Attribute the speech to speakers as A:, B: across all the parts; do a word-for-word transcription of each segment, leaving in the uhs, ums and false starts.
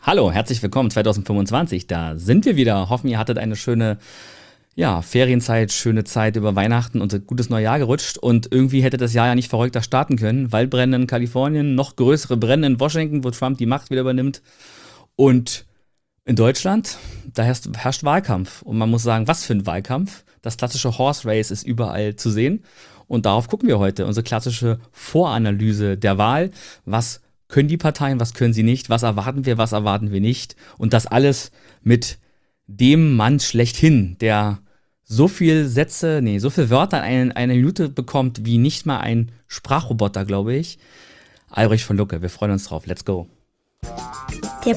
A: Hallo, herzlich willkommen zwanzig fünfundzwanzig. Da sind wir wieder. Hoffen, ihr hattet eine schöne ja, Ferienzeit, schöne Zeit über Weihnachten und ein gutes Neujahr gerutscht. Und irgendwie hätte das Jahr ja nicht verrückter starten können. Waldbrände in Kalifornien, noch größere Brände in Washington, wo Trump die Macht wieder übernimmt. Und in Deutschland, da herrscht, herrscht Wahlkampf. Und man muss sagen, was für ein Wahlkampf. Das klassische Horse Race ist überall zu sehen. Und darauf gucken wir heute. Unsere klassische Voranalyse der Wahl. Was können die Parteien, was können sie nicht? Was erwarten wir, was erwarten wir nicht? Und das alles mit dem Mann schlechthin, der so viel Sätze, nee, so viele Wörter in eine, eine Minute bekommt, wie nicht mal ein Sprachroboter, glaube ich. Albrecht von Lucke, wir freuen uns drauf. Let's go.
B: Der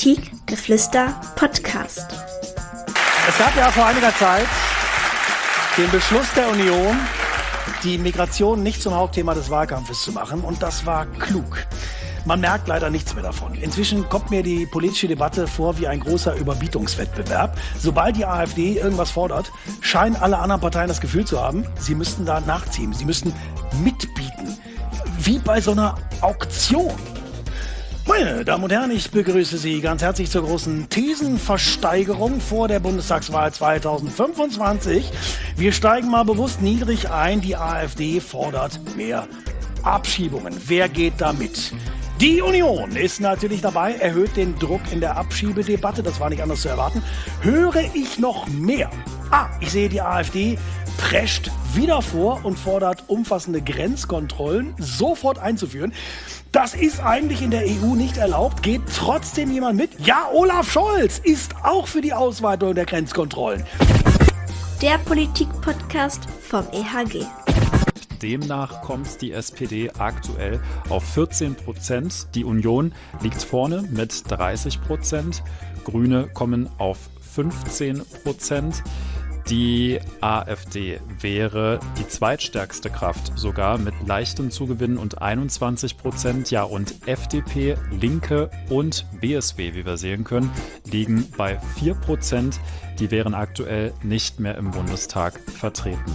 B: Politikgeflüster-Podcast.
C: Es gab ja vor einiger Zeit den Beschluss der Union, die Migration nicht zum Hauptthema des Wahlkampfes zu machen. Und das war klug. Man merkt leider nichts mehr davon. Inzwischen kommt mir die politische Debatte vor wie ein großer Überbietungswettbewerb. Sobald die AfD irgendwas fordert, scheinen alle anderen Parteien das Gefühl zu haben, sie müssten da nachziehen. Sie müssten mitbieten. Wie bei so einer Auktion. Meine Damen und Herren, ich begrüße Sie ganz herzlich zur großen Thesenversteigerung vor der Bundestagswahl zwanzig fünfundzwanzig. Wir steigen mal bewusst niedrig ein. Die AfD fordert mehr Abschiebungen. Wer geht da mit? Die Union ist natürlich dabei, erhöht den Druck in der Abschiebedebatte. Das war nicht anders zu erwarten. Höre ich noch mehr? Ah, ich sehe, die AfD prescht wieder vor und fordert umfassende Grenzkontrollen sofort einzuführen. Das ist eigentlich in der E U nicht erlaubt. Geht trotzdem jemand mit? Ja, Olaf Scholz ist auch für die Ausweitung der Grenzkontrollen.
B: Der Politik-Podcast vom E H G.
D: Demnach kommt die S P D aktuell auf vierzehn Prozent. Die Union liegt vorne mit dreißig Prozent. Grüne kommen auf fünfzehn Prozent. Die AfD wäre die zweitstärkste Kraft, sogar mit leichtem Zugewinn und einundzwanzig Prozent. Ja, und F D P, Linke und B S W, wie wir sehen können, liegen bei vier Prozent. Die wären aktuell nicht mehr im Bundestag vertreten.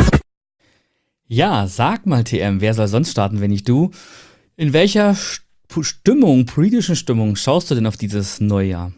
A: Ja, sag mal T M, wer soll sonst starten, wenn nicht du? In welcher Stimmung, politischen Stimmung schaust du denn auf dieses Neujahr?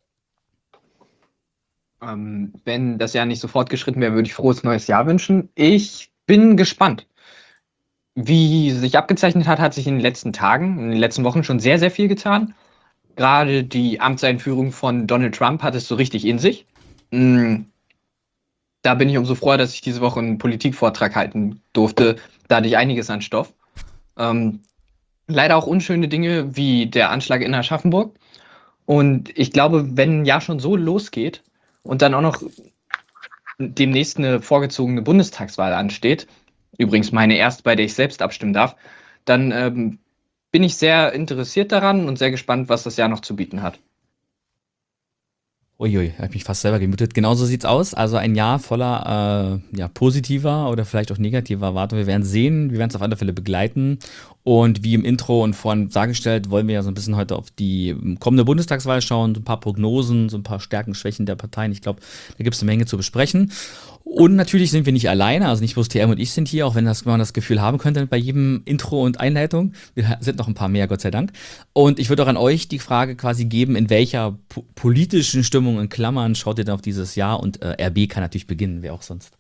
E: Ähm, wenn das Jahr nicht so fortgeschritten wäre, würde ich frohes neues Jahr wünschen. Ich bin gespannt. Wie sich abgezeichnet hat, hat sich in den letzten Tagen, in den letzten Wochen schon sehr, sehr viel getan. Gerade die Amtseinführung von Donald Trump hat es so richtig in sich. Mm. Da bin ich umso froher, dass ich diese Woche einen Politikvortrag halten durfte. Da hatte ich einiges an Stoff. Ähm, leider auch unschöne Dinge wie der Anschlag in Aschaffenburg. Und ich glaube, wenn ein Jahr schon so losgeht und dann auch noch demnächst eine vorgezogene Bundestagswahl ansteht, übrigens meine erste, bei der ich selbst abstimmen darf, dann ähm, bin ich sehr interessiert daran und sehr gespannt, was das Jahr noch zu bieten hat.
A: Uiui, habe ich mich fast selber gemutet. Genauso sieht's aus. Also ein Jahr voller äh, ja, positiver oder vielleicht auch negativer Erwartungen. Wir werden sehen, wir werden es auf alle Fälle begleiten. Und wie im Intro und vorhin dargestellt, wollen wir ja so ein bisschen heute auf die kommende Bundestagswahl schauen, so ein paar Prognosen, so ein paar Stärken, Schwächen der Parteien. Ich glaube, da gibt es eine Menge zu besprechen. Und natürlich sind wir nicht alleine, also nicht bloß T M und ich sind hier, auch wenn das, man das Gefühl haben könnte bei jedem Intro und Einleitung. Wir sind noch ein paar mehr, Gott sei Dank. Und ich würde auch an euch die Frage quasi geben, in welcher po- politischen Stimmung, in Klammern, schaut ihr denn auf dieses Jahr? Und äh, R B kann natürlich beginnen, wer auch sonst.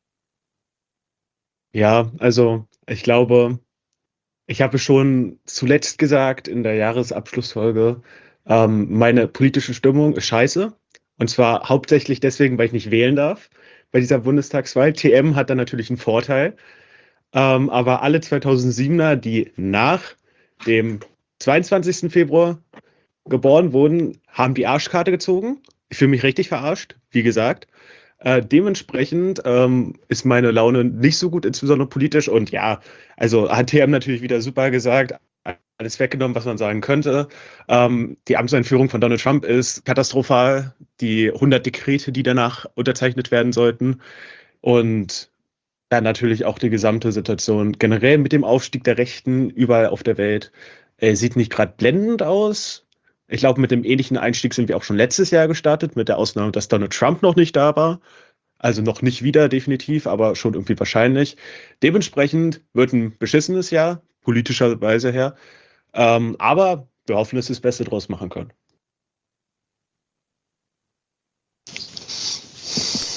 F: Ja, also ich glaube, ich habe schon zuletzt gesagt in der Jahresabschlussfolge, ähm, meine politische Stimmung ist scheiße. Und zwar hauptsächlich deswegen, weil ich nicht wählen darf bei dieser Bundestagswahl. T M hat da natürlich einen Vorteil. Ähm, aber alle zweitausendsiebener, die nach dem zweiundzwanzigsten Februar geboren wurden, haben die Arschkarte gezogen. Ich fühle mich richtig verarscht, wie gesagt. Äh, dementsprechend ähm, ist meine Laune nicht so gut, insbesondere politisch. Und ja, also hat T M natürlich wieder super gesagt, alles weggenommen, was man sagen könnte. Ähm, die Amtseinführung von Donald Trump ist katastrophal. Die hundert Dekrete, die danach unterzeichnet werden sollten. Und dann natürlich auch die gesamte Situation generell mit dem Aufstieg der Rechten überall auf der Welt. Äh, sieht nicht gerade blendend aus. Ich glaube, mit dem ähnlichen Einstieg sind wir auch schon letztes Jahr gestartet, mit der Ausnahme, dass Donald Trump noch nicht da war. Also noch nicht wieder definitiv, aber schon irgendwie wahrscheinlich. Dementsprechend wird ein beschissenes Jahr, politischerweise her. Ähm, aber wir hoffen, dass wir das Beste draus machen können.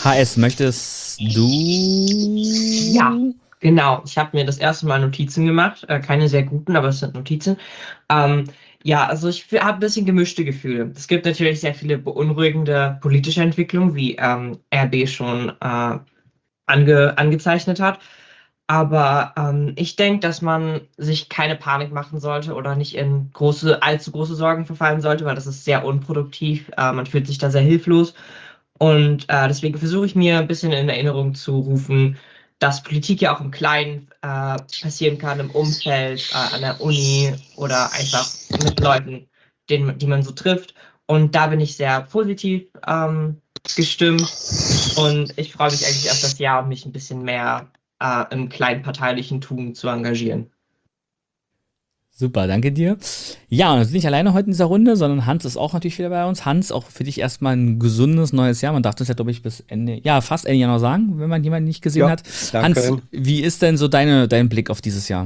A: H S, möchtest du?
G: Ja, genau. Ich habe mir das erste Mal Notizen gemacht. Äh, keine sehr guten, aber es sind Notizen. Ähm, ja, also ich habe ein bisschen gemischte Gefühle. Es gibt natürlich sehr viele beunruhigende politische Entwicklungen, wie ähm, R B schon äh, ange, angezeichnet hat. Aber ähm, ich denke, dass man sich keine Panik machen sollte oder nicht in große, allzu große Sorgen verfallen sollte, weil das ist sehr unproduktiv. Äh, man fühlt sich da sehr hilflos. Und äh, deswegen versuche ich mir ein bisschen in Erinnerung zu rufen, dass Politik ja auch im Kleinen äh, passieren kann, im Umfeld, äh, an der Uni oder einfach mit Leuten, den, die man so trifft. Und da bin ich sehr positiv ähm, gestimmt. Und ich freue mich eigentlich auf das Jahr, um mich ein bisschen mehr äh, im kleinen parteilichen Tun zu engagieren.
A: Super, danke dir. Ja, und wir sind nicht alleine heute in dieser Runde, sondern Hans ist auch natürlich wieder bei uns. Hans, auch für dich erstmal ein gesundes neues Jahr. Man darf das ja, glaube ich, bis Ende, ja, fast Ende Januar sagen, wenn man jemanden nicht gesehen
H: Ja,
A: hat.
H: danke.
A: Hans, wie ist denn so deine, dein Blick auf dieses Jahr?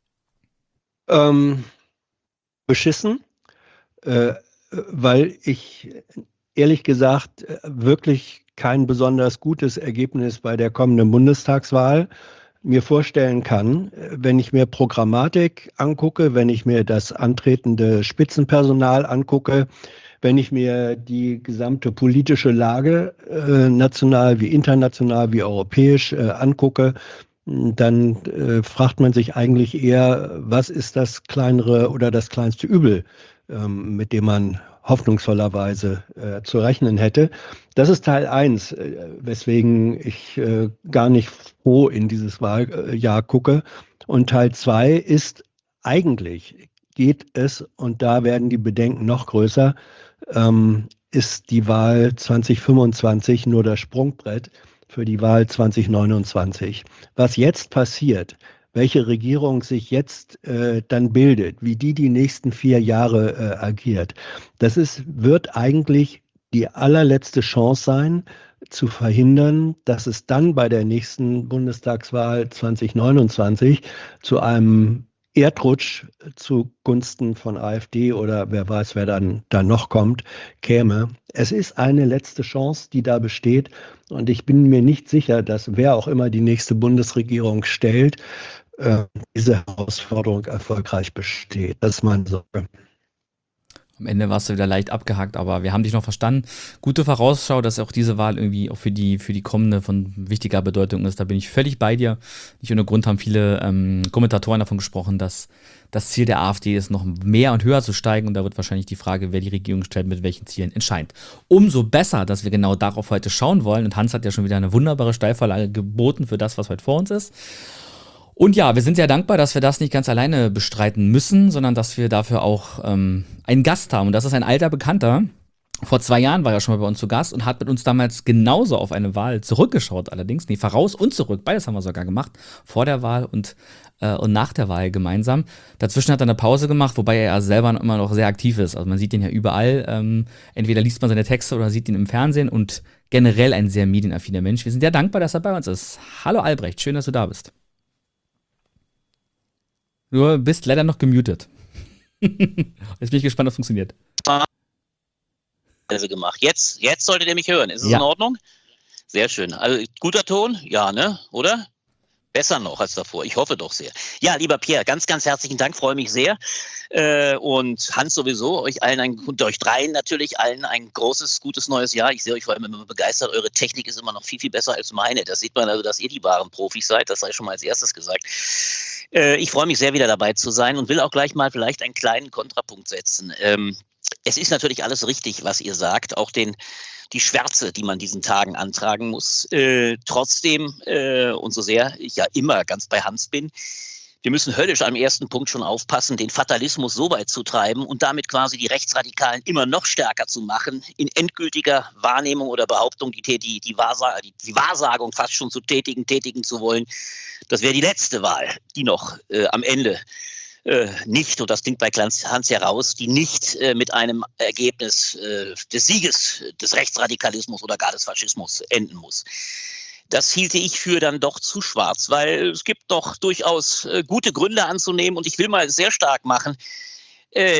H: Ähm, beschissen, äh, weil ich ehrlich gesagt äh, wirklich kein besonders gutes Ergebnis bei der kommenden Bundestagswahl mir vorstellen kann, äh, wenn ich mir Programmatik angucke, wenn ich mir das antretende Spitzenpersonal angucke, wenn ich mir die gesamte politische Lage äh, national wie international wie europäisch äh, angucke, dann äh, fragt man sich eigentlich eher, was ist das kleinere oder das kleinste Übel, ähm, mit dem man hoffnungsvollerweise äh, zu rechnen hätte. Das ist Teil eins, äh, weswegen ich äh, gar nicht froh in dieses Wahljahr gucke. Und Teil zwei ist eigentlich, geht es, und da werden die Bedenken noch größer, ähm, ist die Wahl zwanzig fünfundzwanzig nur das Sprungbrett für die Wahl zwanzig neunundzwanzig. Was jetzt passiert, welche Regierung sich jetzt äh, dann bildet, wie die die nächsten vier Jahre äh, agiert, das ist, wird eigentlich die allerletzte Chance sein, zu verhindern, dass es dann bei der nächsten Bundestagswahl zwanzig neunundzwanzig zu einem Erdrutsch zugunsten von AfD oder wer weiß, wer dann da noch kommt, käme. Es ist eine letzte Chance, die da besteht. Und ich bin mir nicht sicher, dass wer auch immer die nächste Bundesregierung stellt, äh, diese Herausforderung erfolgreich besteht. Das ist meine Sorge.
A: Am Ende warst du wieder leicht abgehakt, aber wir haben dich noch verstanden. Gute Vorausschau, dass auch diese Wahl irgendwie auch für die, für die kommende von wichtiger Bedeutung ist. Da bin ich völlig bei dir. Nicht ohne Grund haben viele ähm, Kommentatoren davon gesprochen, dass das Ziel der AfD ist, noch mehr und höher zu steigen. Und da wird wahrscheinlich die Frage, wer die Regierung stellt, mit welchen Zielen entscheidend. Umso besser, dass wir genau darauf heute schauen wollen. Und Hans hat ja schon wieder eine wunderbare Steilvorlage geboten für das, was heute vor uns ist. Und ja, wir sind sehr dankbar, dass wir das nicht ganz alleine bestreiten müssen, sondern dass wir dafür auch ähm, einen Gast haben. Und das ist ein alter Bekannter. Vor zwei Jahren war er schon mal bei uns zu Gast und hat mit uns damals genauso auf eine Wahl zurückgeschaut allerdings. Nee, voraus und zurück. Beides haben wir sogar gemacht. Vor der Wahl und, äh, und nach der Wahl gemeinsam. Dazwischen hat er eine Pause gemacht, wobei er ja selber immer noch sehr aktiv ist. Also man sieht ihn ja überall. Ähm, entweder liest man seine Texte oder sieht ihn im Fernsehen und generell ein sehr medienaffiner Mensch. Wir sind sehr dankbar, dass er bei uns ist. Hallo Albrecht, schön, dass du da bist. Du bist leider noch gemutet. Jetzt bin ich gespannt, ob es funktioniert.
I: Also gemacht. Jetzt, jetzt solltet ihr mich hören. Ist es
A: Ja.
I: in Ordnung? Sehr schön. Also guter Ton? Ja, ne? Oder? Besser noch als davor. Ich hoffe doch sehr. Ja, lieber Pierre, ganz, ganz herzlichen Dank. Freue mich sehr. Äh, und Hans sowieso, euch allen, ein, und euch dreien natürlich allen ein großes, gutes neues Jahr. Ich sehe euch vor allem immer begeistert. Eure Technik ist immer noch viel, viel besser als meine. Das sieht man also, dass ihr die wahren Profis seid. Das sei schon mal als erstes gesagt. Äh, ich freue mich sehr, wieder dabei zu sein und will auch gleich mal vielleicht einen kleinen Kontrapunkt setzen. Ähm, es ist natürlich alles richtig, was ihr sagt. Auch den die Schwärze, die man diesen Tagen antragen muss. Äh, trotzdem, äh, und so sehr ich ja immer ganz bei Hans bin, wir müssen höllisch am ersten Punkt schon aufpassen, den Fatalismus so weit zu treiben und damit quasi die Rechtsradikalen immer noch stärker zu machen, in endgültiger Wahrnehmung oder Behauptung die, die, die, Wahrsa- die, die Wahrsagung fast schon zu tätigen, tätigen zu wollen. Das wäre die letzte Wahl, die noch äh, am Ende Äh, nicht, und das klingt bei Hans heraus, die nicht äh, mit einem Ergebnis äh, des Sieges des Rechtsradikalismus oder gar des Faschismus enden muss. Das hielte ich für dann doch zu schwarz, weil es gibt doch durchaus äh, gute Gründe anzunehmen und ich will mal sehr stark machen, äh,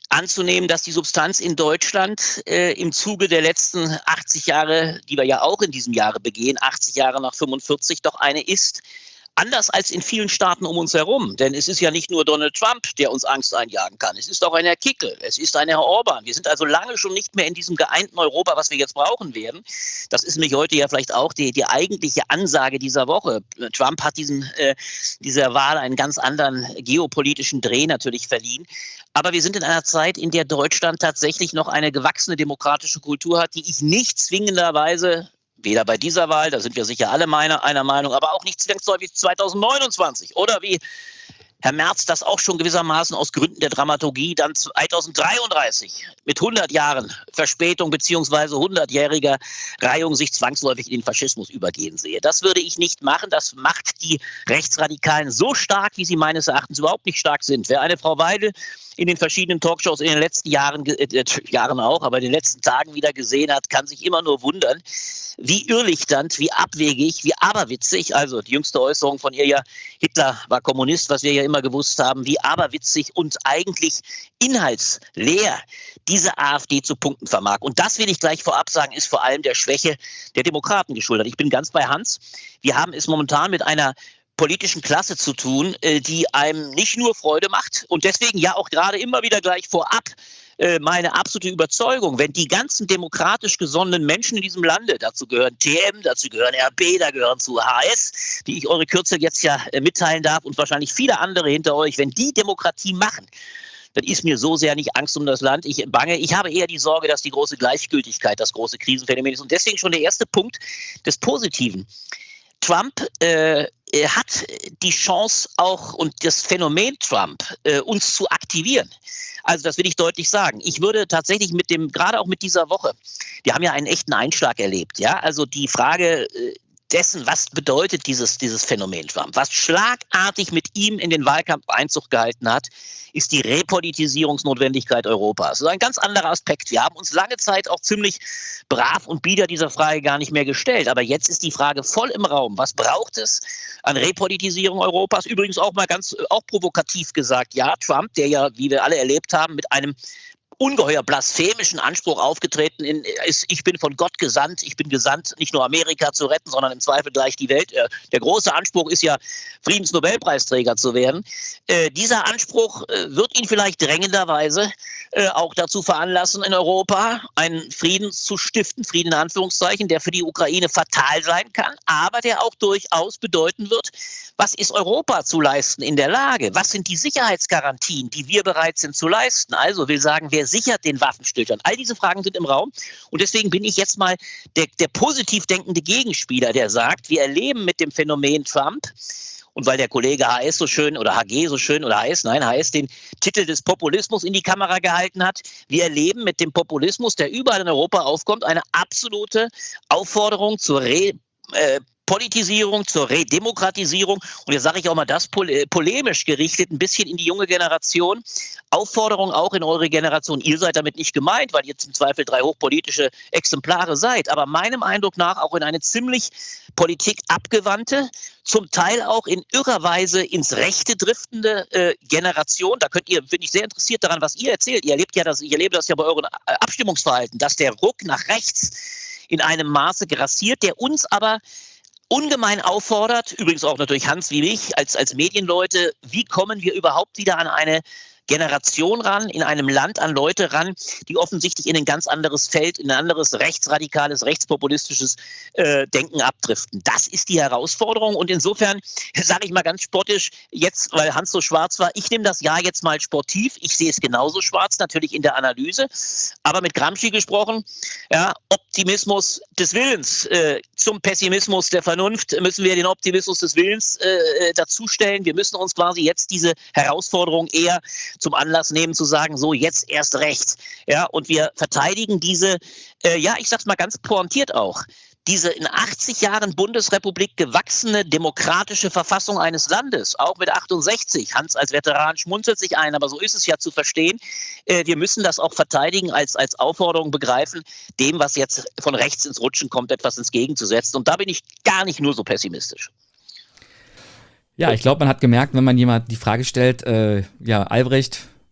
I: anzunehmen, dass die Substanz in Deutschland äh, im Zuge der letzten achtzig Jahre, die wir ja auch in diesem Jahre begehen, achtzig Jahre nach fünfundvierzig, doch eine ist, anders als in vielen Staaten um uns herum. Denn es ist ja nicht nur Donald Trump, der uns Angst einjagen kann. Es ist auch ein Herr Kickl, es ist ein Herr Orban. Wir sind also lange schon nicht mehr in diesem geeinten Europa, was wir jetzt brauchen werden. Das ist nämlich heute ja vielleicht auch die, die eigentliche Ansage dieser Woche. Trump hat diesem, äh, dieser Wahl einen ganz anderen geopolitischen Dreh natürlich verliehen. Aber wir sind in einer Zeit, in der Deutschland tatsächlich noch eine gewachsene demokratische Kultur hat, die ich nicht zwingenderweise, weder bei dieser Wahl, da sind wir sicher alle meiner, einer Meinung, aber auch nicht zwangsläufig zwanzig neunundzwanzig oder wie Herr Merz das auch schon gewissermaßen aus Gründen der Dramaturgie dann zwanzig dreiunddreißig mit hundert Jahren Verspätung beziehungsweise hundertjähriger Reihung sich zwangsläufig in den Faschismus übergehen sehe. Das würde ich nicht machen. Das macht die Rechtsradikalen so stark, wie sie meines Erachtens überhaupt nicht stark sind. Wer eine Frau Weidel in den verschiedenen Talkshows in den letzten Jahren, äh, Jahren auch, aber in den letzten Tagen wieder gesehen hat, kann sich immer nur wundern, wie irrlichternd, wie abwegig, wie aberwitzig, also die jüngste Äußerung von ihr ja, Hitler war Kommunist, was wir ja immer gewusst haben, wie aberwitzig und eigentlich inhaltsleer diese AfD zu punkten vermag. Und das will ich gleich vorab sagen, ist vor allem der Schwäche der Demokraten geschuldet. Ich bin ganz bei Hans. Wir haben es momentan mit einer politischen Klasse zu tun, die einem nicht nur Freude macht und deswegen ja auch gerade immer wieder gleich vorab meine absolute Überzeugung, wenn die ganzen demokratisch gesonnenen Menschen in diesem Lande, dazu gehören T M, dazu gehören R B, da gehören zu H S, die ich eure Kürzel jetzt ja mitteilen darf und wahrscheinlich viele andere hinter euch, wenn die Demokratie machen, dann ist mir so sehr nicht Angst um das Land. Ich bange, ich habe eher die Sorge, dass die große Gleichgültigkeit das große Krisenphänomen ist und deswegen schon der erste Punkt des Positiven. Trump äh, hat die Chance auch und das Phänomen Trump äh, uns zu aktivieren. Also das will ich deutlich sagen. Ich würde tatsächlich mit dem, gerade auch mit dieser Woche, wir haben ja einen echten Einschlag erlebt, ja, also die Frage äh, dessen, was bedeutet dieses, dieses Phänomen Trump, was schlagartig mit ihm in den Wahlkampf Einzug gehalten hat, ist die Repolitisierungsnotwendigkeit Europas. Das ist ein ganz anderer Aspekt. Wir haben uns lange Zeit auch ziemlich brav und bieder dieser Frage gar nicht mehr gestellt. Aber jetzt ist die Frage voll im Raum. Was braucht es an Repolitisierung Europas? Übrigens auch mal ganz auch provokativ gesagt, ja, Trump, der ja, wie wir alle erlebt haben, mit einem ungeheuer blasphemischen Anspruch aufgetreten in, ist, ich bin von Gott gesandt, ich bin gesandt, nicht nur Amerika zu retten, sondern im Zweifel gleich die Welt. Der große Anspruch ist ja, Friedensnobelpreisträger zu werden. Äh, dieser Anspruch äh, wird ihn vielleicht drängenderweise äh, auch dazu veranlassen, in Europa einen Frieden zu stiften, Frieden in Anführungszeichen, der für die Ukraine fatal sein kann, aber der auch durchaus bedeuten wird, was ist Europa zu leisten in der Lage? Was sind die Sicherheitsgarantien, die wir bereit sind zu leisten? Also will sagen, wer sichert den Waffenstillstand? All diese Fragen sind im Raum und deswegen bin ich jetzt mal der, der positiv denkende Gegenspieler, der sagt, wir erleben mit dem Phänomen Trump, und weil der Kollege H S so schön oder H G so schön oder H S, nein, H S den Titel des Populismus in die Kamera gehalten hat, wir erleben mit dem Populismus, der überall in Europa aufkommt, eine absolute Aufforderung zur Re äh, Politisierung, zur Redemokratisierung und jetzt sage ich auch mal das polemisch gerichtet, ein bisschen in die junge Generation. Aufforderung auch in eure Generation. Ihr seid damit nicht gemeint, weil ihr zum Zweifel drei hochpolitische Exemplare seid, aber meinem Eindruck nach auch in eine ziemlich politikabgewandte, zum Teil auch in irrer Weise ins Rechte driftende äh, Generation. Da könnt ihr, bin ich sehr interessiert daran, was ihr erzählt. Ihr erlebt ja das, ich erlebe das ja bei euren Abstimmungsverhalten, dass der Ruck nach rechts in einem Maße grassiert, der uns aber ungemein auffordert, übrigens auch natürlich Hans wie mich als, als Medienleute, wie kommen wir überhaupt wieder an eine Generation ran, in einem Land an Leute ran, die offensichtlich in ein ganz anderes Feld, in ein anderes rechtsradikales, rechtspopulistisches äh, Denken abdriften. Das ist die Herausforderung und insofern sage ich mal ganz spottisch, jetzt, weil Hans so schwarz war, ich nehme das Jahr jetzt mal sportiv, ich sehe es genauso schwarz, natürlich in der Analyse, aber mit Gramsci gesprochen, ja, Optimismus des Willens äh, zum Pessimismus der Vernunft müssen wir den Optimismus des Willens äh, dazustellen. Wir müssen uns quasi jetzt diese Herausforderung eher zum Anlass nehmen, zu sagen, so jetzt erst recht. Ja, und wir verteidigen diese, äh, ja, ich sag's mal ganz pointiert auch, diese in achtzig Jahren Bundesrepublik gewachsene demokratische Verfassung eines Landes, auch mit achtundsechzig. Hans als Veteran schmunzelt sich ein, aber so ist es ja zu verstehen. Äh, wir müssen das auch verteidigen, als, als Aufforderung begreifen, dem, was jetzt von rechts ins Rutschen kommt, etwas ins Gegenzusetzen. Und da bin ich gar nicht nur so pessimistisch.
A: Ja, ich glaube, man hat gemerkt, wenn man jemand die Frage stellt, äh, ja, Albrecht,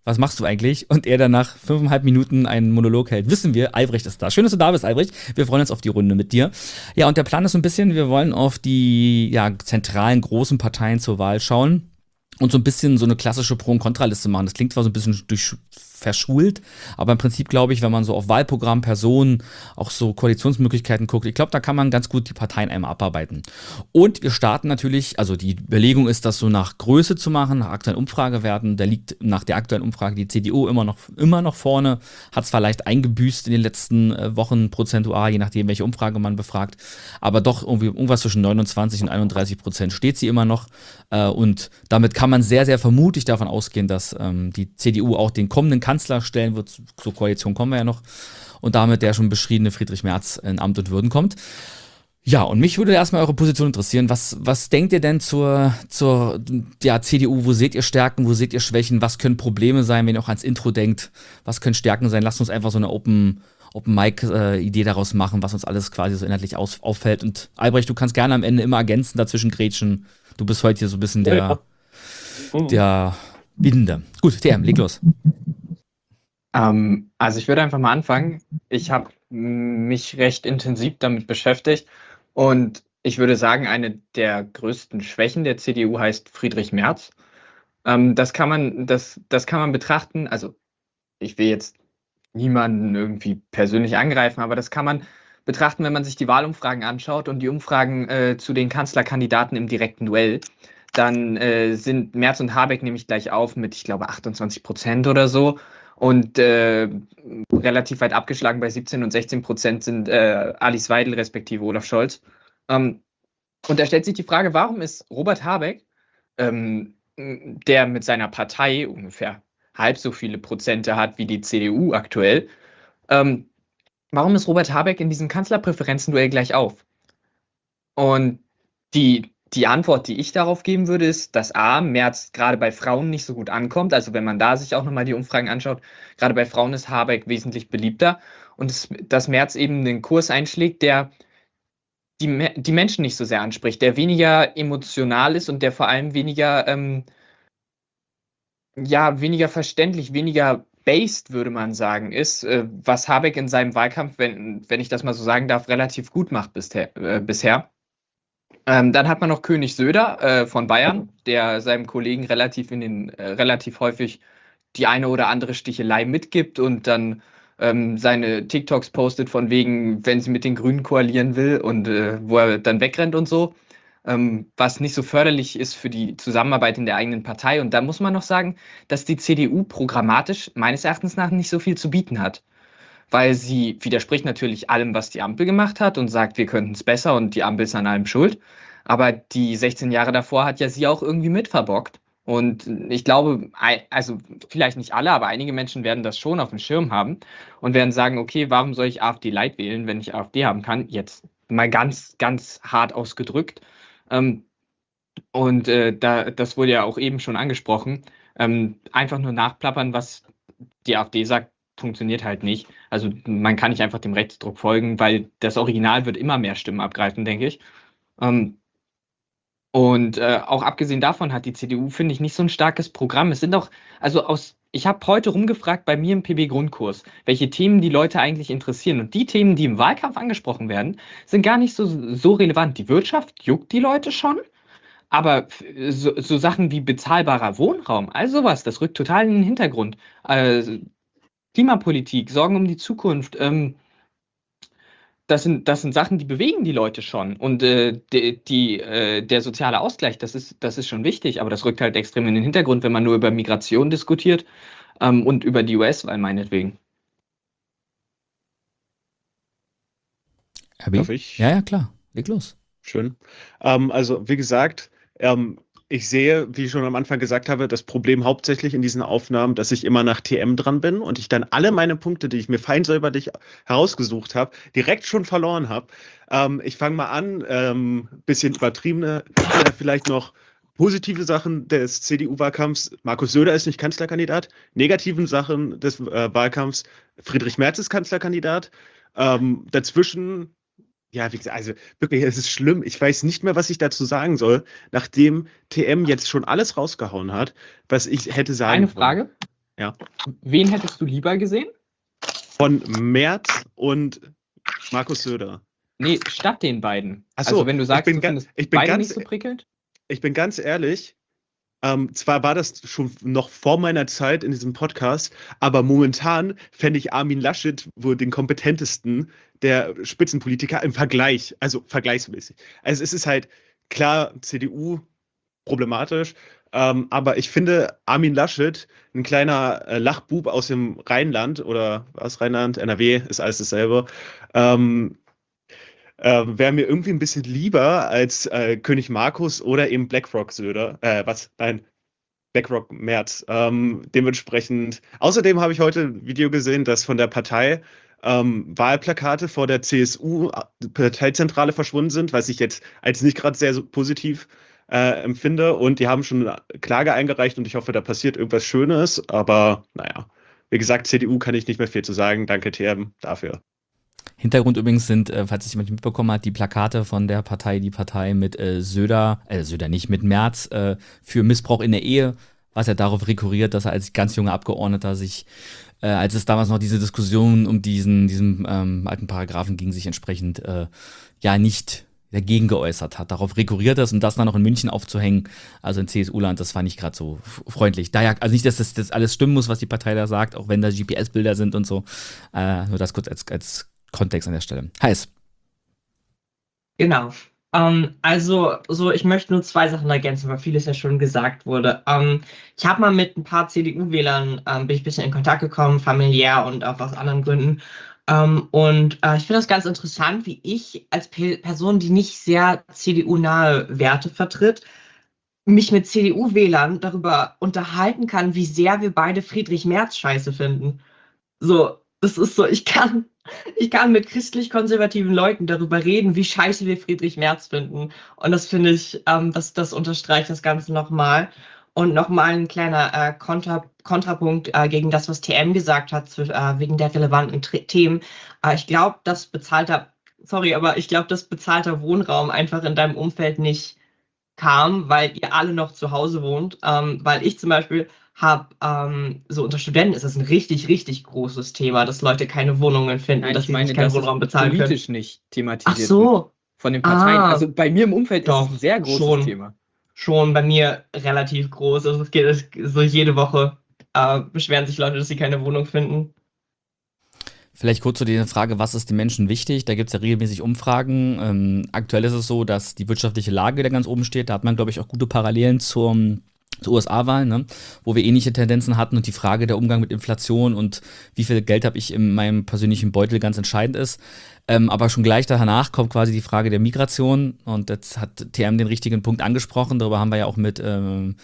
A: was machst du eigentlich? Und er dann nach fünfeinhalb Minuten einen Monolog hält. Wissen wir, Albrecht ist da. Schön, dass du da bist, Albrecht. Wir freuen uns auf die Runde mit dir. Ja, und der Plan ist so ein bisschen, wir wollen auf die ja, zentralen großen Parteien zur Wahl schauen und so ein bisschen so eine klassische Pro- und Kontraliste machen. Das klingt zwar so ein bisschen durch verschult, aber im Prinzip glaube ich, wenn man so auf Wahlprogramm, Personen, auch so Koalitionsmöglichkeiten guckt, ich glaube, da kann man ganz gut die Parteien einmal abarbeiten. Und wir starten natürlich, also die Überlegung ist, das so nach Größe zu machen, nach aktuellen Umfragewerten. Da liegt nach der aktuellen Umfrage die C D U immer noch, immer noch vorne, hat zwar leicht eingebüßt in den letzten äh, Wochen prozentual, je nachdem, welche Umfrage man befragt, aber doch irgendwie irgendwas zwischen neunundzwanzig und einunddreißig Prozent steht sie immer noch. Äh, und damit kann man sehr, sehr vermutlich davon ausgehen, dass ähm, die C D U auch den kommenden Kanzler stellen wird. Zur Koalition kommen wir ja noch. Und damit der schon beschriebene Friedrich Merz in Amt und Würden kommt. Ja, und mich würde erstmal eure Position interessieren. Was, was denkt ihr denn zur, zur ja, C D U? Wo seht ihr Stärken? Wo seht ihr Schwächen? Was können Probleme sein, wenn ihr auch ans Intro denkt? Was können Stärken sein? Lasst uns einfach so eine Open, Open Mic-Idee äh, daraus machen, was uns alles quasi so inhaltlich aus, auffällt. Und Albrecht, du kannst gerne am Ende immer ergänzen, dazwischen grätschen. Du bist heute hier so ein bisschen der, der Binde. Gut, T M, leg los.
E: Ähm, also ich würde einfach mal anfangen. Ich habe mich recht intensiv damit beschäftigt und ich würde sagen, eine der größten Schwächen der C D U heißt Friedrich Merz. Ähm, das kann man, das, das kann man betrachten. Also ich will jetzt niemanden irgendwie persönlich angreifen, aber das kann man betrachten, wenn man sich die Wahlumfragen anschaut und die Umfragen äh, zu den Kanzlerkandidaten im direkten Duell. Dann äh, sind Merz und Habeck nämlich gleich auf mit, ich glaube, achtundzwanzig Prozent oder so. Und äh, relativ weit abgeschlagen bei siebzehn und sechzehn Prozent sind äh, Alice Weidel respektive Olaf Scholz. Ähm, und da stellt sich die Frage, warum ist Robert Habeck, ähm, der mit seiner Partei ungefähr halb so viele Prozente hat wie die C D U aktuell, ähm, warum ist Robert Habeck in diesem Kanzlerpräferenzenduell gleich auf? Und die Die Antwort, die ich darauf geben würde, ist, dass A, Merz gerade bei Frauen nicht so gut ankommt. Also wenn man da sich auch nochmal die Umfragen anschaut, gerade bei Frauen ist Habeck wesentlich beliebter. Und es, dass Merz eben den Kurs einschlägt, der die, die Menschen nicht so sehr anspricht, der weniger emotional ist und der vor allem weniger, ähm, ja, weniger verständlich, weniger based, würde man sagen, ist, äh, was Habeck in seinem Wahlkampf, wenn, wenn ich das mal so sagen darf, relativ gut macht bisher. Äh, bisher. Ähm, dann hat man noch König Söder äh, von Bayern, der seinem Kollegen relativ in den äh, relativ häufig die eine oder andere Stichelei mitgibt und dann ähm, seine TikToks postet von wegen, wenn sie mit den Grünen koalieren will und äh, wo er dann wegrennt und so, ähm, was nicht so förderlich ist für die Zusammenarbeit in der eigenen Partei. Und da muss man noch sagen, dass die C D U programmatisch meines Erachtens nach nicht so viel zu bieten hat. Weil sie widerspricht natürlich allem, was die Ampel gemacht hat und sagt, wir könnten es besser und die Ampel ist an allem schuld. Aber die sechzehn Jahre davor hat ja sie auch irgendwie mitverbockt. Und ich glaube, also vielleicht nicht alle, aber einige Menschen werden das schon auf dem Schirm haben und werden sagen, okay, warum soll ich AfD Light wählen, wenn ich AfD haben kann? Jetzt mal ganz, ganz hart ausgedrückt. Und da, das wurde ja auch eben schon angesprochen. Einfach nur nachplappern, was die AfD sagt, funktioniert halt nicht. Also man kann nicht einfach dem Rechtsdruck folgen, weil das Original wird immer mehr Stimmen abgreifen, denke ich. Ähm, und äh, auch abgesehen davon hat die C D U, finde ich, nicht so ein starkes Programm. Es sind auch, also aus, ich habe heute rumgefragt bei mir im P B-Grundkurs, welche Themen die Leute eigentlich interessieren. Und die Themen, die im Wahlkampf angesprochen werden, sind gar nicht so, so relevant. Die Wirtschaft juckt die Leute schon. Aber so, so Sachen wie bezahlbarer Wohnraum, all sowas, das rückt total in den Hintergrund. Äh, Klimapolitik, Sorgen um die Zukunft, ähm, das sind, das sind Sachen, die bewegen die Leute schon. Und äh, die, die, äh, der soziale Ausgleich, das ist, das ist schon wichtig, aber das rückt halt extrem in den Hintergrund, wenn man nur über Migration diskutiert ähm, und über die U S-Wahl meinetwegen.
A: Darf ich? Ja, ja, klar. Leg los.
F: Schön. Ähm, also, wie gesagt, ähm, ich sehe, wie ich schon am Anfang gesagt habe, das Problem hauptsächlich in diesen Aufnahmen, dass ich immer nach T M dran bin und ich dann alle meine Punkte, die ich mir fein säuberlich herausgesucht habe, direkt schon verloren habe. Ähm, ich fange mal an, ähm, bisschen übertriebene, äh, vielleicht noch positive Sachen des C D U-Wahlkampfs. Markus Söder ist nicht Kanzlerkandidat. Negativen Sachen des äh, Wahlkampfs. Friedrich Merz ist Kanzlerkandidat. Ähm, dazwischen Ja, wie gesagt, also wirklich, es ist schlimm. Ich weiß nicht mehr, was ich dazu sagen soll, nachdem T M jetzt schon alles rausgehauen hat, was ich hätte sagen
E: Eine Frage.
F: Ja.
E: Wen hättest du lieber gesehen?
F: Von Merz und Markus Söder.
E: Nee, statt den beiden.
F: Ach so,
E: also wenn du sagst,
F: ich bin
E: du
F: ga-
E: findest
F: ich bin
E: beide
F: ganz-
E: nicht so prickelnd.
F: Ich bin ganz ehrlich, ähm, zwar war das schon noch vor meiner Zeit in diesem Podcast, aber momentan fände ich Armin Laschet wohl den kompetentesten der Spitzenpolitiker im Vergleich, also vergleichsmäßig. Also es ist halt klar, C D U problematisch, ähm, aber ich finde Armin Laschet, ein kleiner äh, Lachbub aus dem Rheinland oder aus Rheinland, N R W, ist alles dasselbe, ähm, äh, wäre mir irgendwie ein bisschen lieber als äh, König Markus oder eben BlackRock Söder. Äh, was? Nein, BlackRock Merz. Ähm, dementsprechend. Außerdem habe ich heute ein Video gesehen, dass von der Partei ähm, Wahlplakate vor der C S U-Parteizentrale verschwunden sind, was ich jetzt als nicht gerade sehr so positiv äh, empfinde. Und die haben schon eine Klage eingereicht und ich hoffe, da passiert irgendwas Schönes. Aber naja, wie gesagt, C D U kann ich nicht mehr viel zu sagen. Danke, T M, dafür.
A: Hintergrund übrigens sind, äh, falls es jemand nicht mitbekommen hat, die Plakate von der Partei, die Partei mit äh, Söder, äh, Söder nicht, mit Merz äh, für Missbrauch in der Ehe, was er darauf rekurriert, dass er als ganz junger Abgeordneter sich, äh, als es damals noch diese Diskussion um diesen, diesen ähm, alten Paragraphen ging, sich entsprechend äh, ja nicht dagegen geäußert hat. Darauf rekurriert es und das dann noch in München aufzuhängen, also in C S U-Land, das war nicht gerade so f- freundlich. Daher, also nicht, dass das, das alles stimmen muss, was die Partei da sagt, auch wenn da G P S-Bilder sind und so. Äh, nur das kurz als, als Kontext an der Stelle. Heiß.
G: Genau. Ähm, also, so, ich möchte nur zwei Sachen ergänzen, weil vieles ja schon gesagt wurde. Ähm, ich habe mal mit ein paar C D U-Wählern, ähm, bin ich ein bisschen in Kontakt gekommen, familiär und auch aus anderen Gründen. Ähm, und äh, ich finde das ganz interessant, wie ich als Pe Person, die nicht sehr C D U-nahe Werte vertritt, mich mit C D U-Wählern darüber unterhalten kann, wie sehr wir beide Friedrich Merz scheiße finden. So, das ist so, ich kann, ich kann mit christlich-konservativen Leuten darüber reden, wie scheiße wir Friedrich Merz finden. Und das finde ich, ähm, das, das unterstreicht das Ganze nochmal. Und nochmal ein kleiner äh, Kontra, Kontrapunkt äh, gegen das, was T M gesagt hat, zu, äh, wegen der relevanten Tre- Themen. Äh, ich glaube, dass bezahlter, sorry, aber ich glaube, dass bezahlter Wohnraum einfach in deinem Umfeld nicht kam, weil ihr alle noch zu Hause wohnt. Ähm, weil ich zum Beispiel habe, ähm, so unter Studenten ist das ein richtig, richtig großes Thema, dass Leute keine Wohnungen finden,
E: Nein,
G: dass
E: ich
G: sie
E: meine,
G: sich keinen
E: dass
G: Wohnraum
E: es
G: bezahlen können.
E: politisch nicht thematisiert
G: Ach
E: wird
G: so,
E: von den Parteien.
G: Ah,
E: also bei mir im Umfeld
G: doch,
E: ist es ein sehr großes
G: schon.
E: Thema.
G: schon bei mir relativ groß. Also es geht es, so jede Woche äh, beschweren sich Leute, dass sie keine Wohnung finden.
A: Vielleicht kurz zu der Frage, was ist den Menschen wichtig? Da gibt es ja regelmäßig Umfragen. Ähm, aktuell ist es so, dass die wirtschaftliche Lage wieder ganz oben steht. Da hat man, glaube ich, auch gute Parallelen zur, zur U S A-Wahl, ne? Wo wir ähnliche Tendenzen hatten und die Frage der Umgang mit Inflation und wie viel Geld habe ich in meinem persönlichen Beutel ganz entscheidend ist. Ähm, aber schon gleich danach kommt quasi die Frage der Migration und jetzt hat T M den richtigen Punkt angesprochen. Darüber haben wir ja auch mit, ähm,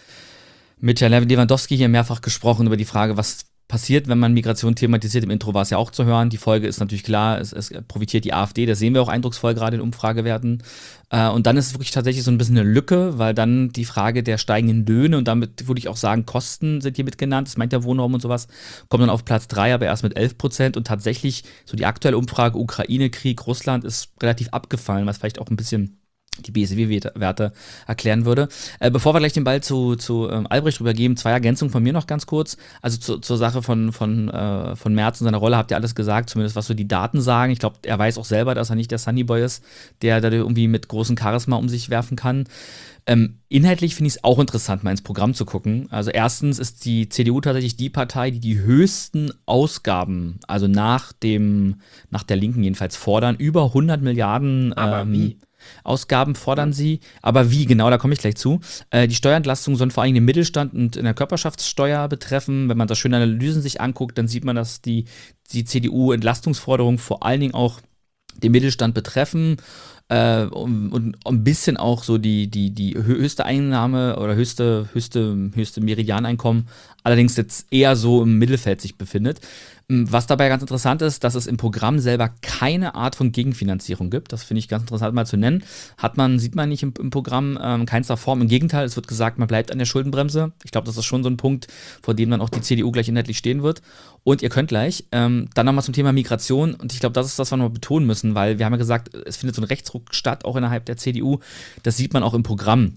A: mit Herrn Lewandowski hier mehrfach gesprochen, über die Frage, was passiert, wenn man Migration thematisiert. Im Intro war es ja auch zu hören. Die Folge ist natürlich klar, es, es profitiert die AfD, das sehen wir auch eindrucksvoll gerade in Umfragewerten. Äh, und dann ist es wirklich tatsächlich so ein bisschen eine Lücke, weil dann die Frage der steigenden Löhne und damit würde ich auch sagen, Kosten sind hier mit genannt, das meint der Wohnraum und sowas, kommt dann auf Platz drei, aber erst mit elf Prozent und tatsächlich so die aktuelle Umfrage Ukraine-Krieg, Russland ist relativ abgefallen, was vielleicht auch ein bisschen die B S W-Werte erklären würde. Äh, bevor wir gleich den Ball zu, zu ähm, Albrecht rübergeben, zwei Ergänzungen von mir noch ganz kurz. Also zu, zur Sache von, von, äh, von Merz und seiner Rolle habt ihr alles gesagt, zumindest was so die Daten sagen. Ich glaube, er weiß auch selber, dass er nicht der Sunnyboy ist, der da irgendwie mit großem Charisma um sich werfen kann. Ähm, inhaltlich finde ich es auch interessant, mal ins Programm zu gucken. Also erstens ist die C D U tatsächlich die Partei, die die höchsten Ausgaben, also nach dem, nach der Linken jedenfalls fordern, über hundert Milliarden
E: Aber
A: ähm,
E: wie?
A: Ausgaben fordern sie, aber wie, genau, da komme ich gleich zu. Äh, die Steuerentlastungen sollen vor allem den Mittelstand und in der Körperschaftssteuer betreffen. Wenn man das schöne Analysen sich anguckt, dann sieht man, dass die, die C D U-Entlastungsforderungen vor allen Dingen auch den Mittelstand betreffen äh, und, und ein bisschen auch so die, die, die höchste Einnahme oder höchste, höchste, höchste Meridianeinkommen, allerdings jetzt eher so im Mittelfeld sich befindet. Was dabei ganz interessant ist, dass es im Programm selber keine Art von Gegenfinanzierung gibt. Das finde ich ganz interessant mal zu nennen. Hat man, sieht man nicht im, im Programm ähm, keinster Form. Im Gegenteil, es wird gesagt, man bleibt an der Schuldenbremse. Ich glaube, das ist schon so ein Punkt, vor dem dann auch die C D U gleich inhaltlich stehen wird. Und ihr könnt gleich, ähm, dann nochmal zum Thema Migration. Und ich glaube, das ist das, was wir noch betonen müssen, weil wir haben ja gesagt, es findet so ein Rechtsruck statt, auch innerhalb der C D U. Das sieht man auch im Programm.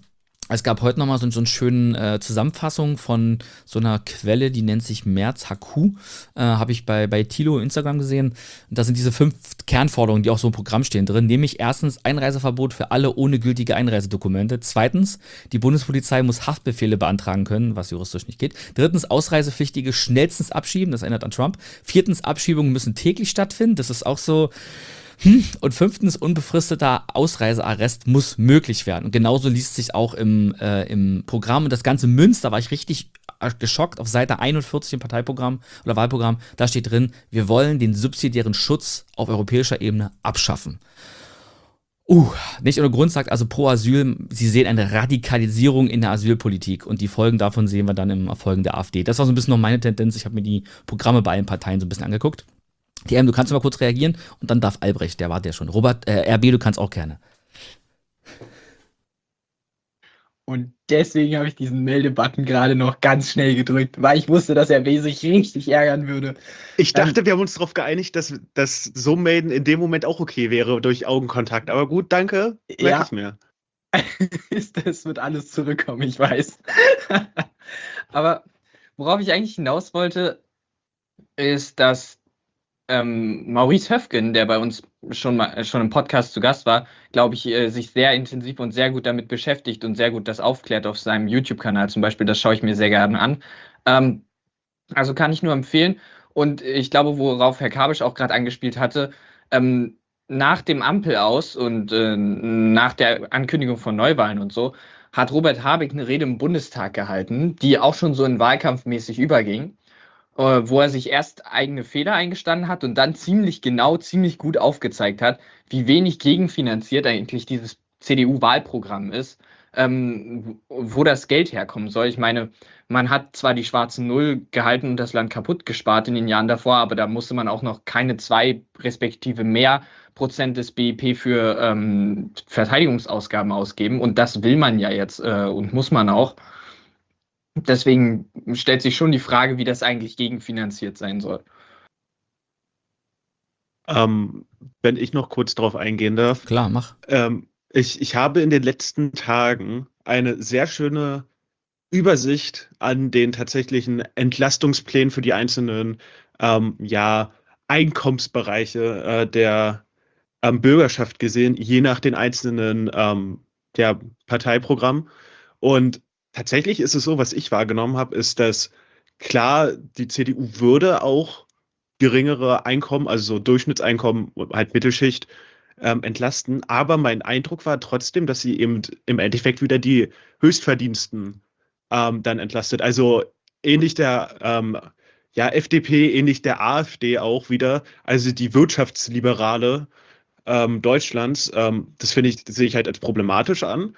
A: Es gab heute nochmal so, so eine schöne äh, Zusammenfassung von so einer Quelle, die nennt sich Merz H Q. Äh, Habe ich bei, bei Thilo Instagram gesehen. Und da sind diese fünf Kernforderungen, die auch so im Programm stehen, drin. Nämlich erstens Einreiseverbot für alle ohne gültige Einreisedokumente. Zweitens, die Bundespolizei muss Haftbefehle beantragen können, was juristisch nicht geht. Drittens, Ausreisepflichtige schnellstens abschieben. Das erinnert an Trump. Viertens, Abschiebungen müssen täglich stattfinden. Das ist auch so. Hm. Und fünftens, unbefristeter Ausreisearrest muss möglich werden. Und genauso liest sich auch im, äh, im Programm. Und das ganze Münster, war ich richtig geschockt, auf Seite einundvierzig im Parteiprogramm oder Wahlprogramm, da steht drin, wir wollen den subsidiären Schutz auf europäischer Ebene abschaffen. Uh, nicht ohne Grund sagt also pro Asyl, sie sehen eine Radikalisierung in der Asylpolitik. Und die Folgen davon sehen wir dann im Erfolgen der AfD. Das war so ein bisschen noch meine Tendenz. Ich habe mir die Programme bei allen Parteien so ein bisschen angeguckt. T M, du kannst mal kurz reagieren und dann darf Albrecht, der war der schon. Robert, äh, R B, du kannst auch gerne.
E: Und deswegen habe ich diesen Meldebutton gerade noch ganz schnell gedrückt, weil ich wusste, dass R B sich richtig ärgern würde.
F: Ich dachte, ähm, wir haben uns darauf geeinigt, dass das so melden in dem Moment auch okay wäre durch Augenkontakt. Aber gut, danke. Merke
E: ja.
F: ich mir.
E: Das wird alles zurückkommen, ich weiß. Aber worauf ich eigentlich hinaus wollte, ist, dass Ähm, Maurice Höfgen, der bei uns schon mal schon im Podcast zu Gast war, glaube ich, äh, sich sehr intensiv und sehr gut damit beschäftigt und sehr gut das aufklärt auf seinem YouTube-Kanal zum Beispiel. Das schaue ich mir sehr gerne an. Ähm, also kann ich nur empfehlen. Und ich glaube, worauf Herr Kabisch auch gerade angespielt hatte, ähm, nach dem Ampel-Aus und äh, nach der Ankündigung von Neuwahlen und so, hat Robert Habeck eine Rede im Bundestag gehalten, die auch schon so in wahlkampfmäßig überging, wo er sich erst eigene Fehler eingestanden hat und dann ziemlich genau, ziemlich gut aufgezeigt hat, wie wenig gegenfinanziert eigentlich dieses C D U-Wahlprogramm ist, ähm, wo das Geld herkommen soll. Ich meine, man hat zwar die schwarze Null gehalten und das Land kaputt gespart in den Jahren davor, aber da musste man auch noch keine zwei respektive mehr Prozent des B I P für ähm, Verteidigungsausgaben ausgeben. Und das will man ja jetzt äh, und muss man auch. Deswegen stellt sich schon die Frage, wie das eigentlich gegenfinanziert sein soll.
F: Ähm, wenn ich noch kurz darauf eingehen darf.
A: Klar, mach.
F: Ähm, ich, ich habe in den letzten Tagen eine sehr schöne Übersicht an den tatsächlichen Entlastungsplänen für die einzelnen ähm, ja, Einkommensbereiche äh, der ähm, Bürgerschaft gesehen, je nach den einzelnen ähm, ja, Parteiprogrammen. Und tatsächlich ist es so, was ich wahrgenommen habe, ist, dass klar, die C D U würde auch geringere Einkommen, also so Durchschnittseinkommen, halt Mittelschicht, ähm, entlasten. Aber mein Eindruck war trotzdem, dass sie eben im Endeffekt wieder die Höchstverdiensten ähm, dann entlastet. Also ähnlich der ähm, ja, F D P, ähnlich der AfD auch wieder, also die Wirtschaftsliberale ähm, Deutschlands. Ähm, das finde ich, das sehe ich halt als problematisch an.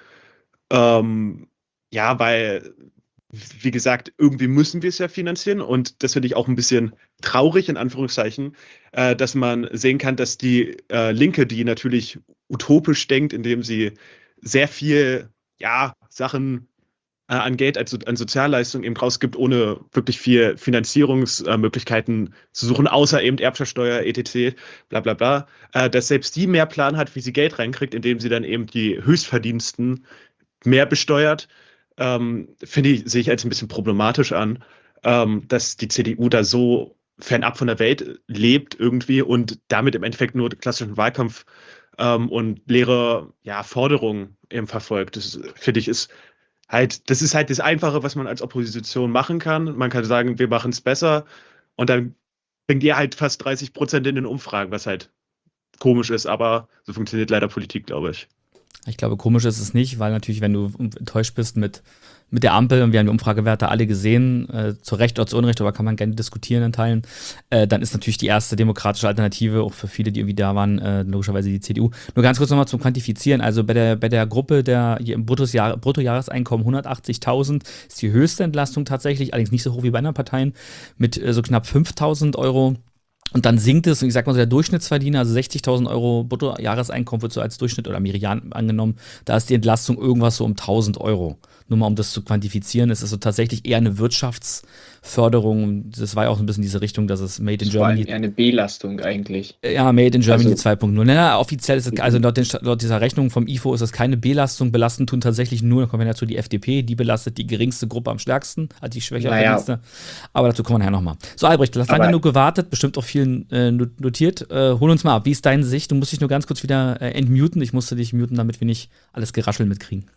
F: Ähm, Ja, weil, wie gesagt, irgendwie müssen wir es ja finanzieren und das finde ich auch ein bisschen traurig, in Anführungszeichen, äh, dass man sehen kann, dass die äh, Linke, die natürlich utopisch denkt, indem sie sehr viel, ja, Sachen äh, an Geld, also an Sozialleistungen eben rausgibt, ohne wirklich viel Finanzierungsmöglichkeiten zu suchen, außer eben Erbschaftssteuer, et cetera, bla bla bla, äh, dass selbst die mehr Plan hat, wie sie Geld reinkriegt, indem sie dann eben die Höchstverdiensten mehr besteuert. Ähm, finde ich, sehe ich als ein bisschen problematisch an, ähm, dass die C D U da so fernab von der Welt lebt irgendwie und damit im Endeffekt nur den klassischen Wahlkampf ähm, und leere ja, Forderungen eben verfolgt. Das finde ich ist halt, das ist halt das Einfache, was man als Opposition machen kann. Man kann sagen, wir machen es besser und dann bringt ihr halt fast dreißig Prozent in den Umfragen, was halt komisch ist, aber so funktioniert leider Politik, glaube ich.
A: Ich glaube, komisch ist es nicht, weil natürlich, wenn du enttäuscht bist mit, mit der Ampel, und wir haben die Umfragewerte alle gesehen, äh, zu Recht oder zu Unrecht, aber kann man gerne diskutieren in Teilen, äh, dann ist natürlich die erste demokratische Alternative, auch für viele, die irgendwie da waren, äh, logischerweise die C D U. Nur ganz kurz nochmal zum Quantifizieren, also bei der, bei der Gruppe der im Bruttojahr, Bruttojahreseinkommen hundertachtzigtausend ist die höchste Entlastung tatsächlich, allerdings nicht so hoch wie bei anderen Parteien, mit äh, so knapp fünftausend Euro. Und dann sinkt es, und ich sag mal so, der Durchschnittsverdiener, also sechzigtausend Euro Bruttojahreseinkommen wird so als Durchschnitt oder Median angenommen, da ist die Entlastung irgendwas so um tausend Euro. Nur mal um das zu quantifizieren, es ist so tatsächlich eher eine Wirtschaftsförderung. Das war ja auch ein bisschen diese Richtung, dass es Made in
E: Das war
A: Germany.
E: eher eine Belastung eigentlich.
A: Ja, Made in Germany
E: Also-
A: zwei Punkt null. Naja, offiziell ist es, also laut, den, laut dieser Rechnung vom I F O ist das keine Belastung. Belasten tun tatsächlich nur, da kommen wir dazu, die F D P, die belastet die geringste Gruppe am stärksten, also die schwächere
E: Naja.
A: Verdienste. Aber dazu kommen wir nachher nochmal. So, Albrecht, du hast lange
E: Aber-
A: genug gewartet, bestimmt auch vielen äh, notiert. Äh, hol uns mal ab, wie ist deine Sicht? Du musst dich nur ganz kurz wieder äh, entmuten. Ich musste dich muten, damit wir nicht alles Geraschel mitkriegen.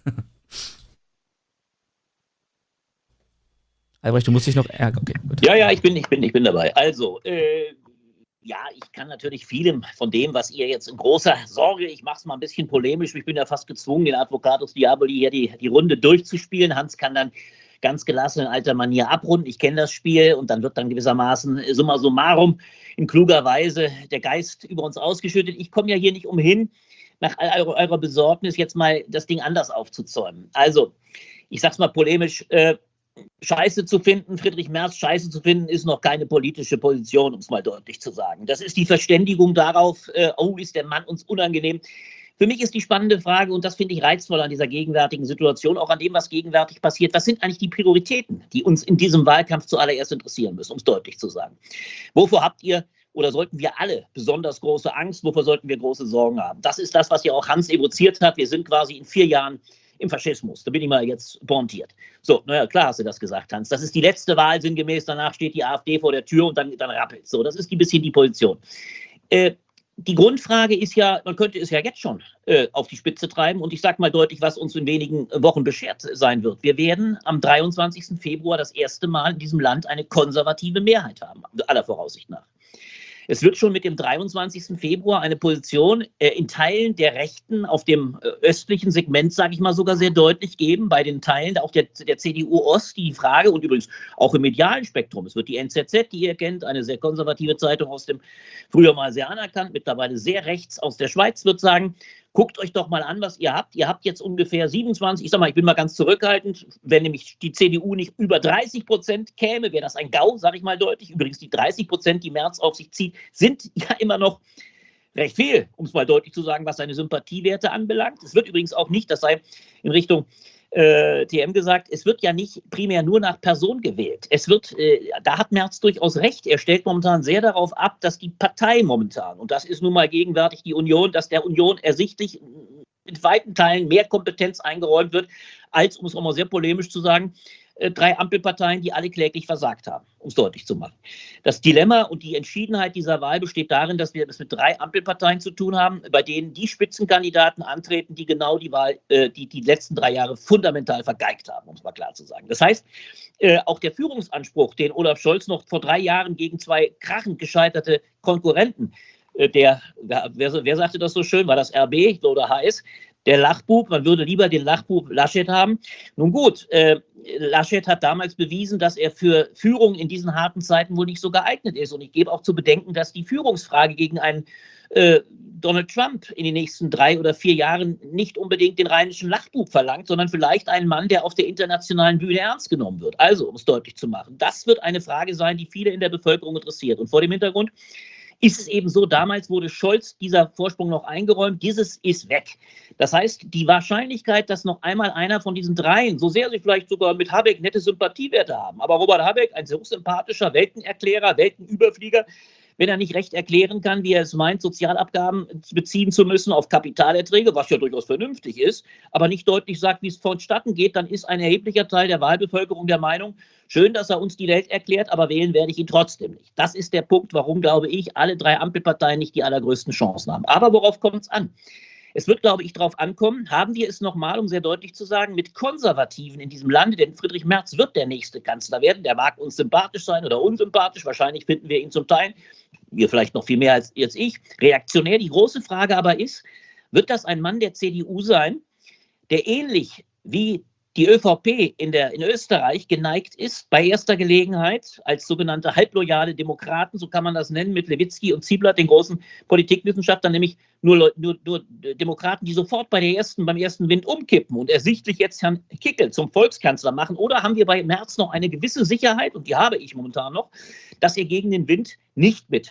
A: Albrecht, du musst dich noch ärgern. Okay, gut.
I: Ja, ja, ich bin, ich bin, ich bin dabei. Also, äh, ja, ich kann natürlich vielem von dem, was ihr jetzt in großer Sorge, ich mache es mal ein bisschen polemisch, ich bin ja fast gezwungen, den Advocatus Diaboli hier die, die Runde durchzuspielen. Hans kann dann ganz gelassen in alter Manier abrunden. Ich kenne das Spiel und dann wird dann gewissermaßen summa summarum in kluger Weise der Geist über uns ausgeschüttet. Ich komme ja hier nicht umhin, nach all eurer, eurer Besorgnis jetzt mal das Ding anders aufzuzäumen. Also, ich sag's mal polemisch, äh, Scheiße zu finden, Friedrich Merz Scheiße zu finden, ist noch keine politische Position, um es mal deutlich zu sagen. Das ist die Verständigung darauf, äh, oh, ist der Mann uns unangenehm. Für mich ist die spannende Frage, und das finde ich reizvoll an dieser gegenwärtigen Situation, auch an dem, was gegenwärtig passiert, was sind eigentlich die Prioritäten, die uns in diesem Wahlkampf zuallererst interessieren müssen, um es deutlich zu sagen. Wovor habt ihr oder sollten wir alle besonders große Angst, wovor sollten wir große Sorgen haben? Das ist das, was ja auch Hans evoziert hat. Wir sind quasi in vier Jahren im Faschismus. Da bin ich mal jetzt pointiert. So, naja, klar hast du das gesagt, Hans. Das ist die letzte Wahl sinngemäß. Danach steht die AfD vor der Tür und dann, dann rappelt. So, das ist ein bisschen die Position. Äh, die Grundfrage ist ja, man könnte es ja jetzt schon äh, auf die Spitze treiben. Und ich sage mal deutlich, was uns in wenigen Wochen beschert sein wird. Wir werden am dreiundzwanzigsten Februar das erste Mal in diesem Land eine konservative Mehrheit haben, aller Voraussicht nach. Es wird schon mit dem dreiundzwanzigsten Februar eine Position äh, in Teilen der Rechten auf dem äh, östlichen Segment, sage ich mal, sogar sehr deutlich geben. Bei den Teilen auch der, der C D U Ost, die Frage, und übrigens auch im medialen Spektrum, es wird die N Z Z, die ihr kennt, eine sehr konservative Zeitung aus dem, früher mal sehr anerkannt, mittlerweile sehr rechts aus der Schweiz, wird sagen, guckt euch doch mal an, was ihr habt. Ihr habt jetzt ungefähr siebenundzwanzig, ich sag mal, ich bin mal ganz zurückhaltend, wenn nämlich die C D U nicht über dreißig Prozent käme, wäre das ein GAU, sage ich mal deutlich. Übrigens die dreißig Prozent, die Merz auf sich zieht, sind ja immer noch recht viel, um es mal deutlich zu sagen, was seine Sympathiewerte anbelangt. Es wird übrigens auch nicht, das sei in Richtung äh, T M gesagt, es wird ja nicht primär nur nach Person gewählt. Es wird, äh, da hat Merz durchaus recht, er stellt momentan sehr darauf ab, dass die Partei momentan, und das ist nun mal gegenwärtig die Union, dass der Union ersichtlich in weiten Teilen mehr Kompetenz eingeräumt wird, als, um es auch mal sehr polemisch zu sagen, äh, drei Ampelparteien, die alle kläglich versagt haben, um es deutlich zu machen. Das Dilemma und die Entschiedenheit dieser Wahl besteht darin, dass wir es mit drei Ampelparteien zu tun haben, bei denen die Spitzenkandidaten antreten, die genau die Wahl, äh, die die letzten drei Jahre fundamental vergeigt haben, um es mal klar zu sagen. Das heißt, äh, auch der Führungsanspruch, den Olaf Scholz noch vor drei Jahren gegen zwei krachend gescheiterte Konkurrenten, äh, der, wer, wer sagte das so schön, war das R B oder H S? Der Lachbub, man würde lieber den Lachbub Laschet haben. Nun gut, äh, Laschet hat damals bewiesen, dass er für Führung in diesen harten Zeiten wohl nicht so geeignet ist. Und ich gebe auch zu bedenken, dass die Führungsfrage gegen einen äh, Donald Trump in den nächsten drei oder vier Jahren nicht unbedingt den rheinischen Lachbub verlangt, sondern vielleicht einen Mann, der auf der internationalen Bühne ernst genommen wird. Also, um es deutlich zu machen, das wird eine Frage sein, die viele in der Bevölkerung interessiert. Und vor dem Hintergrund ist es eben so, damals wurde Scholz dieser Vorsprung noch eingeräumt, dieses ist weg. Das heißt, die Wahrscheinlichkeit, dass noch einmal einer von diesen dreien, so sehr sie vielleicht sogar mit Habeck nette Sympathiewerte haben, aber Robert Habeck, ein sehr sympathischer Weltenerklärer, Weltenüberflieger, wenn er nicht recht erklären kann, wie er es meint, Sozialabgaben beziehen zu müssen auf Kapitalerträge, was ja durchaus vernünftig ist, aber nicht deutlich sagt, wie es vonstatten geht, dann ist ein erheblicher Teil der Wahlbevölkerung der Meinung, schön, dass er uns die Welt erklärt, aber wählen werde ich ihn trotzdem nicht. Das ist der Punkt, warum, glaube ich, alle drei Ampelparteien nicht die allergrößten Chancen haben. Aber worauf kommt es an? Es wird, glaube ich, darauf ankommen, haben wir es nochmal, um sehr deutlich zu sagen, mit Konservativen in diesem Lande, denn Friedrich Merz wird der nächste Kanzler werden, der mag uns sympathisch sein oder unsympathisch, wahrscheinlich finden wir ihn zum Teil, wir vielleicht noch viel mehr als jetzt ich, reaktionär. Die große Frage aber ist, wird das ein Mann der C D U sein, der ähnlich wie die ÖVP in, der, in Österreich geneigt ist, bei erster Gelegenheit als sogenannte halbloyale Demokraten, so kann man das nennen, mit Lewitsky und Zieblatt, den großen Politikwissenschaftlern, nämlich nur, nur, nur Demokraten, die sofort bei der ersten, beim ersten Wind umkippen und ersichtlich jetzt Herrn Kickl zum Volkskanzler machen? Oder haben wir bei Merz noch eine gewisse Sicherheit, und die habe ich momentan noch, dass er gegen den Wind nicht mit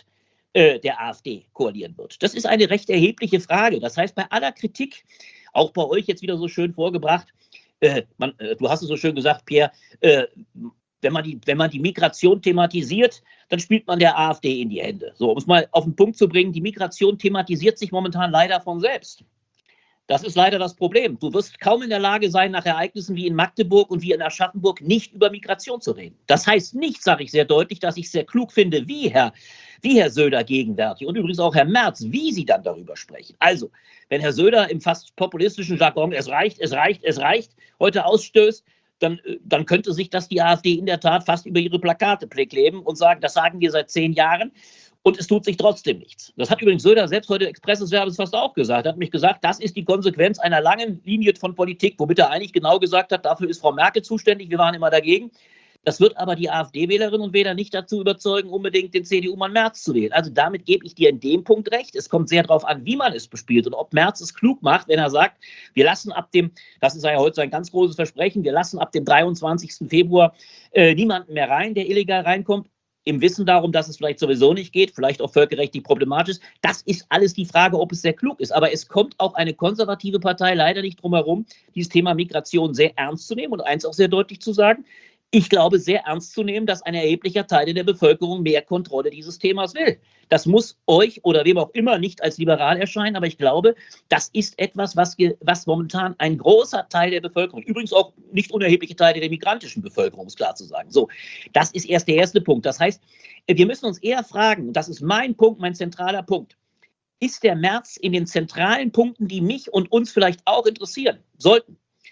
I: äh, der AfD koalieren wird. Das ist eine recht erhebliche Frage. Das heißt, bei aller Kritik, auch bei euch jetzt wieder so schön vorgebracht, äh, man, äh, du hast es so schön gesagt, Pierre, äh, wenn man, die, wenn man die Migration thematisiert, dann spielt man der AfD in die Hände. So, um es mal auf den Punkt zu bringen, die Migration thematisiert sich momentan leider von selbst. Das ist leider das Problem. Du wirst kaum in der Lage sein, nach Ereignissen wie in Magdeburg und wie in Aschaffenburg nicht über Migration zu reden. Das heißt nicht, sage ich sehr deutlich, dass ich es sehr klug finde, wie Herr, wie Herr Söder gegenwärtig und übrigens auch Herr Merz, wie sie dann darüber sprechen. Also, wenn Herr Söder im fast populistischen Jargon, es reicht, es reicht, es reicht, heute ausstößt, dann, dann könnte sich das die AfD in der Tat fast über ihre Plakate kleben und sagen, das sagen wir seit zehn Jahren. Und es tut sich trotzdem nichts. Das hat übrigens Söder selbst heute Expresses Verbes fast auch gesagt. Er hat mich gesagt, das ist die Konsequenz einer langen Linie von Politik, womit er eigentlich genau gesagt hat, dafür ist Frau Merkel zuständig, wir waren immer dagegen. Das wird aber die AfD-Wählerinnen und Wähler nicht dazu überzeugen, unbedingt den C D U-Mann Merz zu wählen. Also damit gebe ich dir in dem Punkt recht. Es kommt sehr darauf an, wie man es bespielt und ob Merz es klug macht, wenn er sagt, wir lassen ab dem, das ist ja heute sein ganz großes Versprechen, wir lassen ab dem dreiundzwanzigsten Februar äh, niemanden mehr rein, der illegal reinkommt. Im Wissen darum, dass es vielleicht sowieso nicht geht, vielleicht auch völkerrechtlich problematisch ist. Das ist alles die Frage, ob es sehr klug ist. Aber es kommt auch eine konservative Partei leider nicht drum herum, dieses Thema Migration sehr ernst zu nehmen und eins auch sehr deutlich zu sagen. Ich glaube, sehr ernst zu nehmen, dass ein erheblicher Teil der Bevölkerung mehr Kontrolle dieses Themas will. Das muss euch oder wem auch immer nicht als liberal erscheinen, aber ich glaube, das ist etwas, was, was momentan ein großer Teil der Bevölkerung, übrigens auch nicht unerhebliche Teile der migrantischen Bevölkerung, um es klar zu sagen. So, das ist erst der erste Punkt. Das heißt, wir müssen uns eher fragen, und das ist mein Punkt, mein zentraler Punkt, ist der Merz in den zentralen Punkten, die mich und uns vielleicht auch interessieren sollten,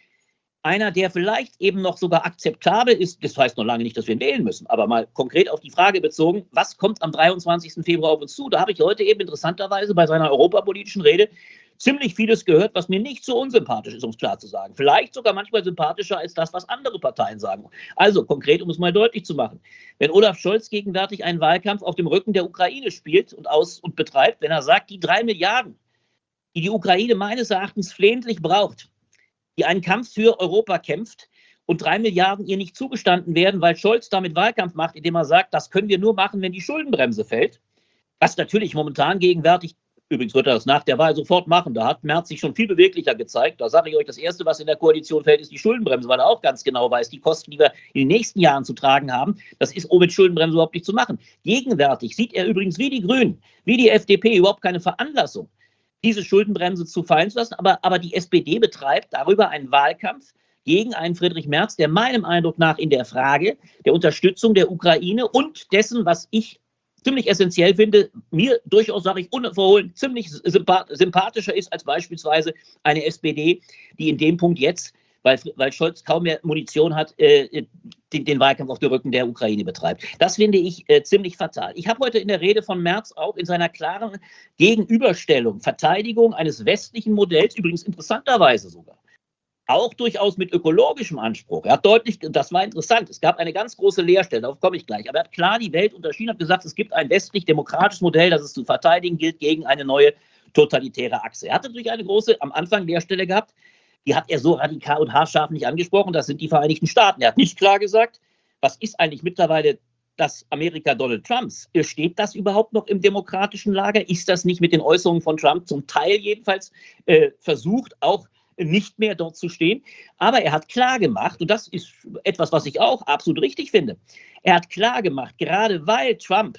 I: einer, der vielleicht eben noch sogar akzeptabel ist, das heißt noch lange nicht, dass wir ihn wählen müssen, aber mal konkret auf die Frage bezogen, was kommt am dreiundzwanzigsten Februar auf uns zu? Da habe ich heute eben interessanterweise bei seiner europapolitischen Rede ziemlich vieles gehört, was mir nicht so unsympathisch ist, um es klar zu sagen. Vielleicht sogar manchmal sympathischer als das, was andere Parteien sagen. Also konkret, um es mal deutlich zu machen, wenn Olaf Scholz gegenwärtig einen Wahlkampf auf dem Rücken der Ukraine spielt und aus und betreibt, wenn er sagt, die drei Milliarden, die die Ukraine meines Erachtens flehentlich braucht, die einen Kampf für Europa kämpft und drei Milliarden ihr nicht zugestanden werden, weil Scholz damit Wahlkampf macht, indem er sagt, das können wir nur machen, wenn die Schuldenbremse fällt. Was natürlich momentan gegenwärtig, übrigens wird er das nach der Wahl sofort machen, da hat Merz sich schon viel beweglicher gezeigt. Da sage ich euch, das Erste, was in der Koalition fällt, ist die Schuldenbremse, weil er auch ganz genau weiß, die Kosten, die wir in den nächsten Jahren zu tragen haben, das ist ohne Schuldenbremse überhaupt nicht zu machen. Gegenwärtig sieht er übrigens wie die Grünen, wie die F D P überhaupt keine Veranlassung, diese Schuldenbremse zu fallen zu lassen. Aber, aber die S P D betreibt darüber einen Wahlkampf gegen einen Friedrich Merz, der meinem Eindruck nach in der Frage der Unterstützung der Ukraine und dessen, was ich ziemlich essentiell finde, mir durchaus, sage ich unverhohlen, ziemlich sympathischer ist als beispielsweise eine S P D, die in dem Punkt jetzt, weil, weil Scholz kaum mehr Munition hat, äh, den, den Wahlkampf auf dem Rücken der Ukraine betreibt. Das finde ich äh, ziemlich fatal. Ich habe heute in der Rede von Merz auch in seiner klaren Gegenüberstellung, Verteidigung eines westlichen Modells, übrigens interessanterweise sogar, auch durchaus mit ökologischem Anspruch. Er hat deutlich, das war interessant, es gab eine ganz große Leerstelle, darauf komme ich gleich, aber er hat klar die Welt unterschieden, hat gesagt, es gibt ein westlich-demokratisches Modell, das es zu verteidigen gilt gegen eine neue totalitäre Achse. Er hatte natürlich eine große, am Anfang Leerstelle gehabt, die hat er so radikal und haarscharf nicht angesprochen, das sind die Vereinigten Staaten. Er hat nicht klar gesagt, was ist eigentlich mittlerweile das Amerika Donald Trumps? Steht das überhaupt noch im demokratischen Lager? Ist das nicht mit den Äußerungen von Trump zum Teil jedenfalls äh, versucht, auch nicht mehr dort zu stehen? Aber er hat klar gemacht, und das ist etwas, was ich auch absolut richtig finde, er hat klar gemacht, gerade weil Trump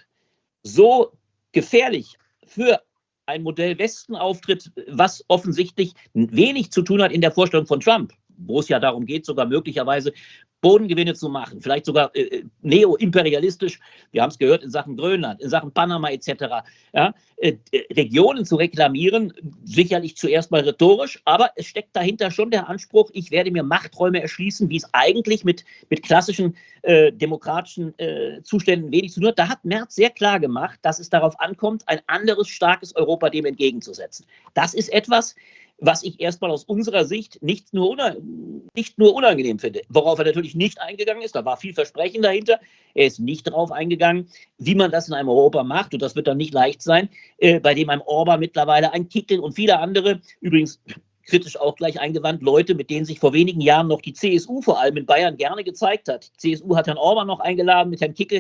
I: so gefährlich für ein Modell Westen auftritt, was offensichtlich wenig zu tun hat in der Vorstellung von Trump, wo es ja darum geht, sogar möglicherweise Bodengewinne zu machen, vielleicht sogar äh, neo-imperialistisch, wir haben es gehört, in Sachen Grönland, in Sachen Panama et cetera, ja, äh, Regionen zu reklamieren, sicherlich zuerst mal rhetorisch, aber es steckt dahinter schon der Anspruch, ich werde mir Machträume erschließen, wie es eigentlich mit, mit klassischen äh, demokratischen äh, Zuständen wenig zu tun hat. Da hat Merz sehr klar gemacht, dass es darauf ankommt, ein anderes, starkes Europa dem entgegenzusetzen. Das ist etwas, was ich erstmal aus unserer Sicht nicht nur, nicht nur unangenehm finde. Worauf er natürlich nicht eingegangen ist, da war viel Versprechen dahinter. Er ist nicht darauf eingegangen, wie man das in einem Europa macht. Und das wird dann nicht leicht sein, äh, bei dem ein Orban mittlerweile, ein Kickl und viele andere, übrigens kritisch auch gleich eingewandt, Leute, mit denen sich vor wenigen Jahren noch die C S U vor allem in Bayern gerne gezeigt hat. Die C S U hat Herrn Orban noch eingeladen mit Herrn Kickl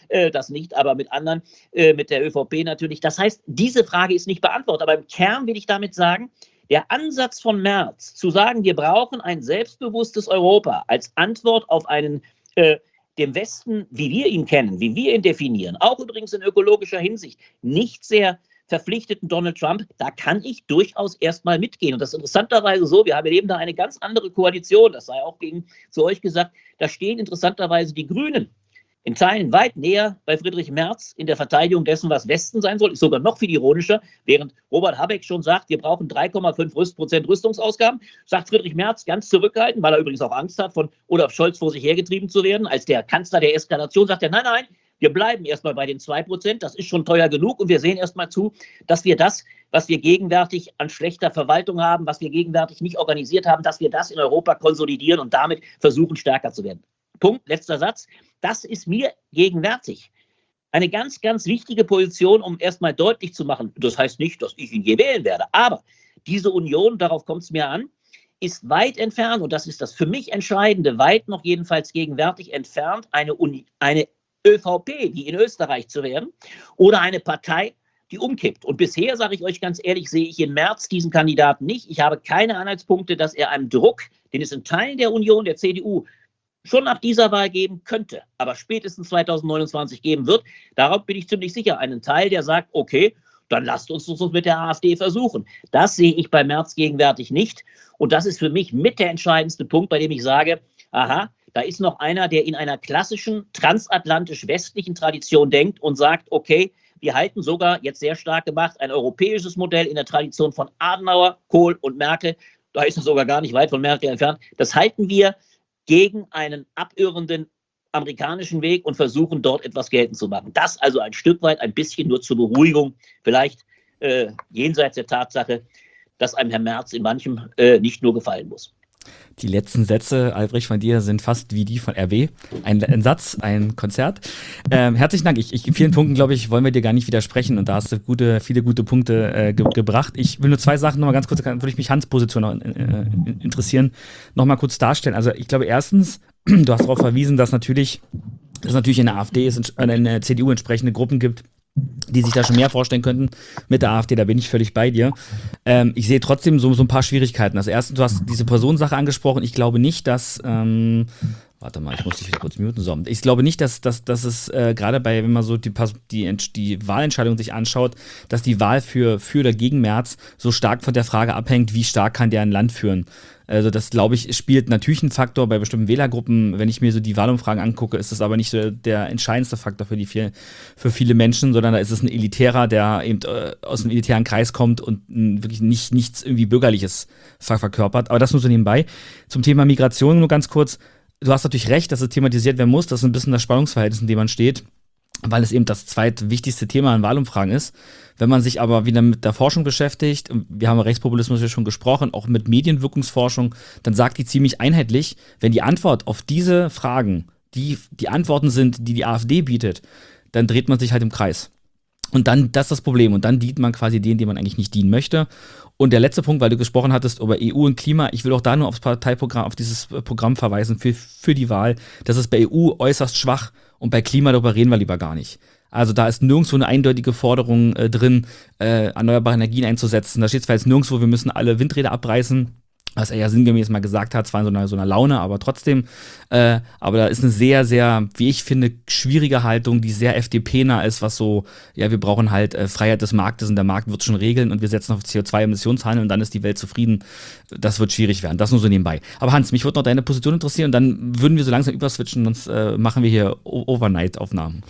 I: äh, das nicht, aber mit anderen, äh, mit der ÖVP natürlich. Das heißt, diese Frage ist nicht beantwortet. Aber im Kern will ich damit sagen, der Ansatz von Merz, zu sagen, wir brauchen ein selbstbewusstes Europa als Antwort auf einen, äh, dem Westen, wie wir ihn kennen, wie wir ihn definieren, auch übrigens in ökologischer Hinsicht, nicht sehr verpflichteten Donald Trump, da kann ich durchaus erstmal mitgehen. Und das ist interessanterweise so, wir haben eben da eine ganz andere Koalition, das sei auch gegen, zu euch gesagt, da stehen interessanterweise die Grünen in Teilen weit näher bei Friedrich Merz in der Verteidigung dessen, was Westen sein soll, ist sogar noch viel ironischer, während Robert Habeck schon sagt, wir brauchen drei Komma fünf Prozent Rüstungsausgaben, sagt Friedrich Merz ganz zurückhaltend, weil er übrigens auch Angst hat, von Olaf Scholz vor sich hergetrieben zu werden, als der Kanzler der Eskalation sagt er, nein, nein, wir bleiben erstmal bei den zwei Prozent, das ist schon teuer genug und wir sehen erstmal zu, dass wir das, was wir gegenwärtig an schlechter Verwaltung haben, was wir gegenwärtig nicht organisiert haben, dass wir das in Europa konsolidieren und damit versuchen, stärker zu werden. Punkt, letzter Satz. Das ist mir gegenwärtig eine ganz, ganz wichtige Position, um erstmal deutlich zu machen. Das heißt nicht, dass ich ihn je wählen werde, aber diese Union, darauf kommt es mir an, ist weit entfernt, und das ist das für mich Entscheidende, weit noch jedenfalls gegenwärtig entfernt, eine, Uni, eine ÖVP, wie in Österreich zu werden, oder eine Partei, die umkippt. Und bisher, sage ich euch ganz ehrlich, sehe ich in Merz diesen Kandidaten nicht. Ich habe keine Anhaltspunkte, dass er einem Druck, den es in Teilen der Union, der C D U, schon nach dieser Wahl geben könnte, aber spätestens zweitausendneunundzwanzig geben wird. Darauf bin ich ziemlich sicher. Einen Teil, der sagt, okay, dann lasst uns das mit der AfD versuchen. Das sehe ich bei Merz gegenwärtig nicht. Und das ist für mich mit der entscheidendste Punkt, bei dem ich sage, aha, da ist noch einer, der in einer klassischen transatlantisch-westlichen Tradition denkt und sagt, okay, wir halten sogar, jetzt sehr stark gemacht, ein europäisches Modell in der Tradition von Adenauer, Kohl und Merkel. Da ist er sogar gar nicht weit von Merkel entfernt. Das halten wir gegen einen abirrenden amerikanischen Weg und versuchen, dort etwas geltend zu machen. Das also ein Stück weit, ein bisschen nur zur Beruhigung, vielleicht äh, jenseits der Tatsache, dass einem Herr Merz in manchem äh, nicht nur gefallen muss.
A: Die letzten Sätze, Albrecht, von dir sind fast wie die von R W. Ein, ein Satz, ein Konzert. Ähm, herzlichen Dank. Ich, ich, in vielen Punkten, glaube ich, wollen wir dir gar nicht widersprechen und da hast du gute, viele gute Punkte äh, ge gebracht. Ich will nur zwei Sachen nochmal ganz kurz, würde ich mich Hans' Position noch, äh, interessieren, nochmal kurz darstellen. Also ich glaube erstens, du hast darauf verwiesen, dass natürlich, dass natürlich in der AfD, es in der C D U entsprechende Gruppen gibt, die sich da schon mehr vorstellen könnten mit der AfD, da bin ich völlig bei dir. Ähm, ich sehe trotzdem so, so ein paar Schwierigkeiten. Also erstens, du hast diese Personensache angesprochen. Ich glaube nicht, dass, ähm, warte mal, ich muss dich wieder kurz muten. So. Ich glaube nicht, dass, dass, dass es äh, gerade bei, wenn man so die, die, die Wahlentscheidung sich anschaut, dass die Wahl für, für oder gegen Merz so stark von der Frage abhängt, wie stark kann der ein Land führen. Also das, glaube ich, spielt natürlich einen Faktor bei bestimmten Wählergruppen. Wenn ich mir so die Wahlumfragen angucke, ist das aber nicht so der entscheidendste Faktor für, die viel, für viele Menschen, sondern da ist es ein Elitärer, der eben äh, aus einem elitären Kreis kommt und n, wirklich nicht, nichts irgendwie Bürgerliches ver verkörpert. Aber das nur so nebenbei. Zum Thema Migration nur ganz kurz. Du hast natürlich recht, dass es thematisiert werden muss. Das ist ein bisschen das Spannungsverhältnis, in dem man steht, weil es eben das zweitwichtigste Thema in Wahlumfragen ist. Wenn man sich aber wieder mit der Forschung beschäftigt, wir haben Rechtspopulismus ja schon gesprochen, auch mit Medienwirkungsforschung, dann sagt die ziemlich einheitlich, wenn die Antwort auf diese Fragen, die die Antworten sind, die die AfD bietet, dann dreht man sich halt im Kreis. Und dann, das ist das Problem. Und dann dient man quasi denen, die man eigentlich nicht dienen möchte. Und der letzte Punkt, weil du gesprochen hattest über E U und Klima, ich will auch da nur aufs Parteiprogramm, auf dieses Programm verweisen für, für die Wahl. Das ist bei E U äußerst schwach und bei Klima, darüber reden wir lieber gar nicht. Also da ist nirgendwo eine eindeutige Forderung äh, drin, äh, erneuerbare Energien einzusetzen. Da steht zwar jetzt nirgendwo, wir müssen alle Windräder abreißen, was er ja sinngemäß mal gesagt hat, zwar in so einer, so einer Laune, aber trotzdem. Äh, aber da ist eine sehr, sehr, wie ich finde, schwierige Haltung, die sehr F D P-nah ist, was so, ja, wir brauchen halt äh, Freiheit des Marktes und der Markt wird schon regeln und wir setzen auf C O zwei Emissionshandel und dann ist die Welt zufrieden. Das wird schwierig werden. Das nur so nebenbei. Aber Hans, mich würde noch deine Position interessieren und dann würden wir so langsam überswitchen, sonst äh, machen wir hier Overnight-Aufnahmen.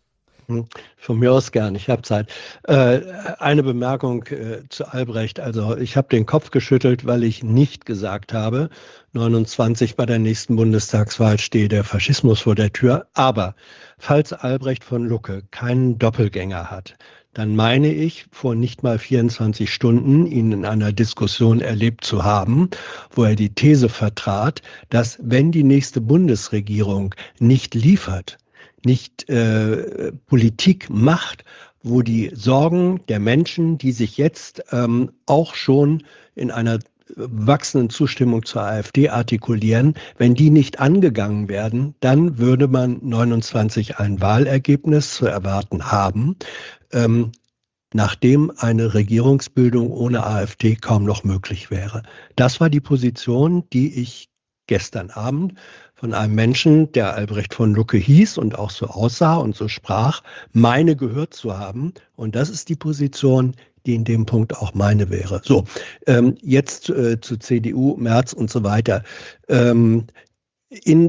H: Von mir aus gern, ich habe Zeit. Äh, eine Bemerkung äh, zu Albrecht. Also ich habe den Kopf geschüttelt, weil ich nicht gesagt habe, neunundzwanzig bei der nächsten Bundestagswahl stehe der Faschismus vor der Tür. Aber falls Albrecht von Lucke keinen Doppelgänger hat, dann meine ich, vor nicht mal vierundzwanzig Stunden ihn in einer Diskussion erlebt zu haben, wo er die These vertrat, dass wenn die nächste Bundesregierung nicht liefert, nicht äh, Politik macht, wo die Sorgen der Menschen, die sich jetzt ähm, auch schon in einer wachsenden Zustimmung zur AfD artikulieren. Wenn die nicht angegangen werden, dann würde man neunundzwanzig ein Wahlergebnis zu erwarten haben, ähm, nachdem eine Regierungsbildung ohne AfD kaum noch möglich wäre. Das war die Position, die ich gestern Abend von einem Menschen, der Albrecht von Lucke hieß und auch so aussah und so sprach, meine gehört zu haben. Und das ist die Position, die in dem Punkt auch meine wäre. So, ähm, jetzt äh, zu C D U, Merz und so weiter. Ähm, In,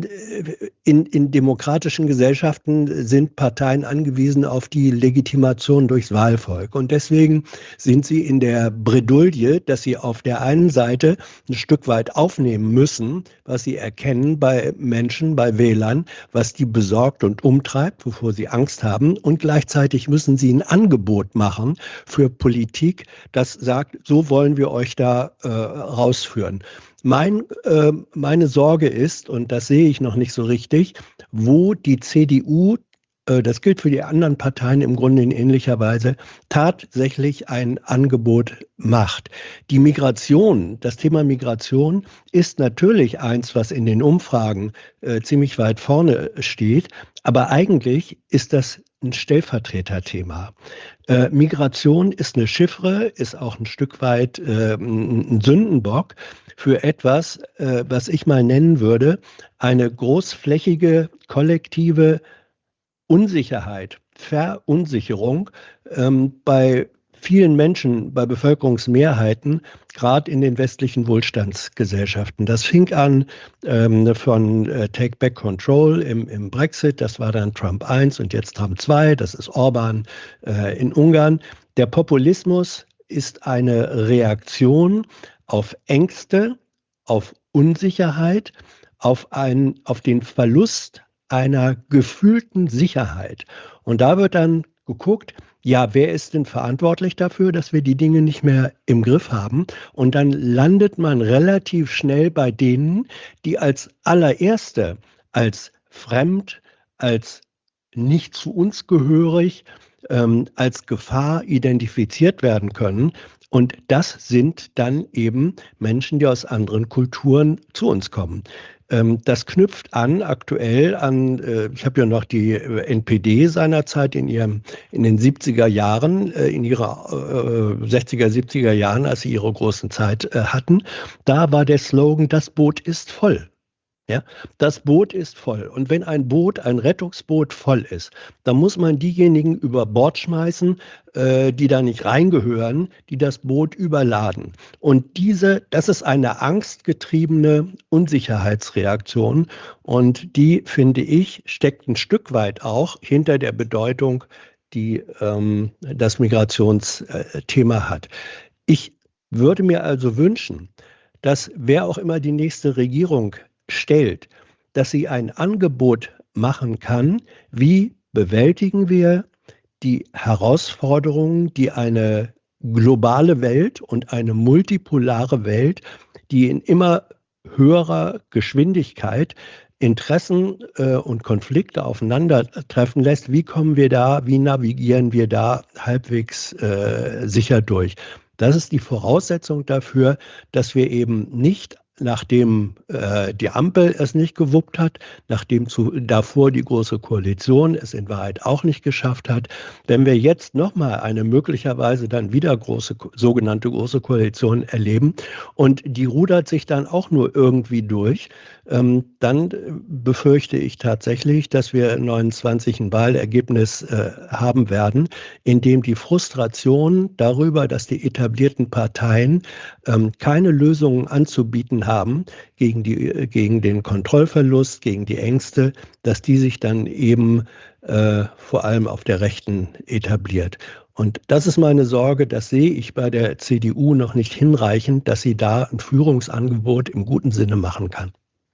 H: in, in demokratischen Gesellschaften sind Parteien angewiesen auf die Legitimation durchs Wahlvolk. Und deswegen sind sie in der Bredouille, dass sie auf der einen Seite ein Stück weit aufnehmen müssen, was sie erkennen bei Menschen, bei Wählern, was die besorgt und umtreibt, wovor sie Angst haben. Und gleichzeitig müssen sie ein Angebot machen für Politik, das sagt, so wollen wir euch da äh, rausführen. Mein, äh, meine Sorge ist, und das sehe ich noch nicht so richtig, wo die C D U, äh, das gilt für die anderen Parteien im Grunde in ähnlicher Weise, tatsächlich ein Angebot macht. Die Migration, das Thema Migration ist natürlich eins, was in den Umfragen äh, ziemlich weit vorne steht, aber eigentlich ist das ein Stellvertreterthema. Äh, Migration ist eine Chiffre, ist auch ein Stück weit äh, ein Sündenbock für etwas, äh, was ich mal nennen würde, eine großflächige kollektive Unsicherheit, Verunsicherung ähm, bei vielen Menschen, bei Bevölkerungsmehrheiten, gerade in den westlichen Wohlstandsgesellschaften. Das fing an ähm, von äh, Take Back Control im, im Brexit, das war dann Trump eins und jetzt Trump zwei, das ist Orban äh, in Ungarn. Der Populismus ist eine Reaktion auf Ängste, auf Unsicherheit, auf, ein, auf den Verlust einer gefühlten Sicherheit. Und da wird dann geguckt, ja, wer ist denn verantwortlich dafür, dass wir die Dinge nicht mehr im Griff haben? Und dann landet man relativ schnell bei denen, die als allererste, als fremd, als nicht zu uns gehörig, ähm, als Gefahr identifiziert werden können. Und das sind dann eben Menschen, die aus anderen Kulturen zu uns kommen. Ähm, das knüpft an aktuell an, äh, ich habe ja noch die äh, N P D seinerzeit in ihrem in den siebziger Jahren, äh, in ihrer äh, sechziger, siebziger Jahren, als sie ihre großen Zeit äh, hatten. Da war der Slogan, das Boot ist voll. Ja, das Boot ist voll. Und wenn ein Boot, ein Rettungsboot voll ist, dann muss man diejenigen über Bord schmeißen, äh, die da nicht reingehören, die das Boot überladen. Und diese, das ist eine angstgetriebene Unsicherheitsreaktion. Und die, finde ich, steckt ein Stück weit auch hinter der Bedeutung, die ähm, das Migrationsthema hat. Ich würde mir also wünschen, dass wer auch immer die nächste Regierung stellt, dass sie ein Angebot machen kann, wie bewältigen wir die Herausforderungen, die eine globale Welt und eine multipolare Welt, die in immer höherer Geschwindigkeit Interessen äh, und Konflikte aufeinandertreffen lässt. Wie kommen wir da, wie navigieren wir da halbwegs äh, sicher durch? Das ist die Voraussetzung dafür, dass wir eben nicht, nachdem äh, die Ampel es nicht gewuppt hat, nachdem zu, davor die Große Koalition es in Wahrheit auch nicht geschafft hat, wenn wir jetzt nochmal eine möglicherweise dann wieder große, sogenannte Große Koalition erleben und die rudert sich dann auch nur irgendwie durch, ähm, dann befürchte ich tatsächlich, dass wir neunundzwanzig ein Wahlergebnis äh, haben werden, in dem die Frustration darüber, dass die etablierten Parteien ähm, keine Lösungen anzubieten haben gegen, die, gegen den Kontrollverlust, gegen die Ängste, dass die sich dann eben äh, vor allem auf der Rechten etabliert. Und das ist meine Sorge, das sehe ich bei der C D U noch nicht hinreichend, dass sie da ein Führungsangebot im guten Sinne machen kann.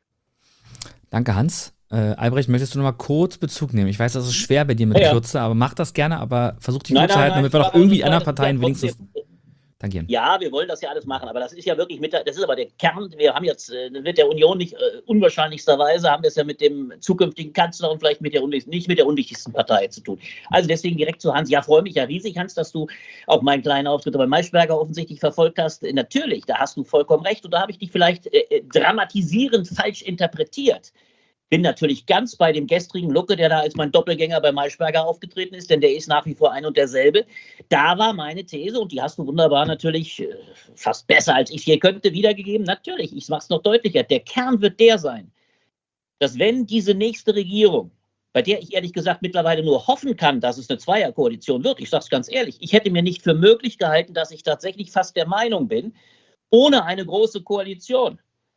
A: Danke, Hans. Äh, Albrecht, möchtest du noch mal kurz Bezug nehmen? Ich weiß, das ist schwer bei dir mit
J: ja,
A: Kürze, aber mach das gerne, aber versuch dich
J: nein,
A: kurz zu halten,
J: nein,
A: damit wir
J: nein,
A: doch irgendwie
J: nein,
A: anderen
J: nein,
A: Parteien
J: nein,
A: wenigstens... tangieren.
J: Ja, wir wollen das ja alles machen, aber das ist ja wirklich mit der, das ist aber der Kern. Wir haben jetzt äh, mit der Union nicht, äh, unwahrscheinlichsterweise haben wir es ja mit dem zukünftigen Kanzler und vielleicht mit der nicht mit der unwichtigsten Partei zu tun. Also deswegen direkt zu Hans. Ja, freue mich ja riesig, Hans, dass du auch meinen kleinen Auftritt bei Maischberger offensichtlich verfolgt hast. Äh, natürlich, da hast du vollkommen recht und da habe ich dich vielleicht äh, dramatisierend falsch interpretiert. Bin natürlich ganz bei dem gestrigen Lucke, der da als mein Doppelgänger bei Maischberger aufgetreten ist, denn der ist nach wie vor ein und derselbe. Da war meine These, und die hast du wunderbar natürlich äh, fast besser als ich hier könnte, wiedergegeben. Natürlich, ich mache es noch deutlicher. Der Kern wird der sein, dass wenn diese nächste Regierung, bei der ich ehrlich gesagt mittlerweile nur hoffen kann, dass es eine Zweierkoalition wird, ich sage es ganz ehrlich, ich hätte mir nicht für möglich gehalten, dass ich tatsächlich fast der Meinung bin, ohne eine große Koalition,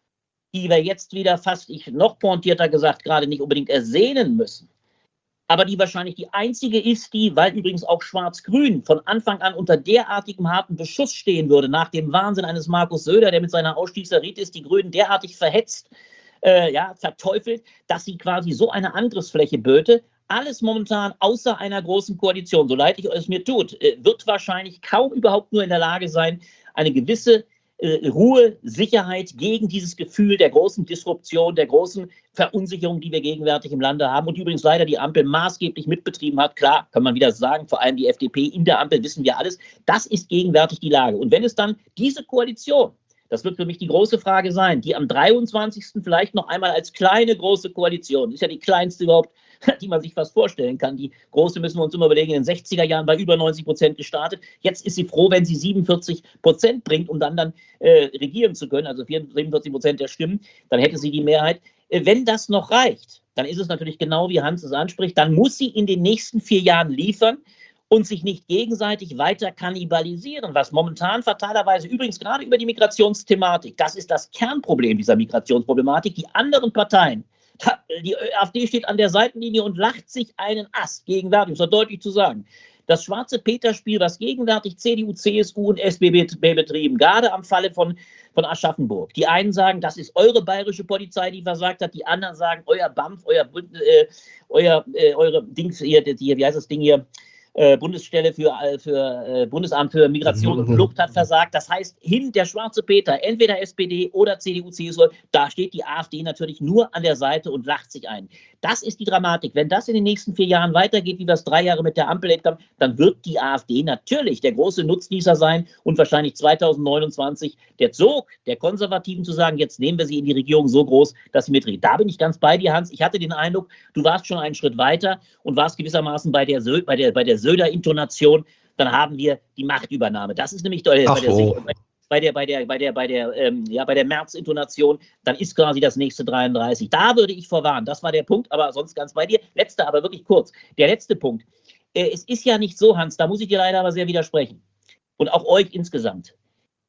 J: die wir jetzt wieder fast, ich noch pointierter gesagt, gerade nicht unbedingt ersehnen müssen, aber die wahrscheinlich die einzige ist, die, weil übrigens auch Schwarz-Grün von Anfang an unter derartigem harten Beschuss stehen würde, nach dem Wahnsinn eines Markus Söder, der mit seiner Ausstiegseritis die Grünen derartig verhetzt, äh, ja, verteufelt, dass sie quasi so eine Angriffsfläche böte. Alles momentan außer einer großen Koalition, so leid ich es mir tut, äh, wird wahrscheinlich kaum überhaupt nur in der Lage sein, eine gewisse Äh, Ruhe, Sicherheit gegen dieses Gefühl der großen Disruption, der großen Verunsicherung, die wir gegenwärtig im Lande haben und die übrigens leider die Ampel maßgeblich mitbetrieben hat. Klar, kann man wieder sagen, vor allem die F D P in der Ampel, wissen wir alles. Das ist gegenwärtig die Lage. Und wenn es dann diese Koalition, das wird für mich die große Frage sein, die am dreiundzwanzigsten vielleicht noch einmal als kleine große Koalition, ist ja die kleinste überhaupt, die man sich fast vorstellen kann. Die große müssen wir uns immer überlegen, in den sechziger Jahren bei über neunzig Prozent gestartet. Jetzt ist sie froh, wenn sie siebenundvierzig Prozent bringt, um dann, dann äh, regieren zu können, also siebenundvierzig Prozent der Stimmen, dann hätte sie die Mehrheit. Äh, wenn das noch reicht, dann ist es natürlich genau, wie Hans es anspricht, dann muss sie in den nächsten vier Jahren liefern und sich nicht gegenseitig weiter kannibalisieren, was momentan fatalerweise übrigens gerade über die Migrationsthematik, das ist das Kernproblem dieser Migrationsproblematik, die anderen Parteien, die AfD steht an der Seitenlinie und lacht sich einen Ast gegenwärtig, um es deutlich zu sagen. Das schwarze Peter-Spiel, was gegenwärtig C D U, C S U und S P B betrieben, gerade am Falle von, von Aschaffenburg. Die einen sagen, das ist eure bayerische Polizei, die versagt hat. Die anderen sagen, euer B A M F, euer, äh, euer äh, eure Dings hier, die, wie heißt das Ding hier, äh, Bundesstelle für, für äh, Bundesamt für Migration und Flucht hat versagt. Das heißt, hin der schwarze Peter, entweder S P D oder C D U, C S U, da steht die AfD natürlich nur an der Seite und lacht sich ein. Das ist die Dramatik. Wenn das in den nächsten vier Jahren weitergeht, wie wir es drei Jahre mit der Ampel erlebt haben, dann wird die AfD natürlich der große Nutznießer sein und wahrscheinlich zweitausendneunundzwanzig der Zug der Konservativen zu sagen, jetzt nehmen wir sie in die Regierung so groß, dass sie mitreden. Da bin ich ganz bei dir, Hans. Ich hatte den Eindruck, du warst schon einen Schritt weiter und warst gewissermaßen bei der, Sö- bei der, bei der Söder-Intonation. Dann haben wir die Machtübernahme. Das ist nämlich äh, bei der oh. Bei der, bei der, bei der, bei der, ähm, ja, bei der März-Intonation, dann ist quasi das nächste dreiunddreißig. Da würde ich vorwarnen. Das war der Punkt, aber sonst ganz bei dir. Letzter, aber wirklich kurz. Der letzte Punkt. Äh, es ist ja nicht so, Hans, da muss ich dir leider aber sehr widersprechen. Und auch euch insgesamt.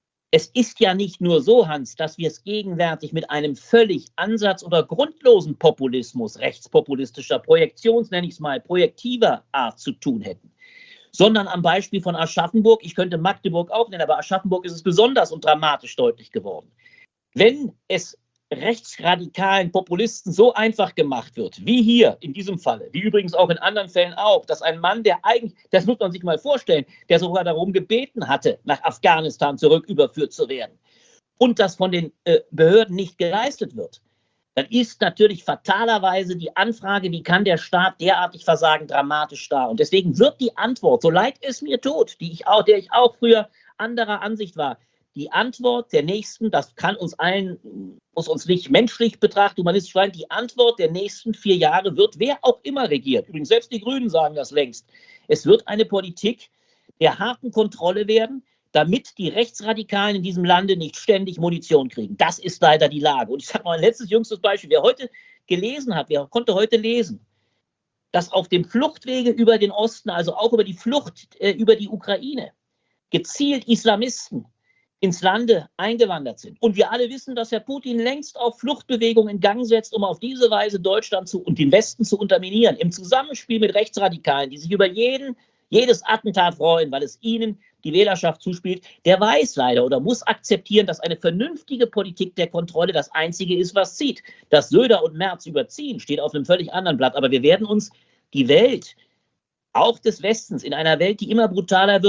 J: Es ist ja nicht nur so, Hans, dass wir es gegenwärtig mit einem völlig ansatz- oder grundlosen Populismus, rechtspopulistischer, Projektions, nenne ich es mal, projektiver Art zu tun hätten. Sondern am Beispiel von Aschaffenburg, ich könnte Magdeburg auch nennen, aber Aschaffenburg ist es besonders und dramatisch deutlich geworden. Wenn es rechtsradikalen Populisten so einfach gemacht wird, wie hier in diesem Falle, wie übrigens auch in anderen Fällen auch, dass ein Mann, der eigentlich, das muss man sich mal vorstellen, der sogar darum gebeten hatte, nach Afghanistan zurück überführt zu werden und das von den äh, Behörden nicht geleistet wird, dann ist natürlich fatalerweise die Anfrage, wie kann der Staat derartig versagen, dramatisch da. Und deswegen wird die Antwort, so leid es mir tut, die ich auch, der ich auch früher anderer Ansicht war, die Antwort der nächsten, das kann uns allen, muss uns nicht menschlich betrachten, humanistisch sein, die Antwort der nächsten vier Jahre wird, wer auch immer regiert, übrigens selbst die Grünen sagen das längst, es wird eine Politik der harten Kontrolle werden, damit die Rechtsradikalen in diesem Lande nicht ständig Munition kriegen. Das ist leider die Lage. Und ich sage mal ein letztes jüngstes Beispiel. Wer heute gelesen hat, wer konnte heute lesen, dass auf dem Fluchtwege über den Osten, also auch über die Flucht äh, über die Ukraine, gezielt Islamisten ins Lande eingewandert sind. Und wir alle wissen, dass Herr Putin längst auch Fluchtbewegungen in Gang setzt, um auf diese Weise Deutschland zu, und den Westen zu unterminieren. Im Zusammenspiel mit Rechtsradikalen, die sich über jeden, jedes Attentat freuen, weil es ihnen die Wählerschaft zuspielt, der weiß leider oder muss akzeptieren, dass eine vernünftige Politik der Kontrolle das Einzige ist, was zieht. Dass Söder und Merz überziehen, steht auf einem völlig anderen Blatt. Aber wir werden uns die Welt, auch des Westens, in einer Welt, die immer brutaler wird,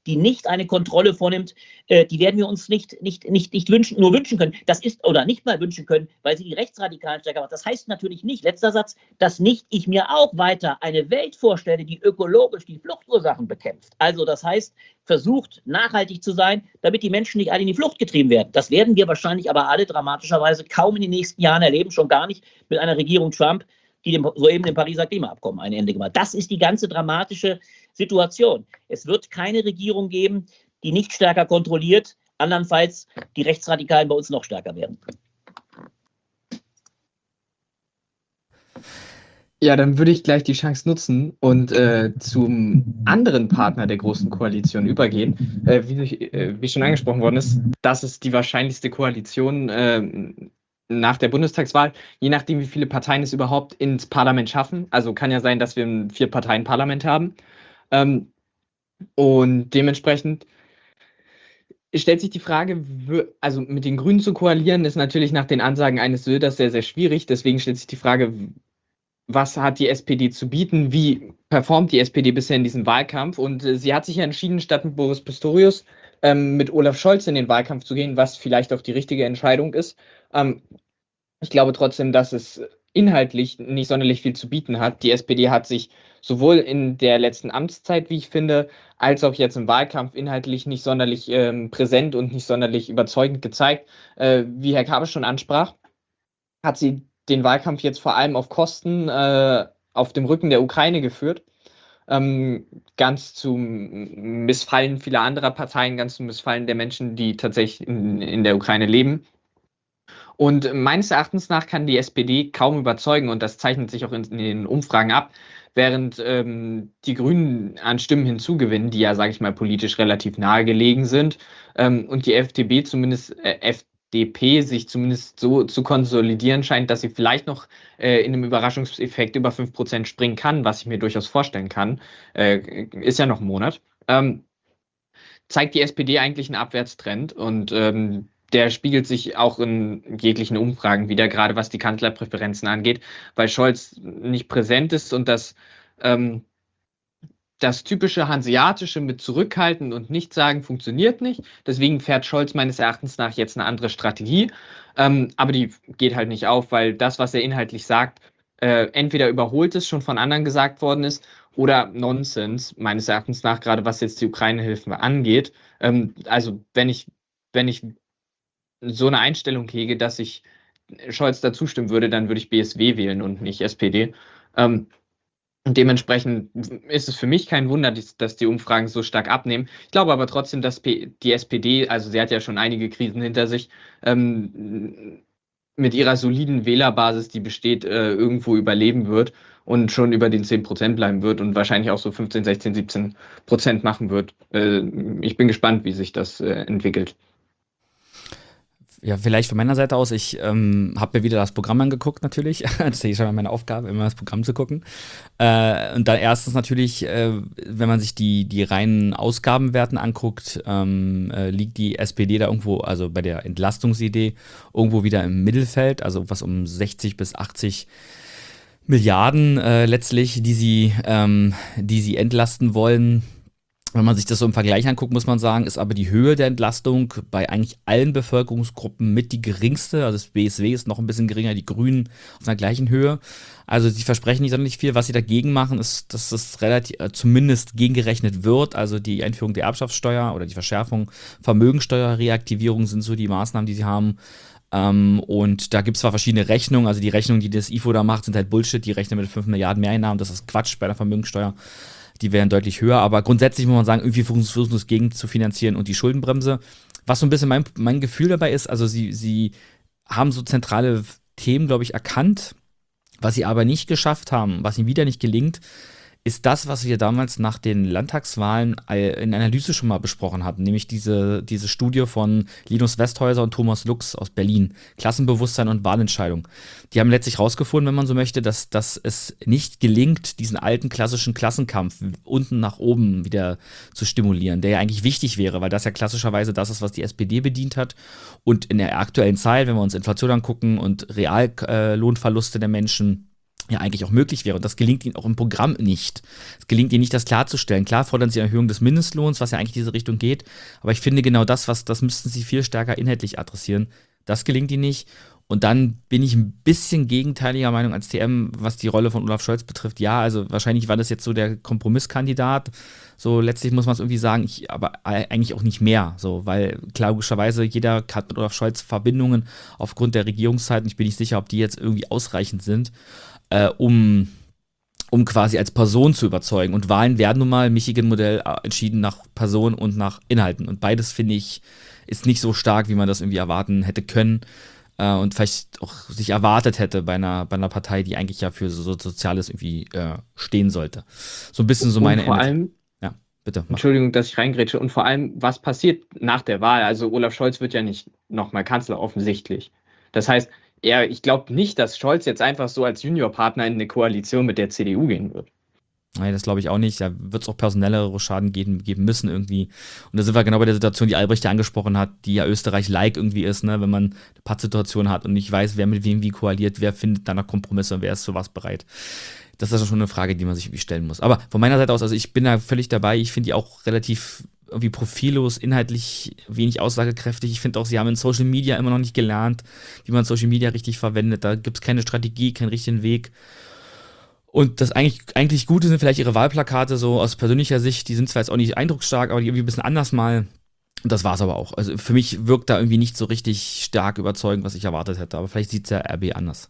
J: die nicht eine Kontrolle vornimmt, äh, die werden wir uns nicht, nicht, nicht, nicht wünschen, nur wünschen können. Das ist, oder nicht mal wünschen können, weil sie die Rechtsradikalen stärker macht. Das heißt natürlich nicht, letzter Satz, dass nicht ich mir auch weiter eine Welt vorstelle, die ökologisch die Fluchtursachen bekämpft. Also das heißt, versucht nachhaltig zu sein, damit die Menschen nicht alle in die Flucht getrieben werden. Das werden wir wahrscheinlich aber alle dramatischerweise kaum in den nächsten Jahren erleben, schon gar nicht mit einer Regierung Trump, die dem, soeben dem Pariser Klimaabkommen ein Ende gemacht hat. Das ist die ganze dramatische Situation. Es wird keine Regierung geben, die nicht stärker kontrolliert, andernfalls die Rechtsradikalen bei uns noch stärker werden.
E: Ja, dann würde ich gleich die Chance nutzen und äh, zum anderen Partner der Großen Koalition übergehen. Äh, wie, äh, wie schon angesprochen worden ist, das ist die wahrscheinlichste Koalition äh, nach der Bundestagswahl, je nachdem, wie viele Parteien es überhaupt ins Parlament schaffen. Also kann ja sein, dass wir ein Vier-Parteien-Parlament haben. Ähm, und dementsprechend stellt sich die Frage, also mit den Grünen zu koalieren, ist natürlich nach den Ansagen eines Söders sehr, sehr schwierig. Deswegen stellt sich die Frage, was hat die S P D zu bieten? Wie performt die S P D bisher in diesem Wahlkampf? Und äh, sie hat sich ja entschieden, statt mit Boris Pistorius ähm, mit Olaf Scholz in den Wahlkampf zu gehen, was vielleicht auch die richtige Entscheidung ist. Ähm, ich glaube trotzdem, dass es inhaltlich nicht sonderlich viel zu bieten hat. Die S P D hat sich sowohl in der letzten Amtszeit, wie ich finde, als auch jetzt im Wahlkampf inhaltlich nicht sonderlich ähm, präsent und nicht sonderlich überzeugend gezeigt. Äh, wie Herr Kabe schon ansprach, hat sie den Wahlkampf jetzt vor allem auf Kosten, äh, auf dem Rücken der Ukraine geführt. Ähm, ganz zum Missfallen vieler anderer Parteien, ganz zum Missfallen der Menschen, die tatsächlich in, in der Ukraine leben. Und meines Erachtens nach kann die S P D kaum überzeugen, und das zeichnet sich auch in, in den Umfragen ab, während ähm, die Grünen an Stimmen hinzugewinnen, die ja, sage ich mal, politisch relativ nahe gelegen sind, ähm, und die F D P zumindest, äh, F D P sich zumindest so zu konsolidieren scheint, dass sie vielleicht noch äh, in einem Überraschungseffekt über fünf Prozent springen kann, was ich mir durchaus vorstellen kann, äh, ist ja noch ein Monat, ähm, zeigt die S P D eigentlich einen Abwärtstrend, und ähm, der spiegelt sich auch in jeglichen Umfragen wieder, gerade was die Kanzlerpräferenzen angeht, weil Scholz nicht präsent ist und das ähm, Das typische Hanseatische mit Zurückhalten und Nichtsagen funktioniert nicht. Deswegen fährt Scholz meines Erachtens nach jetzt eine andere Strategie. Ähm, aber die geht halt nicht auf, weil das, was er inhaltlich sagt, äh, entweder überholt ist, schon von anderen gesagt worden ist, oder Nonsens, meines Erachtens nach, gerade was jetzt die Ukraine-Hilfen angeht. Ähm, also wenn ich, wenn ich so eine Einstellung hege, dass ich Scholz da zustimmen würde, dann würde ich B S W wählen und nicht S P D. Ähm, Und dementsprechend ist es für mich kein Wunder, dass die Umfragen so stark abnehmen. Ich glaube aber trotzdem, dass die S P D, also sie hat ja schon einige Krisen hinter sich, ähm, mit ihrer soliden Wählerbasis, die besteht, äh, irgendwo überleben wird und schon über den zehn Prozent bleiben wird und wahrscheinlich auch so fünfzehn, sechzehn, siebzehn Prozent machen wird. Äh, ich bin gespannt, wie sich das äh, entwickelt.
A: Ja, vielleicht von meiner Seite aus, ich ähm, habe mir wieder das Programm angeguckt natürlich. Das ist ja schon meine Aufgabe, immer das Programm zu gucken. Äh, und dann erstens natürlich, äh, wenn man sich die, die reinen Ausgabenwerten anguckt, ähm, äh, liegt die S P D da irgendwo, also bei der Entlastungsidee, irgendwo wieder im Mittelfeld, also was um sechzig bis achtzig Milliarden äh, letztlich, die sie, ähm, die sie entlasten wollen. Wenn man sich das so im Vergleich anguckt, muss man sagen, ist aber die Höhe der Entlastung bei eigentlich allen Bevölkerungsgruppen mit die geringste. Also das B S W ist noch ein bisschen geringer, die Grünen auf einer gleichen Höhe. Also sie versprechen nicht sonderlich viel. Was sie dagegen machen, ist, dass das relativ, äh, zumindest gegengerechnet wird. Also die Einführung der Erbschaftssteuer oder die Verschärfung, Vermögensteuer, Reaktivierung sind so die Maßnahmen, die sie haben. Ähm, und da gibt es zwar verschiedene Rechnungen, also die Rechnungen, die das I F O da macht, sind halt Bullshit. Die rechnen mit fünf Milliarden Mehreinnahmen. Das ist Quatsch bei der Vermögensteuer. Die wären deutlich höher, aber grundsätzlich muss man sagen, irgendwie versuchen wir es gegen zu finanzieren und die Schuldenbremse. Was so ein bisschen mein, mein Gefühl dabei ist, also sie, sie haben so zentrale Themen, glaube ich, erkannt, was sie aber nicht geschafft haben, was ihnen wieder nicht gelingt, ist das, was wir damals nach den Landtagswahlen in Analyse schon mal besprochen hatten, nämlich diese, diese Studie von Linus Westhäuser und Thomas Lux aus Berlin, Klassenbewusstsein und Wahlentscheidung. Die haben letztlich rausgefunden, wenn man so möchte, dass, dass es nicht gelingt, diesen alten klassischen Klassenkampf unten nach oben wieder zu stimulieren, der ja eigentlich wichtig wäre, weil das ja klassischerweise das ist, was die S P D bedient hat. Und in der aktuellen Zeit, wenn wir uns Inflation angucken und Reallohnverluste der Menschen, ja eigentlich auch möglich wäre. Und das gelingt ihnen auch im Programm nicht. Es gelingt ihnen nicht, das klarzustellen. Klar fordern sie Erhöhung des Mindestlohns, was ja eigentlich in diese Richtung geht. Aber ich finde genau das, was, das müssten sie viel stärker inhaltlich adressieren. Das gelingt ihnen nicht. Und dann bin ich ein bisschen gegenteiliger Meinung als T M, was die Rolle von Olaf Scholz betrifft. Ja, also wahrscheinlich war das jetzt so der Kompromisskandidat. So letztlich muss man es irgendwie sagen, ich, aber eigentlich auch nicht mehr. So, weil klar, logischerweise, jeder hat mit Olaf Scholz Verbindungen aufgrund der Regierungszeit. Und ich bin nicht sicher, ob die jetzt irgendwie ausreichend sind. Äh, um, um quasi als Person zu überzeugen. Und Wahlen werden nun mal, Michigan-Modell, äh, entschieden nach Person und nach Inhalten. Und beides, finde ich, ist nicht so stark, wie man das irgendwie erwarten hätte können. Äh, und vielleicht auch sich erwartet hätte bei einer, bei einer Partei, die eigentlich ja für so, so Soziales irgendwie äh, stehen sollte. So ein bisschen so meine...
E: Und vor
A: Ende-
E: allem,
A: ja, bitte. Mach.
E: Entschuldigung, dass ich reingrätsche, und vor allem, was passiert nach der Wahl? Also Olaf Scholz wird ja nicht nochmal Kanzler, offensichtlich. Das heißt, ja, ich glaube nicht, dass Scholz jetzt einfach so als Juniorpartner in eine Koalition mit der C D U gehen wird.
A: Nein, das glaube ich auch nicht. Da wird es auch personellere Schaden geben, geben müssen irgendwie. Und da sind wir genau bei der Situation, die Albrecht ja angesprochen hat, die ja Österreich-like irgendwie ist, ne? Wenn man eine Pattsituation hat und nicht weiß, wer mit wem wie koaliert, wer findet da noch Kompromisse und wer ist für was bereit. Das ist schon eine Frage, die man sich irgendwie stellen muss. Aber von meiner Seite aus, also ich bin da völlig dabei. Ich finde die auch relativ irgendwie profillos, inhaltlich wenig aussagekräftig. Ich finde auch, sie haben in Social Media immer noch nicht gelernt, wie man Social Media richtig verwendet. Da gibt es keine Strategie, keinen richtigen Weg. Und das eigentlich, eigentlich Gute sind vielleicht ihre Wahlplakate, so aus persönlicher Sicht. Die sind zwar jetzt auch nicht eindrucksstark, aber die irgendwie ein bisschen anders mal. Und das war's aber auch. Also für mich wirkt da irgendwie nicht so richtig stark überzeugend, was ich erwartet hätte. Aber vielleicht sieht es ja R B anders.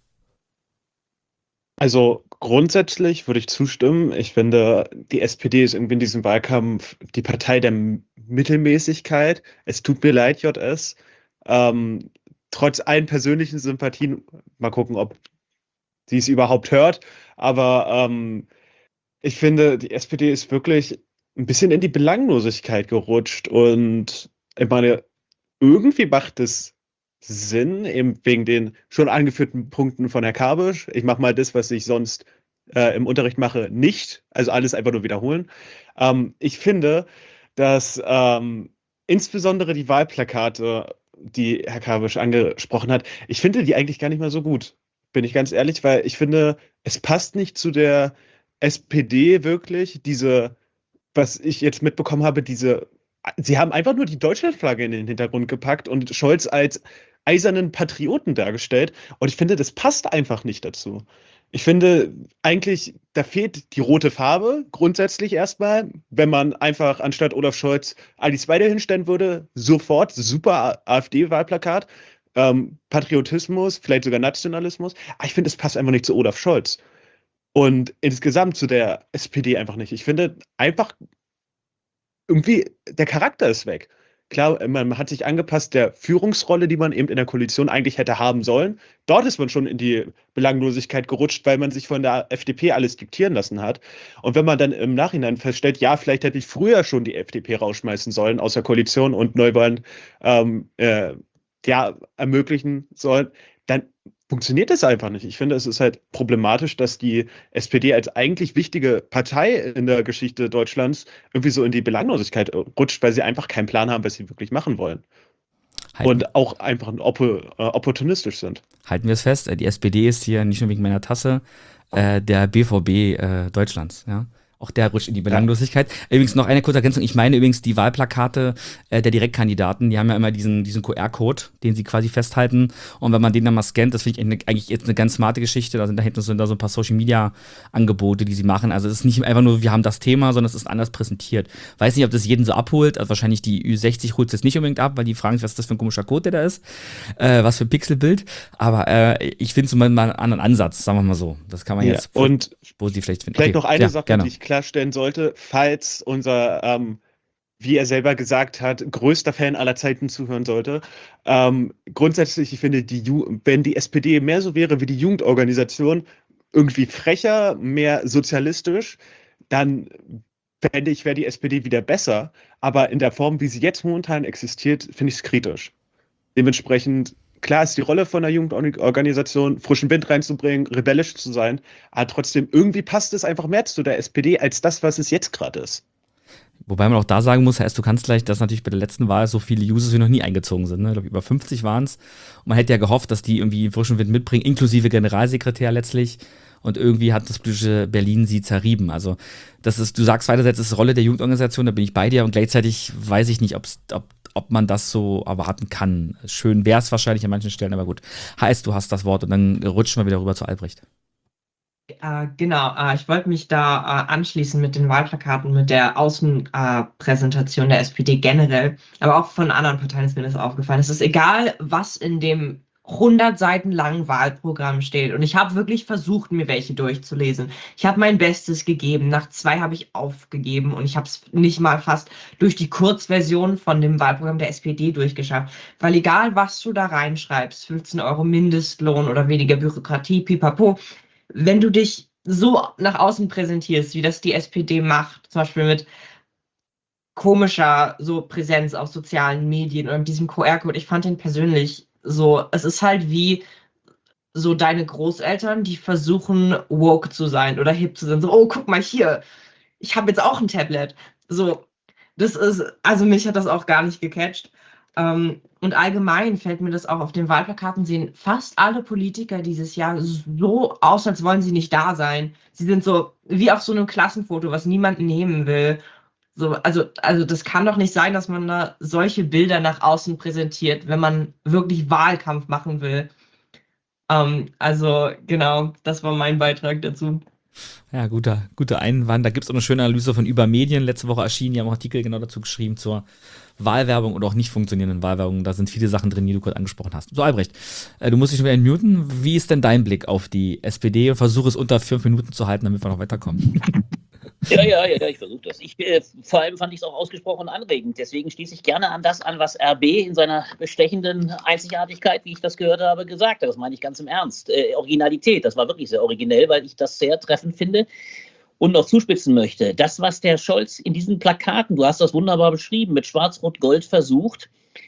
F: Also grundsätzlich würde ich zustimmen. Ich finde, die S P D ist irgendwie in diesem Wahlkampf die Partei der M- Mittelmäßigkeit. Es tut mir leid, J S. Ähm, trotz allen persönlichen Sympathien, mal gucken, ob sie es überhaupt hört. Aber ähm, ich finde, die S P D ist wirklich ein bisschen in die Belanglosigkeit gerutscht. Und ich meine, irgendwie macht es Sinn, eben wegen den schon angeführten Punkten von Herr Kabisch. Ich mache mal das, was ich sonst äh, im Unterricht mache, nicht. Also alles einfach nur wiederholen. Ähm, ich finde, dass ähm, insbesondere die Wahlplakate, die Herr Kabisch angesprochen hat, ich finde die eigentlich gar nicht mal so gut. Bin ich ganz ehrlich, weil ich finde, es passt nicht zu der S P D wirklich, diese, was ich jetzt mitbekommen habe, diese, sie haben einfach nur die Deutschlandflagge in den Hintergrund gepackt und Scholz als eisernen Patrioten dargestellt. Und ich finde, das passt einfach nicht dazu. Ich finde eigentlich, da fehlt die rote Farbe grundsätzlich erstmal. Wenn man einfach anstatt Olaf Scholz Alice Weidel hinstellen würde, sofort super AfD-Wahlplakat. Ähm, Patriotismus, vielleicht sogar Nationalismus. Aber ich finde, es passt einfach nicht zu Olaf Scholz. Und insgesamt zu der S P D einfach nicht. Ich finde einfach irgendwie, der Charakter ist weg. Klar, man hat sich angepasst der Führungsrolle, die man eben in der Koalition eigentlich hätte haben sollen. Dort ist man schon in die Belanglosigkeit gerutscht, weil man sich von der F D P alles diktieren lassen hat. Und wenn man dann im Nachhinein feststellt, ja, vielleicht hätte ich früher schon die F D P rausschmeißen sollen aus der Koalition und Neuwahlen ähm, äh, ja, ermöglichen sollen, dann funktioniert das einfach nicht. Ich finde, es ist halt problematisch, dass die S P D als eigentlich wichtige Partei in der Geschichte Deutschlands irgendwie so in die Belanglosigkeit rutscht, weil sie einfach keinen Plan haben, was sie wirklich machen wollen. Halten. Und auch einfach oppo- äh, opportunistisch sind.
A: Halten wir es fest, die S P D ist hier nicht nur wegen meiner Tasse äh, der B V B äh, Deutschlands, ja. Auch der rutscht in die Belanglosigkeit. Ja. Übrigens noch eine kurze Ergänzung. Ich meine übrigens die Wahlplakate äh, der Direktkandidaten, die haben ja immer diesen, diesen Q R-Code, den sie quasi festhalten. Und wenn man den dann mal scannt, das finde ich eine, eigentlich jetzt eine ganz smarte Geschichte. Da sind da hinten so, da so ein paar Social-Media-Angebote, die sie machen. Also es ist nicht einfach nur, wir haben das Thema, sondern es ist anders präsentiert. Weiß nicht, ob das jeden so abholt. Also wahrscheinlich die Ü sechzig holt es jetzt nicht unbedingt ab, weil die fragen sich, was ist das für ein komischer Code, der da ist. Äh, was für ein Pixelbild. Aber äh, ich finde es mal einen anderen Ansatz, sagen wir mal so. Das kann man
F: ja.
A: jetzt
F: und
A: positiv vielleicht finden.
F: Vielleicht
A: Okay.
F: noch eine
A: ja,
F: Sache,
A: gerne.
F: die ich klarstellen sollte, falls unser, ähm, wie er selber gesagt hat, größter Fan aller Zeiten zuhören sollte. Ähm, grundsätzlich, ich finde, die Ju- wenn die S P D mehr so wäre wie die Jugendorganisation, irgendwie frecher, mehr sozialistisch, dann fände ich, wäre die S P D wieder besser. Aber in der Form, wie sie jetzt momentan existiert, finde ich es kritisch. Dementsprechend, klar ist die Rolle von einer Jugendorganisation, frischen Wind reinzubringen, rebellisch zu sein, aber trotzdem, irgendwie passt es einfach mehr zu der S P D als das, was es jetzt gerade ist.
A: Wobei man auch da sagen muss, Herr S., du kannst gleich, dass natürlich bei der letzten Wahl so viele Users wie noch nie eingezogen sind. Ne? Ich glaube, über fünfzig waren es. Und man hätte ja gehofft, dass die irgendwie frischen Wind mitbringen, inklusive Generalsekretär letztlich. und irgendwie hat das politische Berlin sie zerrieben. Also das ist, du sagst weiter, das ist Rolle der Jugendorganisation, da bin ich bei dir und gleichzeitig weiß ich nicht, ob's, ob ob man das so erwarten kann. Schön wäre es wahrscheinlich an manchen Stellen, aber gut. Heißt, du hast das Wort und dann rutschen wir wieder rüber zu Albrecht.
G: Äh, genau, äh, ich wollte mich da äh, anschließen mit den Wahlplakaten, mit der Außenpräsentation äh, der S P D generell, aber auch von anderen Parteien ist mir das aufgefallen. Es ist egal, was in dem hundert Seiten langen Wahlprogramm steht. Und ich habe wirklich versucht, mir welche durchzulesen. Ich habe mein Bestes gegeben. Nach zwei habe ich aufgegeben und ich habe es nicht mal fast durch die Kurzversion von dem Wahlprogramm der S P D durchgeschafft. Weil egal, was du da reinschreibst, fünfzehn Euro Mindestlohn oder weniger Bürokratie, pipapo, wenn du dich so nach außen präsentierst, wie das die S P D macht, zum Beispiel mit komischer so Präsenz auf sozialen Medien oder mit diesem Q R-Code, ich fand den persönlich so, es ist halt wie so deine Großeltern, die versuchen woke zu sein oder hip zu sein. So, oh, guck mal hier, ich habe jetzt auch ein Tablet. So, das ist, also mich hat das auch gar nicht gecatcht. Ähm, und allgemein fällt mir das auch auf den Wahlplakaten, sehen fast alle Politiker dieses Jahr so aus, als wollen sie nicht da sein. Sie sind so wie auf so einem Klassenfoto, was niemand nehmen will. So, also, also das kann doch nicht sein, dass man da solche Bilder nach außen präsentiert, wenn man wirklich Wahlkampf machen will. Ähm, also genau, das war mein Beitrag dazu.
A: Ja, guter, guter Einwand. Da gibt es auch eine schöne Analyse von Übermedien. Letzte Woche erschienen, die haben auch Artikel genau dazu geschrieben zur Wahlwerbung oder auch nicht funktionierenden Wahlwerbung. Da sind viele Sachen drin, die du gerade angesprochen hast. So, Albrecht, äh, du musst dich schon wieder entmuten. Wie ist denn dein Blick auf die S P D? Versuch es unter fünf Minuten zu halten, damit wir noch weiterkommen.
J: Ja, ja, ja, ja, ich versuche das. Ich, äh, vor allem fand ich es auch ausgesprochen anregend. Deswegen schließe ich gerne an das an, was R B in seiner bestechenden Einzigartigkeit, wie ich das gehört habe, gesagt hat. Das meine ich ganz im Ernst. Äh, Originalität, das war wirklich sehr originell, weil ich das sehr treffend finde und noch zuspitzen möchte. Das, was der Scholz in diesen Plakaten, du hast das wunderbar beschrieben, mit Schwarz-Rot-Gold versucht,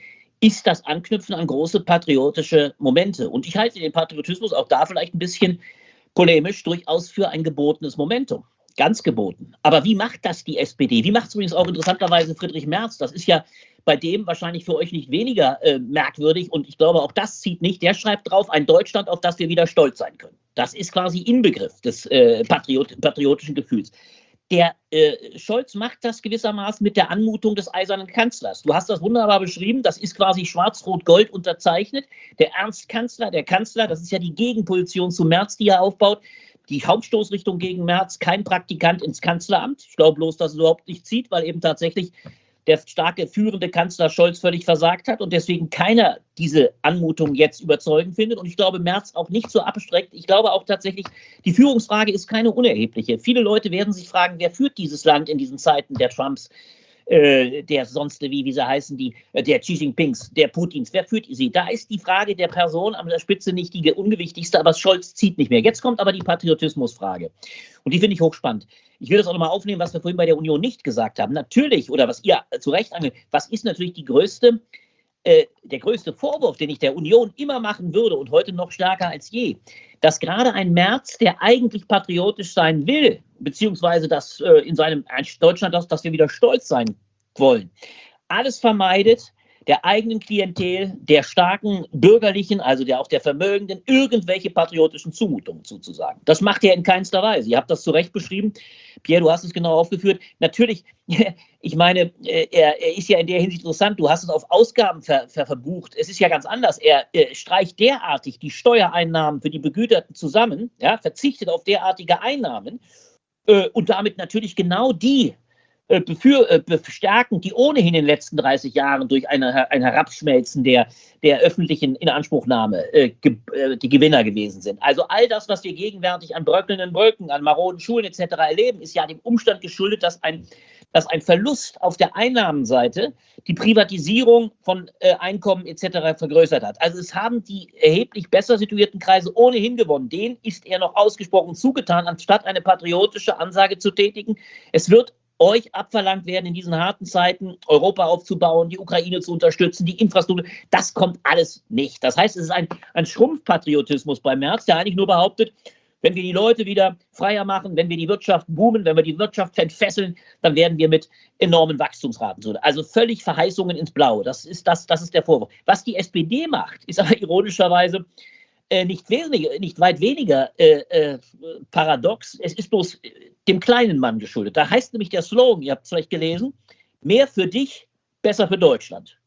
J: ist das Anknüpfen an große patriotische Momente. Und ich halte den Patriotismus auch da vielleicht ein bisschen polemisch durchaus für ein gebotenes Momentum. Ganz geboten. Aber wie macht das die S P D? Wie macht es übrigens auch interessanterweise Friedrich Merz? Das ist ja bei dem wahrscheinlich für euch nicht weniger äh, merkwürdig. Und ich glaube, auch das zieht nicht. Der schreibt drauf, ein Deutschland, auf das wir wieder stolz sein können. Das ist quasi Inbegriff des äh, Patriot, patriotischen Gefühls. Der äh, Scholz macht das gewissermaßen mit der Anmutung des eisernen Kanzlers. Du hast das wunderbar beschrieben. Das ist quasi schwarz-rot-gold unterzeichnet. Der Ernstkanzler, der Kanzler, das ist ja die Gegenposition zu Merz, die er aufbaut. Die Hauptstoßrichtung gegen Merz, kein Praktikant ins Kanzleramt. Ich glaube bloß, dass es überhaupt nicht zieht, weil eben tatsächlich der starke, führende Kanzler Scholz völlig versagt hat und deswegen keiner diese Anmutung jetzt überzeugend findet. Und ich glaube, Merz auch nicht so abstreckt. Ich glaube auch tatsächlich, die Führungsfrage ist keine unerhebliche. Viele Leute werden sich fragen, wer führt dieses Land in diesen Zeiten der Trumps, äh, der sonst, wie, wie sie heißen, die, der Xi Jinpings, der Putins. Wer führt sie? Da ist die Frage der Person an der Spitze nicht die ungewichtigste, aber Scholz zieht nicht mehr. Jetzt kommt aber die Patriotismusfrage. Und die finde ich hochspannend. Ich will das auch nochmal aufnehmen, was wir vorhin bei der Union nicht gesagt haben. Natürlich, oder was ihr zu Recht angeht, was ist natürlich die größte, äh, der größte Vorwurf, den ich der Union immer machen würde und heute noch stärker als je, dass gerade ein Merz, der eigentlich patriotisch sein will, beziehungsweise das äh, in seinem Deutschland, dass, dass wir wieder stolz sein wollen, alles vermeidet, der eigenen Klientel, der starken Bürgerlichen, also der auch der Vermögenden, irgendwelche patriotischen Zumutungen zuzusagen. Das macht er in keinster Weise. Ihr habt das zu Recht beschrieben. Pierre, du hast es genau aufgeführt. Natürlich, ich meine, er, er ist ja in der Hinsicht interessant. Du hast es auf Ausgaben ver, ver, verbucht. Es ist ja ganz anders. Er äh, streicht derartig die Steuereinnahmen für die Begüterten zusammen, ja, verzichtet auf derartige Einnahmen äh, und damit natürlich genau die Befür, äh, bestärken, die ohnehin in den letzten dreißig Jahren durch eine, ein Herabschmelzen der, der öffentlichen Inanspruchnahme äh, ge, äh, die Gewinner gewesen sind. Also all das, was wir gegenwärtig an bröckelnden Brücken, an maroden Schulen et cetera erleben, ist ja dem Umstand geschuldet, dass ein, dass ein Verlust auf der Einnahmenseite die Privatisierung von äh, Einkommen et cetera vergrößert hat. Also es haben die erheblich besser situierten Kreise ohnehin gewonnen. Denen ist er noch ausgesprochen zugetan, anstatt eine patriotische Ansage zu tätigen. Es wird euch abverlangt werden, in diesen harten Zeiten Europa aufzubauen, die Ukraine zu unterstützen, die Infrastruktur. Das kommt alles nicht. Das heißt, es ist ein, ein Schrumpfpatriotismus bei Merz, der eigentlich nur behauptet, wenn wir die Leute wieder freier machen, wenn wir die Wirtschaft boomen, wenn wir die Wirtschaft entfesseln, dann werden wir mit enormen Wachstumsraten tun. Also völlig Verheißungen ins Blaue. Das ist, das, das ist der Vorwurf. Was die S P D macht, ist aber ironischerweise äh, nicht, weniger, nicht weit weniger äh, äh, paradox. Es ist bloß dem kleinen Mann geschuldet. Da heißt nämlich der Slogan, ihr habt es vielleicht gelesen, mehr für dich, besser für Deutschland.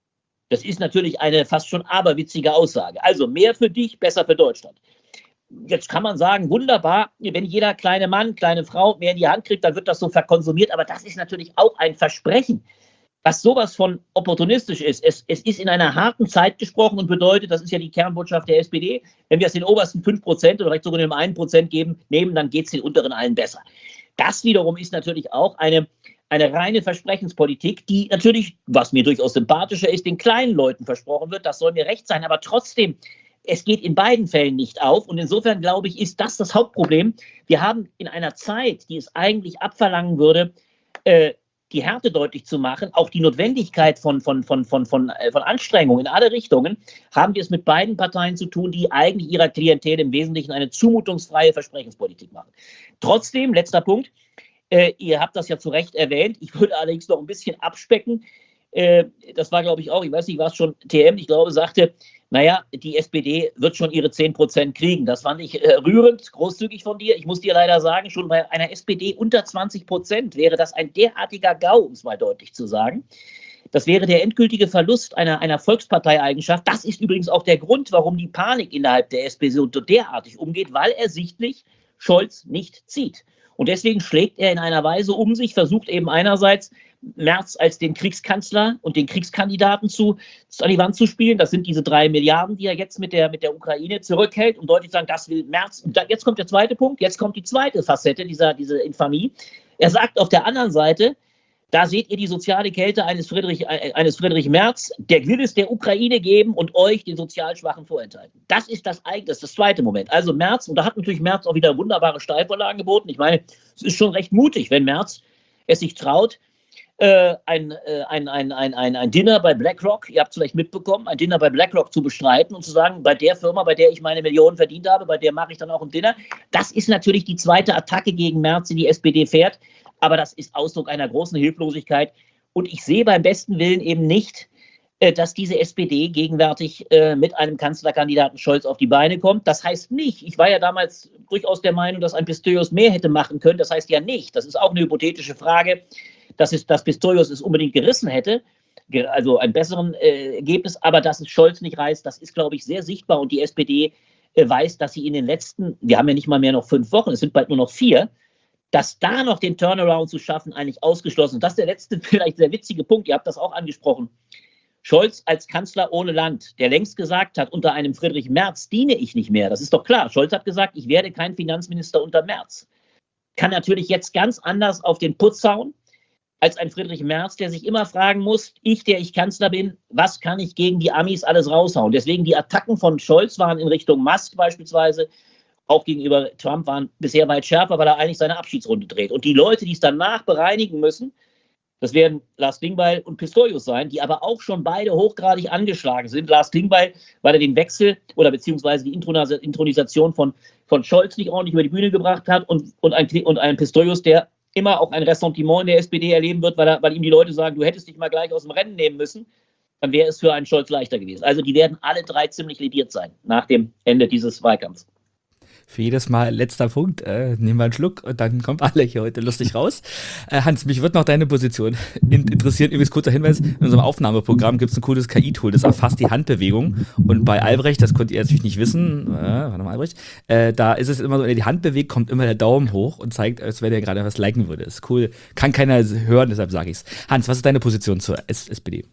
J: Das ist natürlich eine fast schon aberwitzige Aussage. Also mehr für dich, besser für Deutschland. Jetzt kann man sagen, wunderbar, wenn jeder kleine Mann, kleine Frau mehr in die Hand kriegt, dann wird das so verkonsumiert. Aber das ist natürlich auch ein Versprechen, was sowas von opportunistisch ist. Es, es ist in einer harten Zeit gesprochen und bedeutet, das ist ja die Kernbotschaft der S P D, wenn wir es den obersten fünf Prozent oder vielleicht sogar dem einen Prozent geben, nehmen, dann geht es den unteren allen besser. Das wiederum ist natürlich auch eine, eine reine Versprechenspolitik, die natürlich, was mir durchaus sympathischer ist, den kleinen Leuten versprochen wird. Das soll mir recht sein, aber trotzdem, es geht in beiden Fällen nicht auf. Und insofern, glaube ich, ist das das Hauptproblem. Wir haben in einer Zeit, die es eigentlich abverlangen würde, äh, die Härte deutlich zu machen, auch die Notwendigkeit von, von, von, von, von, äh, von Anstrengungen in alle Richtungen, haben wir es mit beiden Parteien zu tun, die eigentlich ihrer Klientel im Wesentlichen eine zumutungsfreie Versprechenspolitik machen. Trotzdem, letzter Punkt, äh, ihr habt das ja zu Recht erwähnt, ich würde allerdings noch ein bisschen abspecken. Äh, das war, glaube ich, auch, ich weiß nicht, war es schon T M, ich glaube, sagte, naja, die S P D wird schon ihre zehn Prozent kriegen. Das fand ich äh, rührend, großzügig von dir. Ich muss dir leider sagen, schon bei einer S P D unter zwanzig Prozent wäre das ein derartiger GAU, um es mal deutlich zu sagen. Das wäre der endgültige Verlust einer, einer Volksparteieigenschaft. Das ist übrigens auch der Grund, warum die Panik innerhalb der S P D so derartig umgeht, weil ersichtlich Scholz nicht zieht. Und deswegen schlägt er in einer Weise um sich, versucht eben einerseits Merz als den Kriegskanzler und den Kriegskandidaten zu, an die Wand zu spielen. Das sind diese drei Milliarden, die er jetzt mit der, mit der Ukraine zurückhält, um deutlich zu sagen, das will Merz. Und da, jetzt kommt der zweite Punkt, jetzt kommt die zweite Facette dieser, dieser Infamie. Er sagt auf der anderen Seite, da seht ihr die soziale Kälte eines Friedrich, eines Friedrich Merz, der will es der Ukraine geben und euch, den sozial Schwachen, vorenthalten. Das ist das eigene, das ist das zweite Moment. Also Merz, und da hat natürlich Merz auch wieder wunderbare Steilvorlagen geboten. Ich meine, es ist schon recht mutig, wenn Merz es sich traut, Äh, ein, äh, ein, ein, ein, ein, ein Dinner bei BlackRock, ihr habt es vielleicht mitbekommen, ein Dinner bei BlackRock zu bestreiten und zu sagen, bei der Firma, bei der ich meine Millionen verdient habe, bei der mache ich dann auch ein Dinner. Das ist natürlich die zweite Attacke gegen Merz, die die S P D fährt, aber das ist Ausdruck einer großen Hilflosigkeit und ich sehe beim besten Willen eben nicht, äh, dass diese S P D gegenwärtig äh, mit einem Kanzlerkandidaten Scholz auf die Beine kommt. Das heißt nicht, ich war ja damals durchaus der Meinung, dass ein Pistorius mehr hätte machen können, das heißt ja nicht, das ist auch eine hypothetische Frage, dass, es, dass Pistorius es unbedingt gerissen hätte, also ein besseres äh, Ergebnis, aber dass es Scholz nicht reißt, das ist, glaube ich, sehr sichtbar und die S P D äh, weiß, dass sie in den letzten, wir haben ja nicht mal mehr noch fünf Wochen, es sind bald nur noch vier, dass da noch den Turnaround zu schaffen eigentlich ausgeschlossen ist. Das ist der letzte, vielleicht sehr witzige Punkt, ihr habt das auch angesprochen. Scholz als Kanzler ohne Land, der längst gesagt hat, unter einem Friedrich Merz diene ich nicht mehr, das ist doch klar. Scholz hat gesagt, ich werde kein Finanzminister unter Merz. Kann natürlich jetzt ganz anders auf den Putz hauen, als ein Friedrich Merz, der sich immer fragen muss, ich, der ich Kanzler bin, was kann ich gegen die Amis alles raushauen? Deswegen die Attacken von Scholz waren in Richtung Musk beispielsweise, auch gegenüber Trump waren bisher weit schärfer, weil er eigentlich seine Abschiedsrunde dreht. Und die Leute, die es danach bereinigen müssen, das werden Lars Klingbeil und Pistorius sein, die aber auch schon beide hochgradig angeschlagen sind. Lars Klingbeil, weil er den Wechsel oder beziehungsweise die Intronisation von, von Scholz nicht ordentlich über die Bühne gebracht hat und, und, ein, und ein Pistorius, der immer auch ein Ressentiment in der S P D erleben wird, weil, er, weil ihm die Leute sagen, du hättest dich mal gleich aus dem Rennen nehmen müssen, dann wäre es für einen Scholz leichter gewesen. Also die werden alle drei ziemlich lediert sein nach dem Ende dieses Wahlkampfs.
A: Für jedes Mal letzter Punkt, äh, nehmen wir einen Schluck und dann kommen alle hier heute lustig raus. Äh, Hans, mich wird noch deine Position interessieren. Übrigens, kurzer Hinweis, in unserem Aufnahmeprogramm gibt es ein cooles K I-Tool, das erfasst die Handbewegung. Und bei Albrecht, das könnt ihr natürlich nicht wissen, äh, warte mal, Albrecht, äh, da ist es immer so, wenn ihr die Hand bewegt, kommt immer der Daumen hoch und zeigt, als wenn ihr gerade was liken würde. Ist cool, kann keiner hören, deshalb sage ich es. Hans, was ist deine Position zur S P D?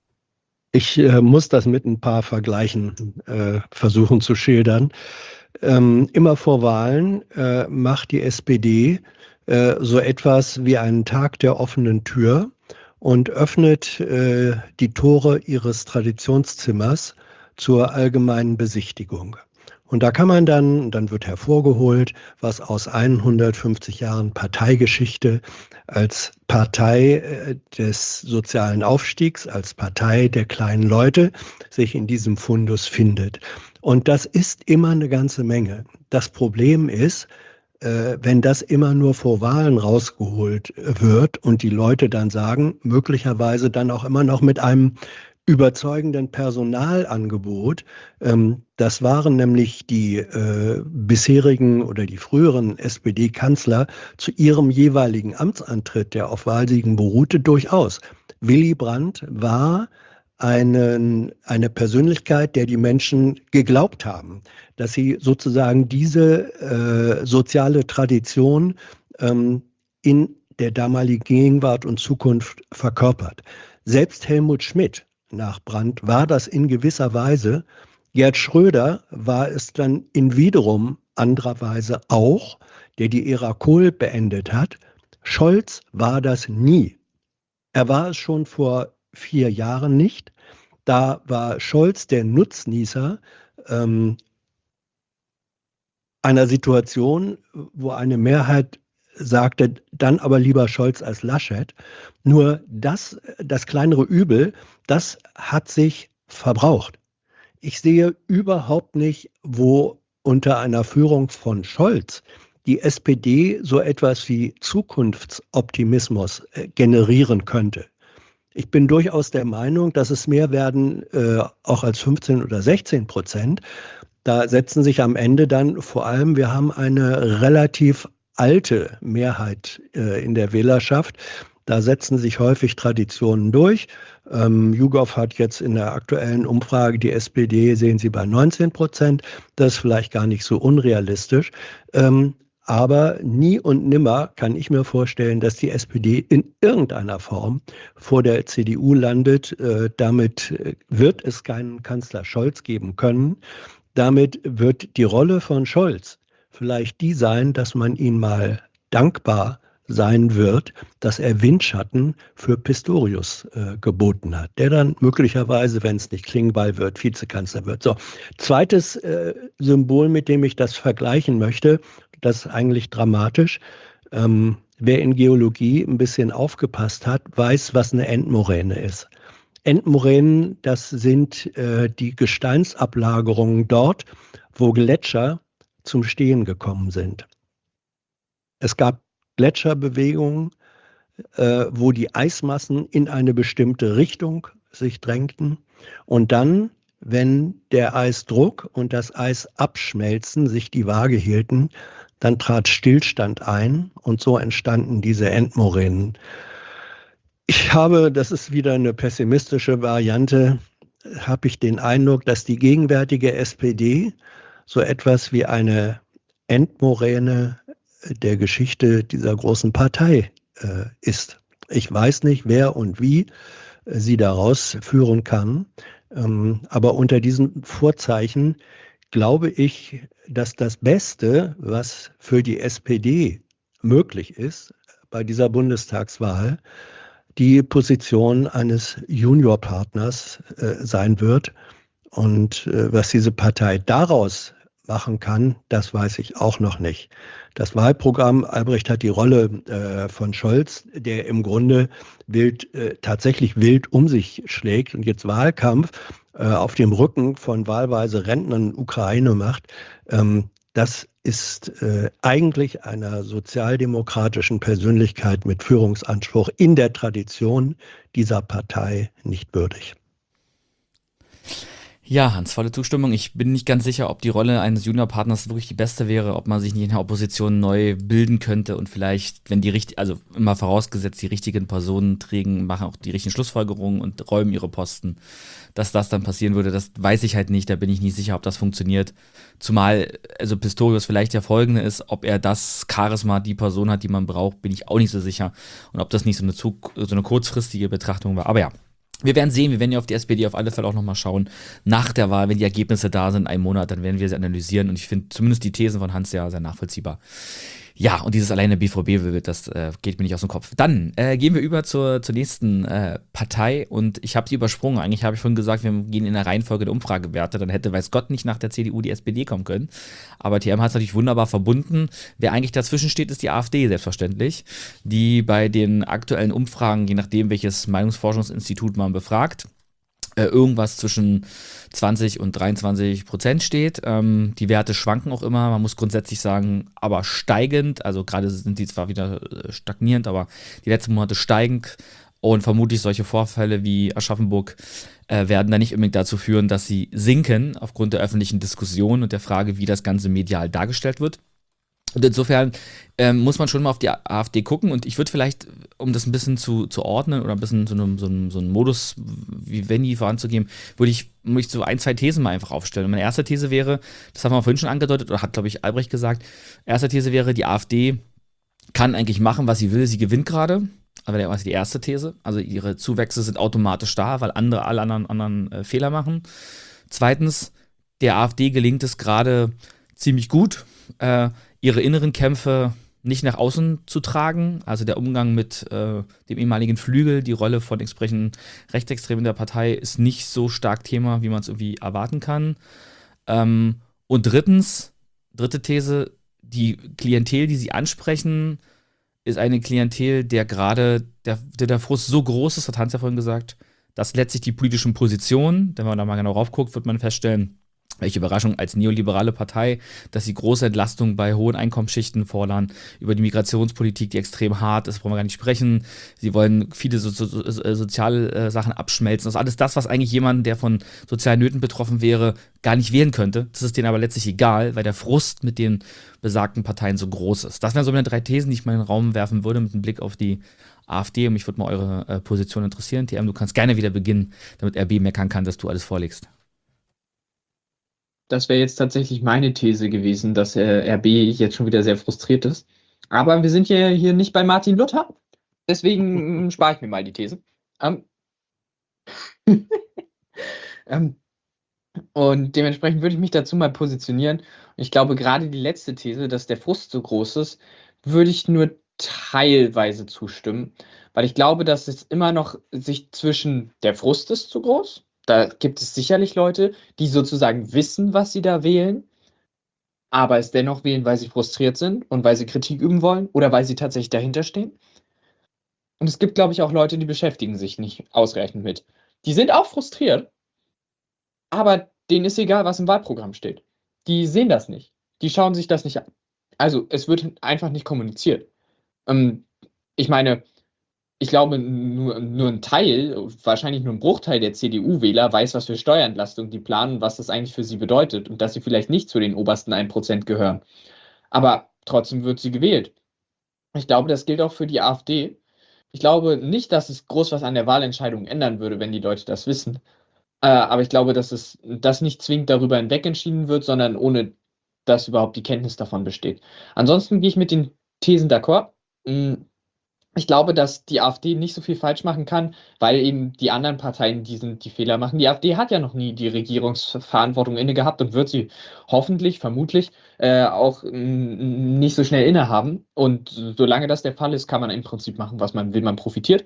H: Ich äh, muss das mit ein paar Vergleichen äh, versuchen zu schildern. Ähm, immer vor Wahlen äh, macht die S P D äh, so etwas wie einen Tag der offenen Tür und öffnet äh, die Tore ihres Traditionszimmers zur allgemeinen Besichtigung. Und da kann man dann, dann wird hervorgeholt, was aus hundertfünfzig Jahren Parteigeschichte als Partei äh, des sozialen Aufstiegs, als Partei der kleinen Leute sich in diesem Fundus findet. Und das ist immer eine ganze Menge. Das Problem ist, äh, wenn das immer nur vor Wahlen rausgeholt wird und die Leute dann sagen, möglicherweise dann auch immer noch mit einem überzeugenden Personalangebot. Ähm, das waren nämlich die äh, bisherigen oder die früheren S P D-Kanzler zu ihrem jeweiligen Amtsantritt, der auf Wahlsiegen beruhte, durchaus. Willy Brandt war einen, eine Persönlichkeit, der die Menschen geglaubt haben, dass sie sozusagen diese äh, soziale Tradition ähm, in der damaligen Gegenwart und Zukunft verkörpert. Selbst Helmut Schmidt nach Brandt war das in gewisser Weise. Gerd Schröder war es dann in wiederum anderer Weise auch, der die Ära Kohl beendet hat. Scholz war das nie. Er war es schon vor vier Jahren nicht. Da war Scholz der Nutznießer ähm, einer Situation, wo eine Mehrheit sagte, dann aber lieber Scholz als Laschet. Nur das, das kleinere Übel, das hat sich verbraucht. Ich sehe überhaupt nicht, wo unter einer Führung von Scholz die S P D so etwas wie Zukunftsoptimismus äh, generieren könnte. Ich bin durchaus der Meinung, dass es mehr werden, äh, auch als fünfzehn oder sechzehn Prozent. Da setzen sich am Ende dann vor allem, wir haben eine relativ alte Mehrheit äh, in der Wählerschaft. Da setzen sich häufig Traditionen durch. Ähm, YouGov hat jetzt in der aktuellen Umfrage die S P D, sehen Sie, bei neunzehn Prozent. Das ist vielleicht gar nicht so unrealistisch. Ähm, aber nie und nimmer kann ich mir vorstellen, dass die S P D in irgendeiner Form vor der C D U landet. Äh, damit wird es keinen Kanzler Scholz geben können. Damit wird die Rolle von Scholz vielleicht die sein, dass man ihn mal dankbar sein wird, dass er Windschatten für Pistorius äh, geboten hat, der dann möglicherweise, wenn es nicht Klingbeil wird, Vizekanzler wird. So, zweites äh, Symbol, mit dem ich das vergleichen möchte, das ist eigentlich dramatisch. Ähm, wer in Geologie ein bisschen aufgepasst hat, weiß, was eine Endmoräne ist. Endmoränen, das sind äh, die Gesteinsablagerungen dort, wo Gletscher zum Stehen gekommen sind. Es gab Gletscherbewegungen, äh, wo die Eismassen in eine bestimmte Richtung sich drängten. Und dann, wenn der Eisdruck und das Eisabschmelzen sich die Waage hielten, dann trat Stillstand ein und so entstanden diese Endmoränen. Ich habe, das ist wieder eine pessimistische Variante, habe ich den Eindruck, dass die gegenwärtige S P D so etwas wie eine Endmoräne der Geschichte dieser großen Partei äh, ist. Ich weiß nicht, wer und wie äh, sie daraus führen kann, ähm, aber unter diesen Vorzeichen glaube ich, dass das Beste, was für die S P D möglich ist bei dieser Bundestagswahl, die Position eines Juniorpartners äh, sein wird. Und äh, was diese Partei daraus machen kann, das weiß ich auch noch nicht. Das Wahlprogramm, Albrecht hat die Rolle äh, von Scholz, der im Grunde wild, äh, tatsächlich wild um sich schlägt und jetzt Wahlkampf äh, auf dem Rücken von wahlweise Rentnern Ukraine macht. Ähm, das ist äh, eigentlich einer sozialdemokratischen Persönlichkeit mit Führungsanspruch in der Tradition dieser Partei nicht würdig.
A: Ja, Hans, volle Zustimmung. Ich bin nicht ganz sicher, ob die Rolle eines Juniorpartners wirklich die beste wäre, ob man sich nicht in der Opposition neu bilden könnte und vielleicht, wenn die richtig, also immer vorausgesetzt, die richtigen Personen trägen, machen auch die richtigen Schlussfolgerungen und räumen ihre Posten, dass das dann passieren würde, das weiß ich halt nicht, da bin ich nicht sicher, ob das funktioniert. Zumal, also Pistorius vielleicht der Folgende ist, ob er das Charisma, die Person hat, die man braucht, bin ich auch nicht so sicher. Und ob das nicht so eine, zu, so eine kurzfristige Betrachtung war. Aber ja. Wir werden sehen, wir werden ja auf die S P D auf alle Fälle auch nochmal schauen. Nach der Wahl, wenn die Ergebnisse da sind, einen Monat, dann werden wir sie analysieren. Und ich finde zumindest die Thesen von Hans ja sehr nachvollziehbar. Ja, und dieses alleine B V B, das äh, geht mir nicht aus dem Kopf. Dann äh, gehen wir über zur, zur nächsten äh, Partei. Und ich habe sie übersprungen. Eigentlich habe ich schon gesagt, wir gehen in der Reihenfolge der Umfragewerte. Dann hätte, weiß Gott, nicht nach der C D U die S P D kommen können. Aber T M hat es natürlich wunderbar verbunden. Wer eigentlich dazwischen steht, ist die AfD, selbstverständlich. Die bei den aktuellen Umfragen, je nachdem, welches Meinungsforschungsinstitut man befragt, äh, irgendwas zwischen zwanzig und dreiundzwanzig Prozent steht. Ähm, die Werte schwanken auch immer. Man muss grundsätzlich sagen, aber steigend. Also gerade sind die zwar wieder stagnierend, aber die letzten Monate steigend. Und vermutlich solche Vorfälle wie Aschaffenburg äh, werden dann nicht unbedingt dazu führen, dass sie sinken aufgrund der öffentlichen Diskussion und der Frage, wie das Ganze medial dargestellt wird. Und insofern ähm, muss man schon mal auf die AfD gucken. Und ich würde vielleicht, um das ein bisschen zu, zu ordnen oder ein bisschen so einen so einen- so einen Modus wie Venny voranzugeben, würde ich, würde ich so ein, zwei Thesen mal einfach aufstellen. Und meine erste These wäre, das haben wir vorhin schon angedeutet, oder hat, glaube ich, Albrecht gesagt, erste These wäre, die AfD kann eigentlich machen, was sie will, sie gewinnt gerade. Aber das ist die erste These. Also ihre Zuwächse sind automatisch da, weil andere alle anderen, anderen äh, Fehler machen. Zweitens, der AfD gelingt es gerade ziemlich gut, äh, ihre inneren Kämpfe nicht nach außen zu tragen. Also der Umgang mit äh, dem ehemaligen Flügel, die Rolle von entsprechenden Rechtsextremen der Partei ist nicht so stark Thema, wie man es irgendwie erwarten kann. Ähm, und drittens, dritte These, die Klientel, die sie ansprechen, ist eine Klientel, der gerade, der, der, der Frust so groß ist, hat Hans ja vorhin gesagt, dass letztlich die politischen Positionen, wenn man da mal genau raufguckt, wird man feststellen, welche Überraschung als neoliberale Partei, dass sie große Entlastung bei hohen Einkommensschichten fordern, über die Migrationspolitik, die extrem hart ist, brauchen wir gar nicht sprechen. Sie wollen viele so, so, so, soziale äh, Sachen abschmelzen. Also alles das, was eigentlich jemand, der von sozialen Nöten betroffen wäre, gar nicht wählen könnte. Das ist denen aber letztlich egal, weil der Frust mit den besagten Parteien so groß ist. Das wären so meine drei Thesen, die ich mal in den Raum werfen würde, mit einem Blick auf die AfD. Und mich würde mal eure äh, Position interessieren. T M, du kannst gerne wieder beginnen, damit R B meckern kann, dass du alles vorlegst.
E: Das wäre jetzt tatsächlich meine These gewesen, dass äh, R B jetzt schon wieder sehr frustriert ist. Aber wir sind ja hier nicht bei Martin Luther. Deswegen mm, spare ich mir mal die These. Ähm, ähm, und dementsprechend würde ich mich dazu mal positionieren. Ich glaube, gerade die letzte These, dass der Frust so groß ist, würde ich nur teilweise zustimmen. Weil ich glaube, dass es immer noch sich zwischen der Frust ist zu groß. Da gibt es sicherlich Leute, die sozusagen wissen, was sie da wählen, aber es dennoch wählen, weil sie frustriert sind und weil sie Kritik üben wollen oder weil sie tatsächlich dahinter stehen. Und es gibt, glaube ich, auch Leute, die beschäftigen sich nicht ausreichend mit. Die sind auch frustriert, aber denen ist egal, was im Wahlprogramm steht. Die sehen das nicht. Die schauen sich das nicht an. Also es wird einfach nicht kommuniziert. Ähm, ich meine, ich glaube, nur, nur ein Teil, wahrscheinlich nur ein Bruchteil der C D U-Wähler weiß, was für Steuerentlastung die planen, was das eigentlich für sie bedeutet und dass sie vielleicht nicht zu den obersten ein Prozent gehören. Aber trotzdem wird sie gewählt. Ich glaube, das gilt auch für die AfD. Ich glaube nicht, dass es groß was an der Wahlentscheidung ändern würde, wenn die Leute das wissen. Äh, aber ich glaube, dass es das nicht zwingend darüber hinweg entschieden wird, sondern ohne, dass überhaupt die Kenntnis davon besteht. Ansonsten gehe ich mit den Thesen d'accord. Ich glaube, dass die AfD nicht so viel falsch machen kann, weil eben die anderen Parteien die, sind, die Fehler machen. Die AfD hat ja noch nie die Regierungsverantwortung inne gehabt und wird sie hoffentlich, vermutlich äh, auch m, nicht so schnell innehaben. Und solange das der Fall ist, kann man im Prinzip machen, was man will. Man profitiert.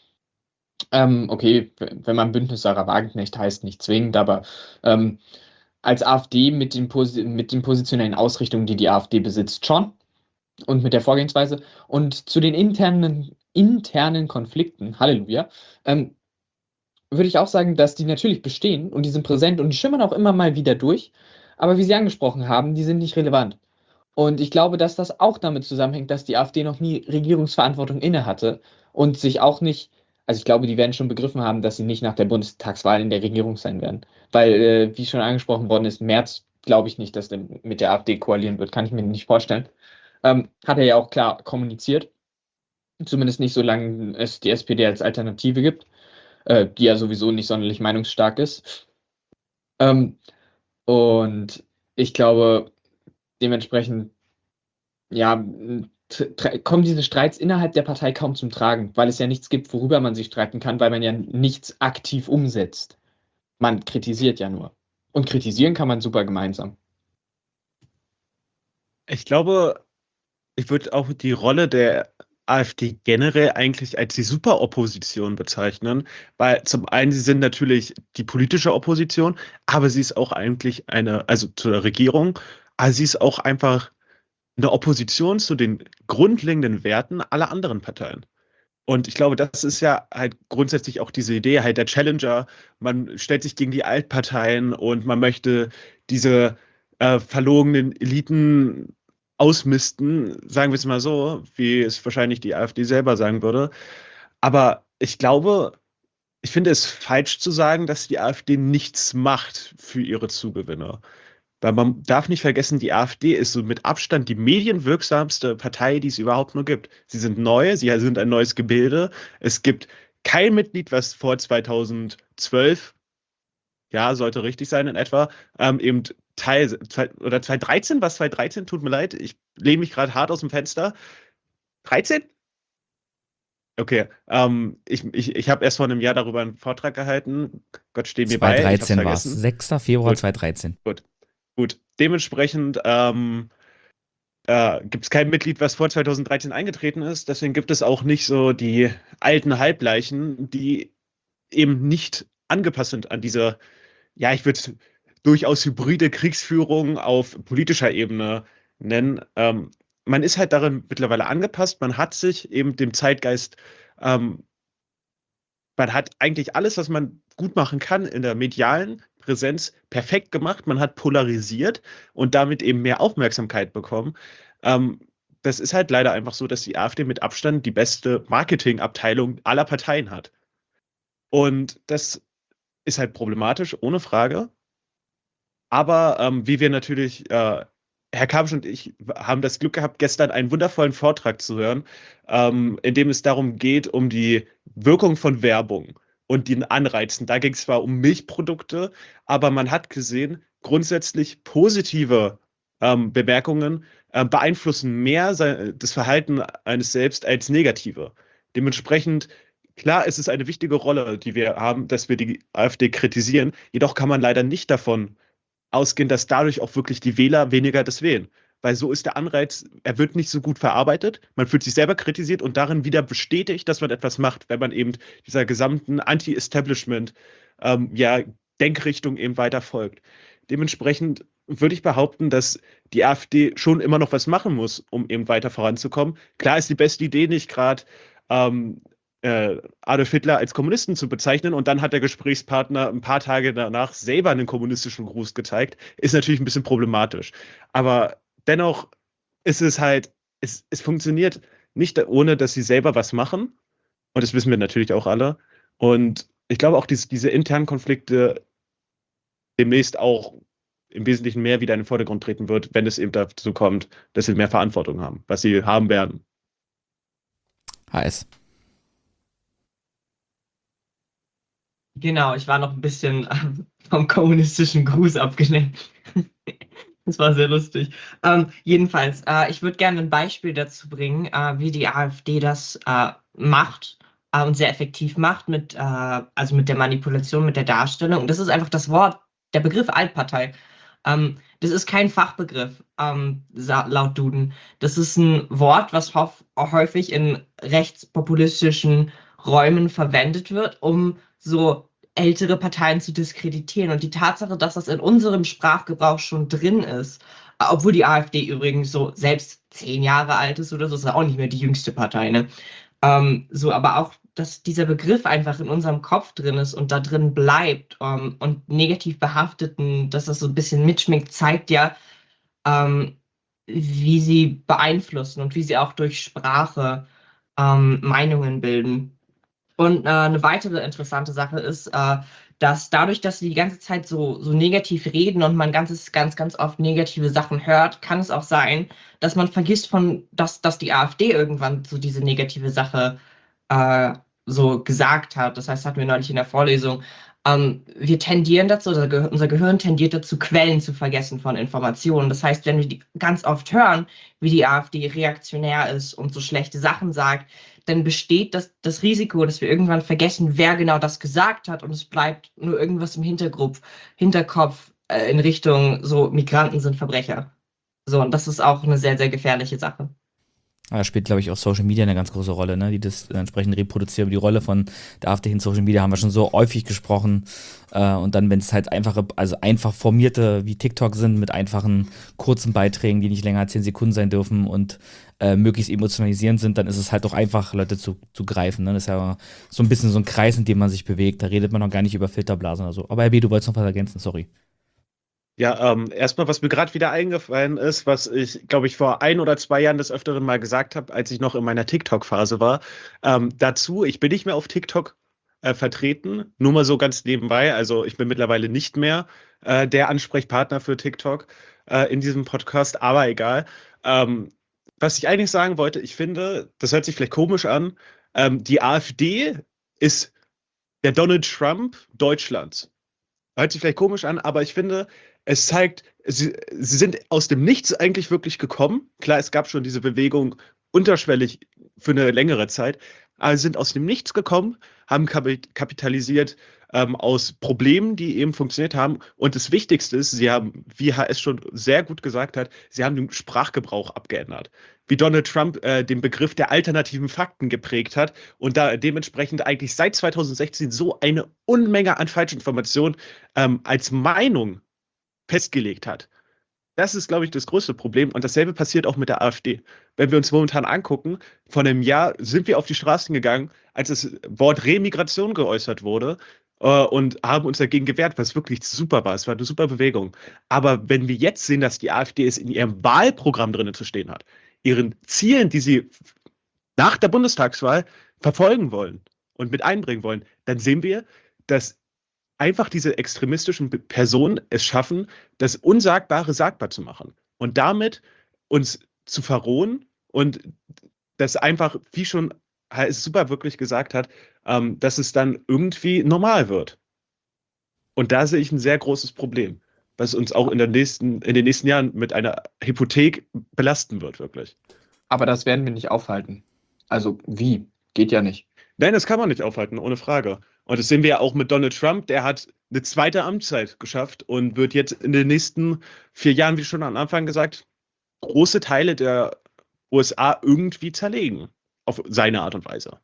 E: Ähm, okay, wenn man Bündnis Sarah Wagenknecht heißt, nicht zwingend, aber ähm, als AfD mit den, Posi- mit den positionellen Ausrichtungen, die die AfD besitzt, schon. Und mit der Vorgehensweise und zu den internen, internen Konflikten, Halleluja, ähm, würde ich auch sagen, dass die natürlich bestehen und die sind präsent und die schimmern auch immer mal wieder durch. Aber wie Sie angesprochen haben, die sind nicht relevant. Und ich glaube, dass das auch damit zusammenhängt, dass die AfD noch nie Regierungsverantwortung inne hatte und sich auch nicht, also ich glaube, die werden schon begriffen haben, dass sie nicht nach der Bundestagswahl in der Regierung sein werden. Weil, äh, wie schon angesprochen worden ist, Merz glaube ich nicht, dass der mit der AfD koalieren wird, kann ich mir nicht vorstellen. Ähm, hat er ja auch klar kommuniziert. Zumindest nicht, solange es die S P D als Alternative gibt, äh, die ja sowieso nicht sonderlich meinungsstark ist. Ähm, und ich glaube, dementsprechend, ja, tr- kommen diese Streits innerhalb der Partei kaum zum Tragen, weil es ja nichts gibt, worüber man sich streiten kann, weil man ja nichts aktiv umsetzt. Man kritisiert ja nur. Und kritisieren kann man super gemeinsam.
F: Ich glaube, ich würde auch die Rolle der AfD generell eigentlich als die Superopposition bezeichnen, weil zum einen sie sind natürlich die politische Opposition, aber sie ist auch eigentlich eine, also zur Regierung, aber sie ist auch einfach eine Opposition zu den grundlegenden Werten aller anderen Parteien. Und ich glaube, das ist ja halt grundsätzlich auch diese Idee, halt der Challenger, man stellt sich gegen die Altparteien und man möchte diese äh, verlogenen Eliten ausmisten, sagen wir es mal so, wie es wahrscheinlich die AfD selber sagen würde. Aber ich glaube, ich finde es falsch zu sagen, dass die AfD nichts macht für ihre Zugewinner. Weil man darf nicht vergessen, die AfD ist so mit Abstand die medienwirksamste Partei, die es überhaupt nur gibt. Sie sind neu, sie sind ein neues Gebilde. Es gibt kein Mitglied, was vor zweitausendzwölf, ja, sollte richtig sein in etwa, ähm, eben Teil, oder zweitausenddreizehn, was zweitausenddreizehn, tut mir leid, ich lehne mich gerade hart aus dem Fenster. dreizehn? Okay, ähm, ich, ich, ich habe erst vor einem Jahr darüber einen Vortrag gehalten. Gott steht mir bei.
A: zweitausenddreizehn war es. sechster Februar
F: Gut.
A: zweitausenddreizehn.
F: Gut, gut. Dementsprechend ähm, äh, gibt es kein Mitglied, was vor zweitausenddreizehn eingetreten ist. Deswegen gibt es auch nicht so die alten Halbleichen, die eben nicht angepasst sind an diese, ja, ich würde es durchaus hybride Kriegsführung auf politischer Ebene nennen. Ähm, man ist halt darin mittlerweile angepasst. Man hat sich eben dem Zeitgeist, ähm, man hat eigentlich alles, was man gut machen kann in der medialen Präsenz, perfekt gemacht. Man hat polarisiert und damit eben mehr Aufmerksamkeit bekommen. Ähm, das ist halt leider einfach so, dass die AfD mit Abstand die beste Marketingabteilung aller Parteien hat. Und das ist halt problematisch, ohne Frage. Aber ähm, wie wir natürlich, äh, Herr Kabisch und ich haben das Glück gehabt, gestern einen wundervollen Vortrag zu hören, ähm, in dem es darum geht, um die Wirkung von Werbung und den Anreizen. Da ging es zwar um Milchprodukte, aber man hat gesehen, grundsätzlich positive ähm, Bemerkungen äh, beeinflussen mehr sein, das Verhalten eines selbst als negative. Dementsprechend, klar, es ist eine wichtige Rolle, die wir haben, dass wir die AfD kritisieren. Jedoch kann man leider nicht davon ausgehen, dass dadurch auch wirklich die Wähler weniger das wählen. Weil so ist der Anreiz, er wird nicht so gut verarbeitet, man fühlt sich selber kritisiert und darin wieder bestätigt, dass man etwas macht, wenn man eben dieser gesamten Anti-Establishment ähm, ja, Denkrichtung eben weiter folgt. Dementsprechend würde ich behaupten, dass die AfD schon immer noch was machen muss, um eben weiter voranzukommen. Klar ist die beste Idee nicht gerade ähm, äh, Adolf Hitler als Kommunisten zu bezeichnen und dann hat der Gesprächspartner ein paar Tage danach selber einen kommunistischen Gruß gezeigt, ist natürlich ein bisschen problematisch. Aber dennoch ist es halt, es, es funktioniert nicht ohne, dass sie selber was machen. Und das wissen wir natürlich auch alle. Und ich glaube auch, dass diese internen Konflikte demnächst auch im Wesentlichen mehr wieder in den Vordergrund treten wird, wenn es eben dazu kommt, dass sie mehr Verantwortung haben, was sie haben werden.
A: H S.
G: Genau, ich war noch ein bisschen vom kommunistischen Gruß abgelenkt. Das war sehr lustig. Ähm, jedenfalls, äh, ich würde gerne ein Beispiel dazu bringen, äh, wie die AfD das äh, macht äh, und sehr effektiv macht, mit, äh, also mit der Manipulation, mit der Darstellung. Und das ist einfach das Wort, der Begriff Altpartei. Ähm, das ist kein Fachbegriff, ähm, laut Duden. Das ist ein Wort, was häufig in rechtspopulistischen Räumen verwendet wird, um so ältere Parteien zu diskreditieren. Und die Tatsache, dass das in unserem Sprachgebrauch schon drin ist, obwohl die AfD übrigens so selbst zehn Jahre alt ist oder so, ist auch nicht mehr die jüngste Partei, ne? Ähm, so, aber auch, dass dieser Begriff einfach in unserem Kopf drin ist und da drin bleibt ähm, und negativ behafteten, dass das so ein bisschen mitschminkt, zeigt ja, ähm, wie sie beeinflussen und wie sie auch durch Sprache ähm, Meinungen bilden. Und äh, eine weitere interessante Sache ist, äh, dass dadurch, dass sie die ganze Zeit so, so negativ reden und man ganzes, ganz, ganz oft negative Sachen hört, kann es auch sein, dass man vergisst, von, dass, dass die AfD irgendwann so diese negative Sache äh, so gesagt hat. Das heißt, hatten wir neulich in der Vorlesung. Ähm, wir tendieren dazu, unser Gehirn, unser Gehirn tendiert dazu, Quellen zu vergessen von Informationen. Das heißt, wenn wir die ganz oft hören, wie die AfD reaktionär ist und so schlechte Sachen sagt, dann besteht das, das Risiko, dass wir irgendwann vergessen, wer genau das gesagt hat und es bleibt nur irgendwas im Hinterkopf, Hinterkopf äh, in Richtung so Migranten sind Verbrecher. So, und das ist auch eine sehr, sehr gefährliche Sache.
A: Da spielt, glaube ich, auch Social Media eine ganz große Rolle, ne? Die das entsprechend reproduzieren. Über die Rolle von der AfD in Social Media haben wir schon so häufig gesprochen. Äh, und dann, wenn es halt einfache, also einfach formierte wie TikTok sind, mit einfachen, kurzen Beiträgen, die nicht länger als zehn Sekunden sein dürfen und äh, möglichst emotionalisierend sind, dann ist es halt doch einfach, Leute zu, zu greifen. Ne? Das ist ja so ein bisschen so ein Kreis, in dem man sich bewegt. Da redet man noch gar nicht über Filterblasen oder so. Aber Herr B., du wolltest noch was ergänzen, sorry.
F: Ja, ähm, erstmal, was mir gerade wieder eingefallen ist, was ich, glaube ich, vor ein oder zwei Jahren des Öfteren mal gesagt habe, als ich noch in meiner TikTok-Phase war. Ähm, dazu, ich bin nicht mehr auf TikTok äh, vertreten, nur mal so ganz nebenbei. Also ich bin mittlerweile nicht mehr äh, der Ansprechpartner für TikTok äh, in diesem Podcast, aber egal. Ähm, was ich eigentlich sagen wollte, ich finde, das hört sich vielleicht komisch an, ähm, die AfD ist der Donald Trump Deutschlands. Hört sich vielleicht komisch an, aber ich finde, es zeigt, sie, sie sind aus dem Nichts eigentlich wirklich gekommen. Klar, es gab schon diese Bewegung unterschwellig für eine längere Zeit, aber sie sind aus dem Nichts gekommen, haben kapitalisiert ähm, aus Problemen, die eben funktioniert haben. Und das Wichtigste ist, sie haben, wie H S schon sehr gut gesagt hat, sie haben den Sprachgebrauch abgeändert. Wie Donald Trump äh, den Begriff der alternativen Fakten geprägt hat und da dementsprechend eigentlich seit zweitausendsechzehn so eine Unmenge an Falschinformationen ähm, als Meinung festgelegt hat. Das ist, glaube ich, das größte Problem. Und dasselbe passiert auch mit der AfD. Wenn wir uns momentan angucken, vor einem Jahr sind wir auf die Straßen gegangen, als das Wort Remigration geäußert wurde äh, und haben uns dagegen gewehrt, was wirklich super war. Es war eine super Bewegung. Aber wenn wir jetzt sehen, dass die AfD es in ihrem Wahlprogramm drin zu stehen hat, ihren Zielen, die sie nach der Bundestagswahl verfolgen wollen und mit einbringen wollen, dann sehen wir, dass einfach diese extremistischen Personen es schaffen, das Unsagbare sagbar zu machen und damit uns zu verrohen und das einfach, wie schon es super wirklich gesagt hat, ähm, dass es dann irgendwie normal wird. Und da sehe ich ein sehr großes Problem, was uns auch in, der nächsten, in den nächsten Jahren mit einer Hypothek belasten wird, wirklich.
E: Aber das werden wir nicht aufhalten. Also wie? Geht ja nicht.
F: Nein, das kann man nicht aufhalten, ohne Frage. Und das sehen wir ja auch mit Donald Trump, der hat eine zweite Amtszeit geschafft und wird jetzt in den nächsten vier Jahren, wie schon am Anfang gesagt, große Teile der U S A irgendwie zerlegen. Auf seine Art und Weise.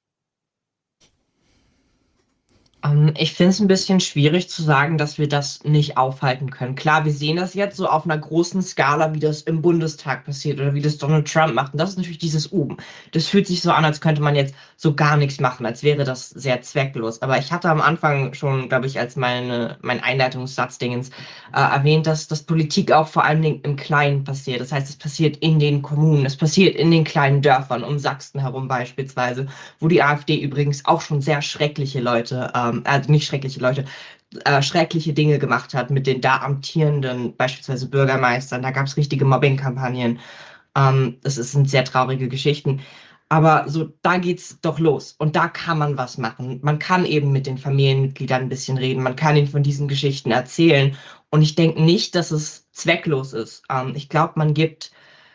G: Ähm, ich finde es ein bisschen schwierig zu sagen, dass wir das nicht aufhalten können. Klar, wir sehen das jetzt so auf einer großen Skala, wie das im Bundestag passiert oder wie das Donald Trump macht. Und das ist natürlich dieses Oben. Das fühlt sich so an, als könnte man jetzt so gar nichts machen, als wäre das sehr zwecklos. Aber ich hatte am Anfang schon, glaube ich, als meine, mein Einleitungssatzdingens äh, erwähnt, dass das Politik auch vor allen Dingen im Kleinen passiert. Das heißt, es passiert in den Kommunen, es passiert in den kleinen Dörfern, um Sachsen herum beispielsweise, wo die AfD übrigens auch schon sehr schreckliche Leute ähm, also nicht schreckliche Leute, äh, schreckliche Dinge gemacht hat mit den da amtierenden, beispielsweise Bürgermeistern. Da gab es richtige Mobbing-Kampagnen. Ähm, das sind sehr traurige Geschichten. Aber so, da geht's doch los. Und da kann man was machen. Man kann eben mit den Familienmitgliedern ein bisschen reden. Man kann ihnen von diesen Geschichten erzählen. Und ich denke nicht, dass es zwecklos ist. Ähm, ich glaube, man gibt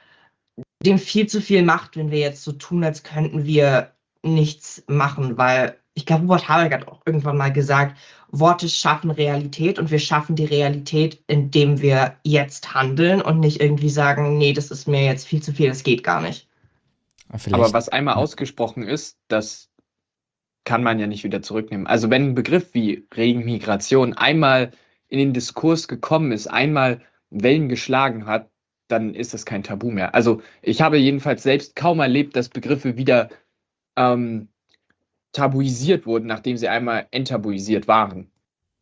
G: dem viel zu viel Macht, wenn wir jetzt so tun, als könnten wir nichts machen, weil ich glaube, Robert Habeck hat auch irgendwann mal gesagt, Worte schaffen Realität und wir schaffen die Realität, indem wir jetzt handeln und nicht irgendwie sagen, nee, das ist mir jetzt viel zu viel, das geht gar nicht.
E: Vielleicht. Aber was einmal ausgesprochen ist, das kann man ja nicht wieder zurücknehmen. Also wenn ein Begriff wie Remigration einmal in den Diskurs gekommen ist, einmal Wellen geschlagen hat, dann ist das kein Tabu mehr. Also ich habe jedenfalls selbst kaum erlebt, dass Begriffe wieder ähm, tabuisiert wurden, nachdem sie einmal enttabuisiert waren.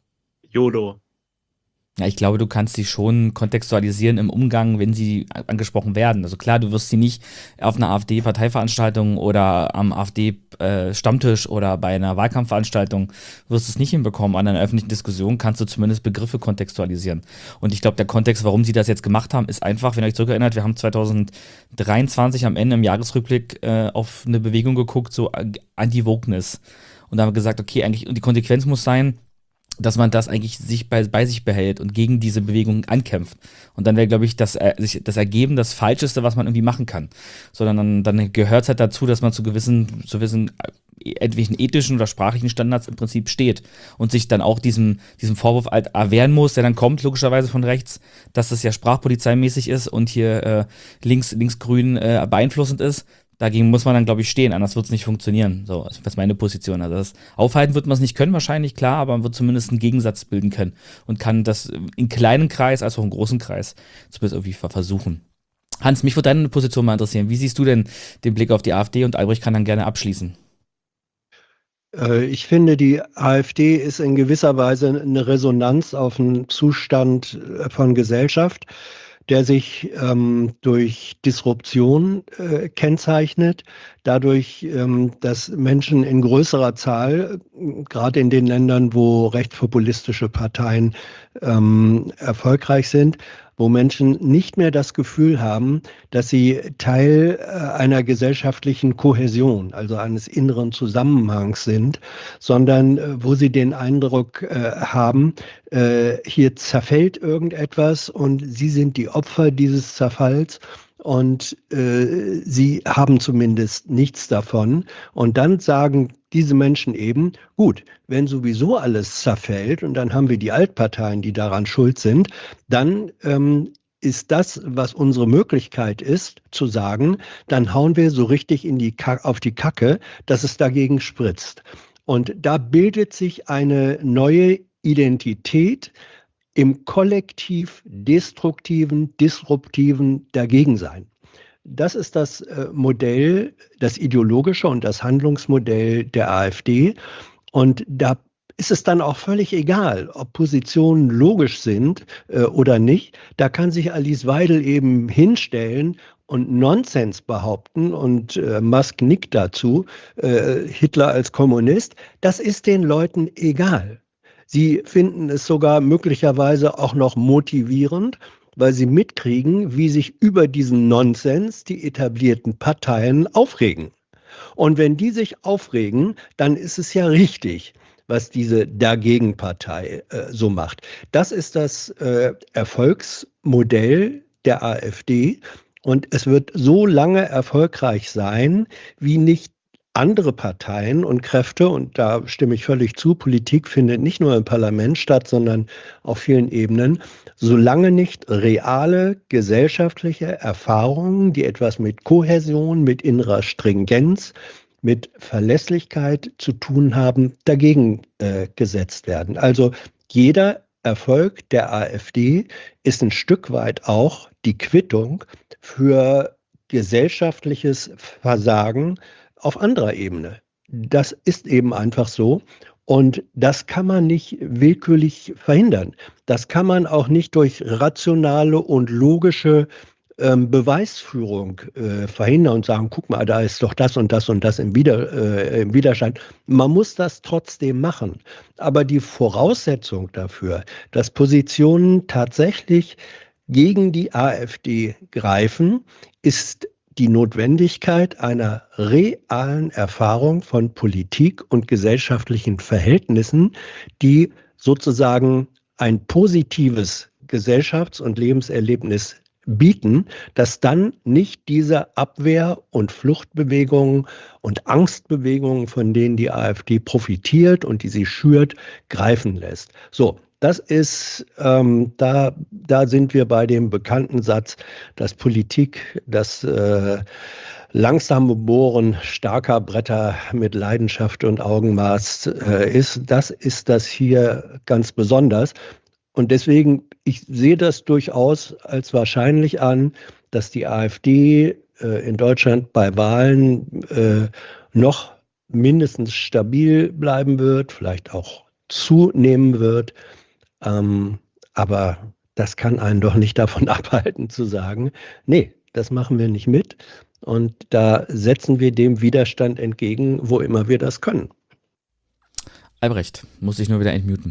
F: YOLO.
A: Ja, ich glaube, du kannst sie schon kontextualisieren im Umgang, wenn sie angesprochen werden. Also klar, du wirst sie nicht auf einer AfD-Parteiveranstaltung oder am AfD-Stammtisch oder bei einer Wahlkampfveranstaltung wirst du es nicht hinbekommen. An einer öffentlichen Diskussion kannst du zumindest Begriffe kontextualisieren. Und ich glaube, der Kontext, warum sie das jetzt gemacht haben, ist einfach, wenn ihr euch zurückerinnert, wir haben zweitausenddreiundzwanzig am Ende im Jahresrückblick äh, auf eine Bewegung geguckt, so Anti-Wokeness. Und da haben wir gesagt, okay, eigentlich, und die Konsequenz muss sein, dass man das eigentlich sich bei, bei sich behält und gegen diese Bewegung ankämpft. Und dann wäre, glaube ich, das, äh, das Ergeben das Falscheste, was man irgendwie machen kann. Sondern dann, dann gehört es halt dazu, dass man zu gewissen, zu gewissen äh, entweder ethischen oder sprachlichen Standards im Prinzip steht und sich dann auch diesem, diesem Vorwurf halt erwehren muss, der dann kommt, logischerweise von rechts, dass das ja sprachpolizeimäßig ist und hier äh, links, linksgrün äh, beeinflussend ist. Dagegen muss man dann, glaube ich, stehen, anders wird es nicht funktionieren. So, das ist meine Position. Also das Aufhalten wird man es nicht können, wahrscheinlich, klar, aber man wird zumindest einen Gegensatz bilden können und kann das in kleinen Kreis als auch im großen Kreis zumindest irgendwie versuchen. Hans, mich würde deine Position mal interessieren. Wie siehst du denn den Blick auf die AfD? Und Albrecht kann dann gerne abschließen.
H: Ich finde, die AfD ist in gewisser Weise eine Resonanz auf einen Zustand von Gesellschaft, der sich ähm, durch Disruption äh, kennzeichnet, dadurch, ähm, dass Menschen in größerer Zahl, gerade in den Ländern, wo rechtspopulistische Parteien ähm, erfolgreich sind, wo Menschen nicht mehr das Gefühl haben, dass sie Teil äh, einer gesellschaftlichen Kohäsion, also eines inneren Zusammenhangs sind, sondern äh, wo sie den Eindruck äh, haben, äh, hier zerfällt irgendetwas und sie sind die Opfer dieses Zerfalls. Und äh, sie haben zumindest nichts davon. Und dann sagen diese Menschen eben, gut, wenn sowieso alles zerfällt und dann haben wir die Altparteien, die daran schuld sind, dann ähm, ist das, was unsere Möglichkeit ist, zu sagen, dann hauen wir so richtig in die Ka- auf die Kacke, dass es dagegen spritzt. Und da bildet sich eine neue Identität im kollektiv destruktiven, disruptiven Dagegensein. Das ist das äh, Modell, das ideologische und das Handlungsmodell der AfD. Und da ist es dann auch völlig egal, ob Positionen logisch sind äh, oder nicht. Da kann sich Alice Weidel eben hinstellen und Nonsens behaupten und äh, Musk nickt dazu, äh, Hitler als Kommunist. Das ist den Leuten egal. Sie finden es sogar möglicherweise auch noch motivierend, weil sie mitkriegen, wie sich über diesen Nonsens die etablierten Parteien aufregen. Und wenn die sich aufregen, dann ist es ja richtig, was diese Dagegenpartei äh, so macht. Das ist das äh, Erfolgsmodell der AfD und es wird so lange erfolgreich sein, wie nicht andere Parteien und Kräfte, und da stimme ich völlig zu, Politik findet nicht nur im Parlament statt, sondern auf vielen Ebenen, solange nicht reale gesellschaftliche Erfahrungen, die etwas mit Kohäsion, mit innerer Stringenz, mit Verlässlichkeit zu tun haben, dagegen äh, gesetzt werden. Also jeder Erfolg der AfD ist ein Stück weit auch die Quittung für gesellschaftliches Versagen auf anderer Ebene. Das ist eben einfach so. Und das kann man nicht willkürlich verhindern. Das kann man auch nicht durch rationale und logische ähm, Beweisführung äh, verhindern und sagen, guck mal, da ist doch das und das und das im, Wider, äh, im Widerstand. Man muss das trotzdem machen. Aber die Voraussetzung dafür, dass Positionen tatsächlich gegen die AfD greifen, ist die Notwendigkeit einer realen Erfahrung von Politik und gesellschaftlichen Verhältnissen, die sozusagen ein positives Gesellschafts- und Lebenserlebnis bieten, dass dann nicht diese Abwehr- und Fluchtbewegungen und Angstbewegungen, von denen die AfD profitiert und die sie schürt, greifen lässt. So. Das ist, ähm, da, da sind wir bei dem bekannten Satz, dass Politik das äh, langsame Bohren starker Bretter mit Leidenschaft und Augenmaß äh, ist. Das ist das hier ganz besonders. Und deswegen, ich sehe das durchaus als wahrscheinlich an, dass die AfD äh, in Deutschland bei Wahlen äh, noch mindestens stabil bleiben wird, vielleicht auch zunehmen wird. Ähm, aber das kann einen doch nicht davon abhalten zu sagen, nee, das machen wir nicht mit und da setzen wir dem Widerstand entgegen, wo immer wir das können.
A: Albrecht, muss ich nur wieder entmuten.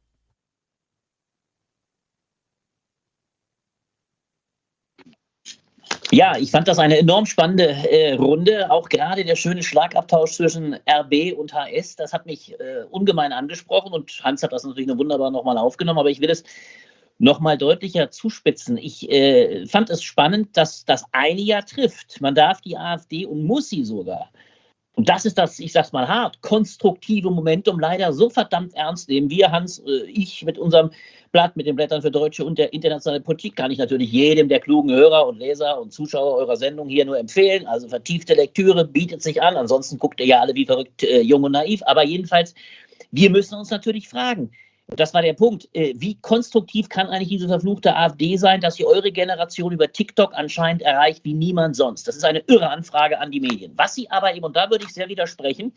J: Ja, ich fand das eine enorm spannende äh, Runde, auch gerade der schöne Schlagabtausch zwischen R B und H S, das hat mich äh, ungemein angesprochen und Hans hat das natürlich nur wunderbar nochmal aufgenommen, aber ich will es nochmal deutlicher zuspitzen. Ich äh, fand es spannend, dass das eine ja trifft. Man darf die AfD und muss sie sogar. Und das ist das, ich sag's mal hart, konstruktive Momentum leider so verdammt ernst nehmen. Wir, Hans, äh, ich mit unserem Blatt, mit den Blättern für deutsche und der internationale Politik, kann ich natürlich jedem der klugen Hörer und Leser und Zuschauer eurer Sendung hier nur empfehlen. Also vertiefte Lektüre bietet sich an. Ansonsten guckt ihr ja alle wie verrückt, äh, jung und naiv. Aber jedenfalls, wir müssen uns natürlich fragen, das war der Punkt, äh, wie konstruktiv kann eigentlich diese verfluchte AfD sein, dass sie eure Generation über TikTok anscheinend erreicht wie niemand sonst. Das ist eine irre Anfrage an die Medien. Was sie aber eben, und da würde ich sehr widersprechen,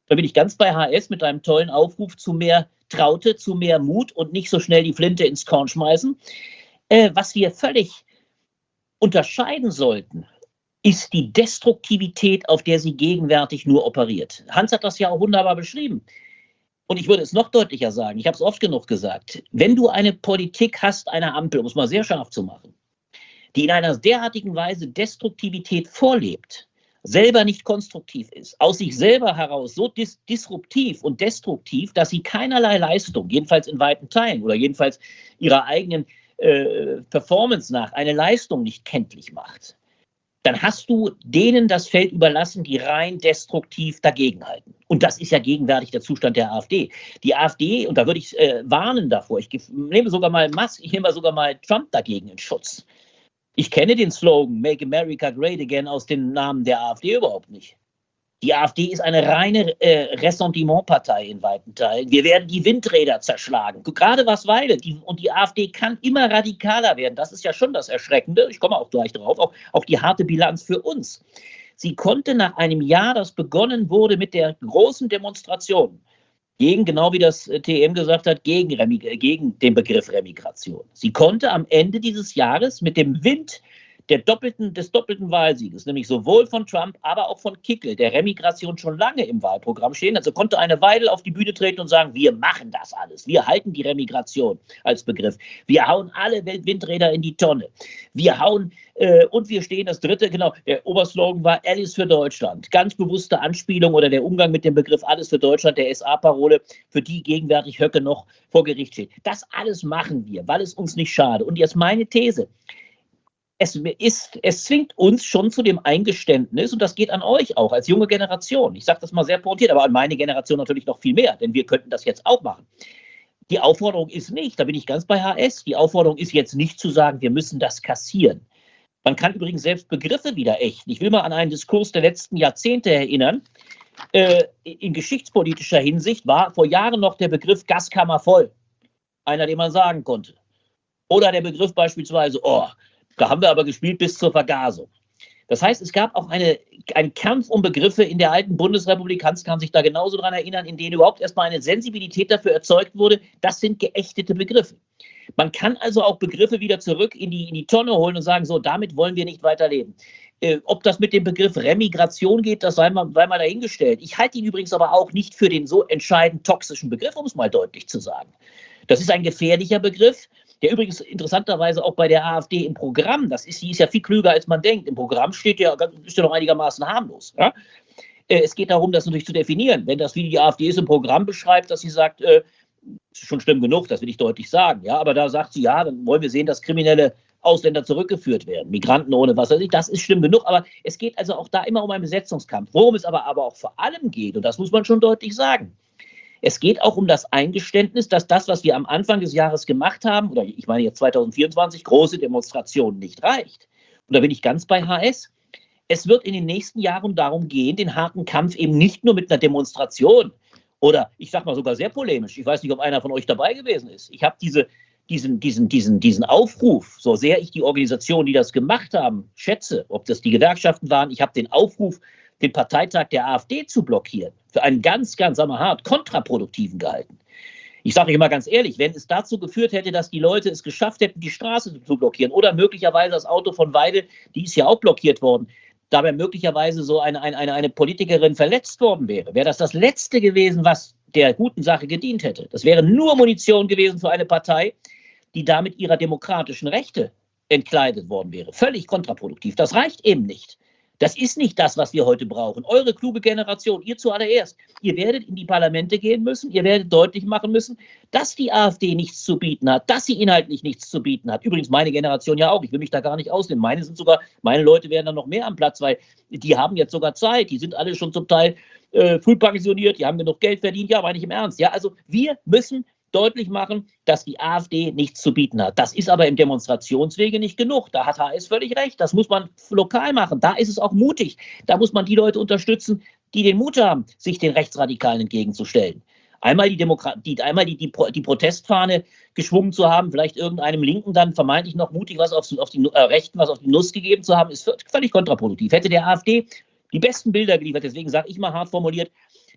J: Da bin ich ganz bei H S mit einem tollen Aufruf zu mehr Traute, zu mehr Mut und nicht so schnell die Flinte ins Korn schmeißen. Äh, was wir völlig unterscheiden sollten, ist die Destruktivität, auf der sie gegenwärtig nur operiert. Hans hat das ja auch wunderbar beschrieben. Und ich würde es noch deutlicher sagen, ich habe es oft genug gesagt, wenn du eine Politik hast, eine Ampel, um es mal sehr scharf zu machen, die in einer derartigen Weise Destruktivität vorlebt, selber nicht konstruktiv ist, aus sich selber heraus so dis- disruptiv und destruktiv, dass sie keinerlei Leistung, jedenfalls in weiten Teilen oder jedenfalls ihrer eigenen äh, Performance nach, eine Leistung nicht kenntlich macht, dann hast du denen das Feld überlassen, die rein destruktiv dagegenhalten. Und das ist ja gegenwärtig der Zustand der AfD. Die AfD, und da würde ich äh, warnen davor, ich nehme sogar mal Musk, ich nehme sogar mal Trump dagegen in Schutz. Ich kenne den Slogan Make America Great Again aus dem Namen der AfD überhaupt nicht. Die AfD ist eine reine äh, Ressentimentpartei in weiten Teilen. Wir werden die Windräder zerschlagen. Gerade was Weile. Die, und die AfD kann immer radikaler werden. Das ist ja schon das Erschreckende. Ich komme auch gleich drauf. Auch, auch die harte Bilanz für uns. Sie konnte nach einem Jahr, das begonnen wurde mit der großen Demonstration, gegen, genau wie das T M gesagt hat, gegen, Remi, gegen den Begriff Remigration. Sie konnte am Ende dieses Jahres mit dem Wind der doppelten, des doppelten Wahlsieges, nämlich sowohl von Trump, aber auch von Kickl, der Remigration schon lange im Wahlprogramm stehen. Also konnte eine Weidel auf die Bühne treten und sagen, wir machen das alles. Wir halten die Remigration als Begriff. Wir hauen alle Windräder in die Tonne. Wir hauen, äh, und wir stehen, das dritte, genau, der Oberslogan war Alles für Deutschland. Ganz bewusste Anspielung oder der Umgang mit dem Begriff Alles für Deutschland, der S A-Parole, für die gegenwärtig Höcke noch vor Gericht steht. Das alles machen wir, weil es uns nicht schadet. Und jetzt meine These. Es, ist, es zwingt uns schon zu dem Eingeständnis, und das geht an euch auch als junge Generation. Ich sage das mal sehr pointiert, aber an meine Generation natürlich noch viel mehr, denn wir könnten das jetzt auch machen. Die Aufforderung ist nicht, da bin ich ganz bei H S, die Aufforderung ist jetzt nicht zu sagen, wir müssen das kassieren. Man kann übrigens selbst Begriffe wieder ächten. Ich will mal an einen Diskurs der letzten Jahrzehnte erinnern. Äh, in geschichtspolitischer Hinsicht war vor Jahren noch der Begriff Gaskammer voll. Einer, den man sagen konnte. Oder der Begriff beispielsweise, oh, da haben wir aber gespielt bis zur Vergasung. Das heißt, es gab auch eine, einen Kampf um Begriffe in der alten Bundesrepublik. Hans kann sich da genauso dran erinnern, in denen überhaupt erstmal eine Sensibilität dafür erzeugt wurde, das sind geächtete Begriffe. Man kann also auch Begriffe wieder zurück in die, in die Tonne holen und sagen, so, damit wollen wir nicht weiterleben. Äh, ob das mit dem Begriff Remigration geht, das sei mal, sei mal dahingestellt. Ich halte ihn übrigens aber auch nicht für den so entscheidend toxischen Begriff, um es mal deutlich zu sagen. Das ist ein gefährlicher Begriff, der übrigens interessanterweise auch bei der AfD im Programm, das ist, die ist ja viel klüger, als man denkt. Im Programm steht ja, ist ja noch einigermaßen harmlos. Ja? Äh, es geht darum, das natürlich zu definieren. Wenn das, wie die AfD es im Programm beschreibt, dass sie sagt, äh, ist schon schlimm genug, das will ich deutlich sagen. Ja? Aber da sagt sie, ja, dann wollen wir sehen, dass kriminelle Ausländer zurückgeführt werden, Migranten ohne was weiß ich, das ist schlimm genug. Aber es geht also auch da immer um einen Besetzungskampf. Worum es aber, aber auch vor allem geht, und das muss man schon deutlich sagen, es geht auch um das Eingeständnis, dass das, was wir am Anfang des Jahres gemacht haben, oder ich meine jetzt zwanzig vierundzwanzig, große Demonstrationen nicht reicht. Und da bin ich ganz bei H S. Es wird in den nächsten Jahren darum gehen, den harten Kampf eben nicht nur mit einer Demonstration oder ich sage mal sogar sehr polemisch, ich weiß nicht, ob einer von euch dabei gewesen ist. Ich habe diese, diesen, diesen, diesen, diesen Aufruf, so sehr ich die Organisationen, die das gemacht haben, schätze, ob das die Gewerkschaften waren, ich habe den Aufruf, den Parteitag der AfD zu blockieren, für einen ganz, ganz sagen wir, hart kontraproduktiven gehalten. Ich sage euch mal ganz ehrlich, wenn es dazu geführt hätte, dass die Leute es geschafft hätten, die Straße zu blockieren oder möglicherweise das Auto von Weidel, die ist ja auch blockiert worden, dabei möglicherweise so eine, eine, eine, eine Politikerin verletzt worden wäre, wäre das das Letzte gewesen, was der guten Sache gedient hätte. Das wäre nur Munition gewesen für eine Partei, die damit ihrer demokratischen Rechte entkleidet worden wäre. Völlig kontraproduktiv. Das reicht eben nicht. Das ist nicht das, was wir heute brauchen. Eure kluge Generation, ihr zuallererst, ihr werdet in die Parlamente gehen müssen, ihr werdet deutlich machen müssen, dass die AfD nichts zu bieten hat, dass sie inhaltlich nichts zu bieten hat. Übrigens meine Generation ja auch, ich will mich da gar nicht ausnehmen. Meine sind sogar, meine Leute werden dann noch mehr am Platz, weil die haben jetzt sogar Zeit, die sind alle schon zum Teil äh, früh pensioniert, die haben genug Geld verdient, ja, meine ich im Ernst. Ja, also wir müssen deutlich machen, dass die AfD nichts zu bieten hat. Das ist aber im Demonstrationswege nicht genug. Da hat H S völlig recht. Das muss man lokal machen. Da ist es auch mutig. Da muss man die Leute unterstützen, die den Mut haben, sich den Rechtsradikalen entgegenzustellen. Einmal die, Demokrat- die, einmal die, die, die Protestfahne geschwungen zu haben, vielleicht irgendeinem Linken dann vermeintlich noch mutig was auf, auf die äh, Rechten was auf die Nuss gegeben zu haben, ist völlig kontraproduktiv. Hätte der AfD die besten Bilder geliefert, deswegen sage ich mal hart formuliert,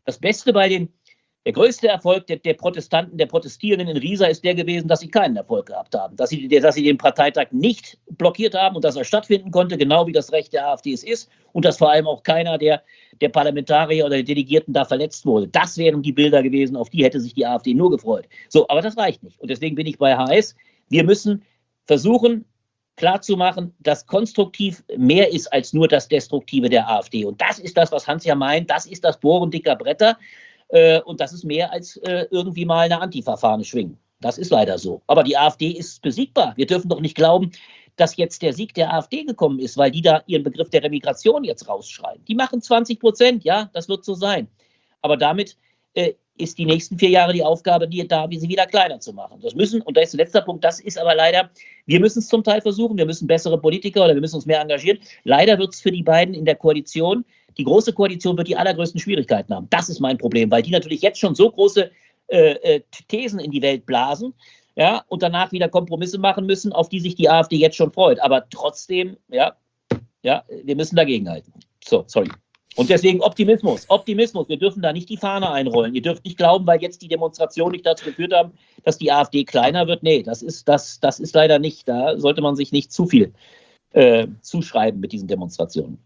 J: Das Beste bei den, der größte Erfolg der, der Protestanten, der Protestierenden in Riesa ist der gewesen, dass sie keinen Erfolg gehabt haben. Dass sie, dass sie den Parteitag nicht blockiert haben und dass er stattfinden konnte, genau wie das Recht der AfD es ist. Und dass vor allem auch keiner der, der Parlamentarier oder der Delegierten da verletzt wurde. Das wären die Bilder gewesen, auf die hätte sich die AfD nur gefreut. So, aber das reicht nicht. Und deswegen bin ich bei H S. Wir müssen versuchen, klarzumachen, dass konstruktiv mehr ist als nur das Destruktive der AfD. Und das ist das, was Hans ja meint. Das ist das Bohren dicker Bretter. Äh, und das ist mehr als äh, irgendwie mal eine Antifa-Fahne schwingen. Das ist leider so. Aber die AfD ist besiegbar. Wir dürfen doch nicht glauben, dass jetzt der Sieg der AfD gekommen ist, weil die da ihren Begriff der Remigration jetzt rausschreien. Die machen zwanzig Prozent, ja, das wird so sein. Aber damit äh, ist die nächsten vier Jahre die Aufgabe, die da, wie sie wieder kleiner zu machen. Das müssen, und da ist der letzte Punkt, das ist aber leider, wir müssen es zum Teil versuchen, wir müssen bessere Politiker oder wir müssen uns mehr engagieren. Leider wird es für die beiden in der Koalition, die große Koalition wird die allergrößten Schwierigkeiten haben. Das ist mein Problem, weil die natürlich jetzt schon so große äh, äh, Thesen in die Welt blasen, ja, und danach wieder Kompromisse machen müssen, auf die sich die AfD jetzt schon freut. Aber trotzdem, ja, ja, wir müssen dagegenhalten. So, sorry. Und deswegen Optimismus, Optimismus. Wir dürfen da nicht die Fahne einrollen. Ihr dürft nicht glauben, weil jetzt die Demonstrationen nicht dazu geführt haben, dass die AfD kleiner wird. Nee, das ist, das, das ist leider nicht. Da sollte man sich nicht zu viel äh, zuschreiben mit diesen Demonstrationen.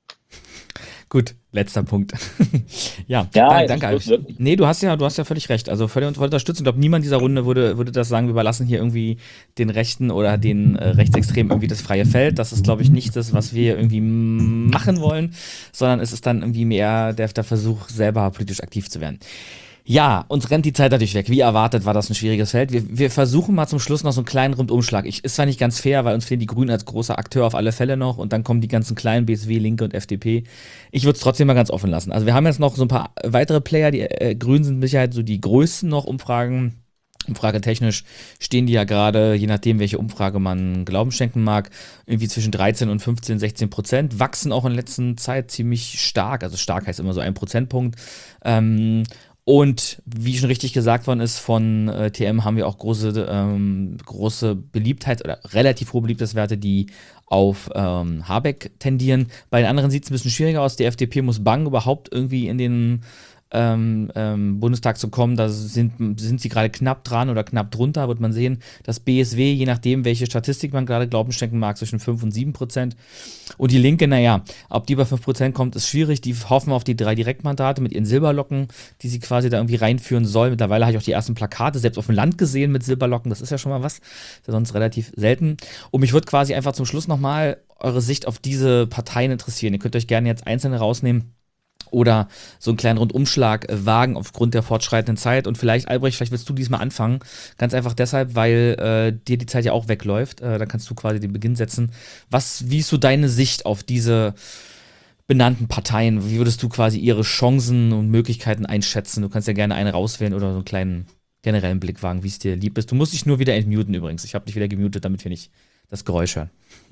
A: Gut, letzter Punkt. ja,
J: ja
A: danke, danke Alf. Nee, du hast ja, du hast ja völlig recht. Also völlig unterstützt. Ich glaube, niemand dieser Runde würde, würde das sagen, wir überlassen hier irgendwie den Rechten oder den äh, Rechtsextremen irgendwie das freie Feld. Das ist, glaube ich, nicht das, was wir irgendwie machen wollen, sondern es ist dann irgendwie mehr der, der Versuch, selber politisch aktiv zu werden. Ja, uns rennt die Zeit natürlich weg. Wie erwartet war das ein schwieriges Feld. Wir, wir versuchen mal zum Schluss noch so einen kleinen Rundumschlag. Ich, ist zwar nicht ganz fair, weil uns fehlen die Grünen als großer Akteur auf alle Fälle noch und dann kommen die ganzen kleinen B S W, Linke und F D P. Ich würde es trotzdem mal ganz offen lassen. Also wir haben jetzt noch so ein paar weitere Player. Die äh, Grünen sind mit Sicherheit so die größten noch Umfragen. Umfragetechnisch stehen die ja gerade, je nachdem, welche Umfrage man Glauben schenken mag, irgendwie zwischen dreizehn und fünfzehn, sechzehn Prozent. Wachsen auch in letzter Zeit ziemlich stark. Also stark heißt immer so ein Prozentpunkt. Ähm, Und wie schon richtig gesagt worden ist, von äh, T M haben wir auch große, ähm, große Beliebtheit oder relativ hohe Beliebtheitswerte, die auf ähm, Habeck tendieren. Bei den anderen sieht es ein bisschen schwieriger aus. Die F D P muss bangen, überhaupt irgendwie in den ähm, ähm, Bundestag zu kommen. Da sind, sind sie gerade knapp dran oder knapp drunter, wird man sehen. Das B S W, je nachdem, welche Statistik man gerade Glauben schenken mag, zwischen fünf und sieben Prozent. Und die Linke, naja, ob die über fünf Prozent kommt, ist schwierig. Die hoffen auf die drei Direktmandate mit ihren Silberlocken, die sie quasi da irgendwie reinführen soll. Mittlerweile habe ich auch die ersten Plakate selbst auf dem Land gesehen mit Silberlocken. Das ist ja schon mal was. Das ist ja sonst relativ selten. Und mich würde quasi einfach zum Schluss nochmal eure Sicht auf diese Parteien interessieren. Ihr könnt euch gerne jetzt einzelne rausnehmen oder so einen kleinen Rundumschlag äh, wagen aufgrund der fortschreitenden Zeit. Und vielleicht, Albrecht, vielleicht willst du diesmal anfangen. Ganz einfach deshalb, weil äh, dir die Zeit ja auch wegläuft. Äh, dann kannst du quasi den Beginn setzen. Was, wie ist so deine Sicht auf diese benannten Parteien? Wie würdest du quasi ihre Chancen und Möglichkeiten einschätzen? Du kannst ja gerne eine rauswählen oder so einen kleinen generellen Blick wagen, wie es dir lieb ist. Du musst dich nur wieder entmuten übrigens. Ich habe dich wieder gemutet, damit wir nicht das Geräusch hören.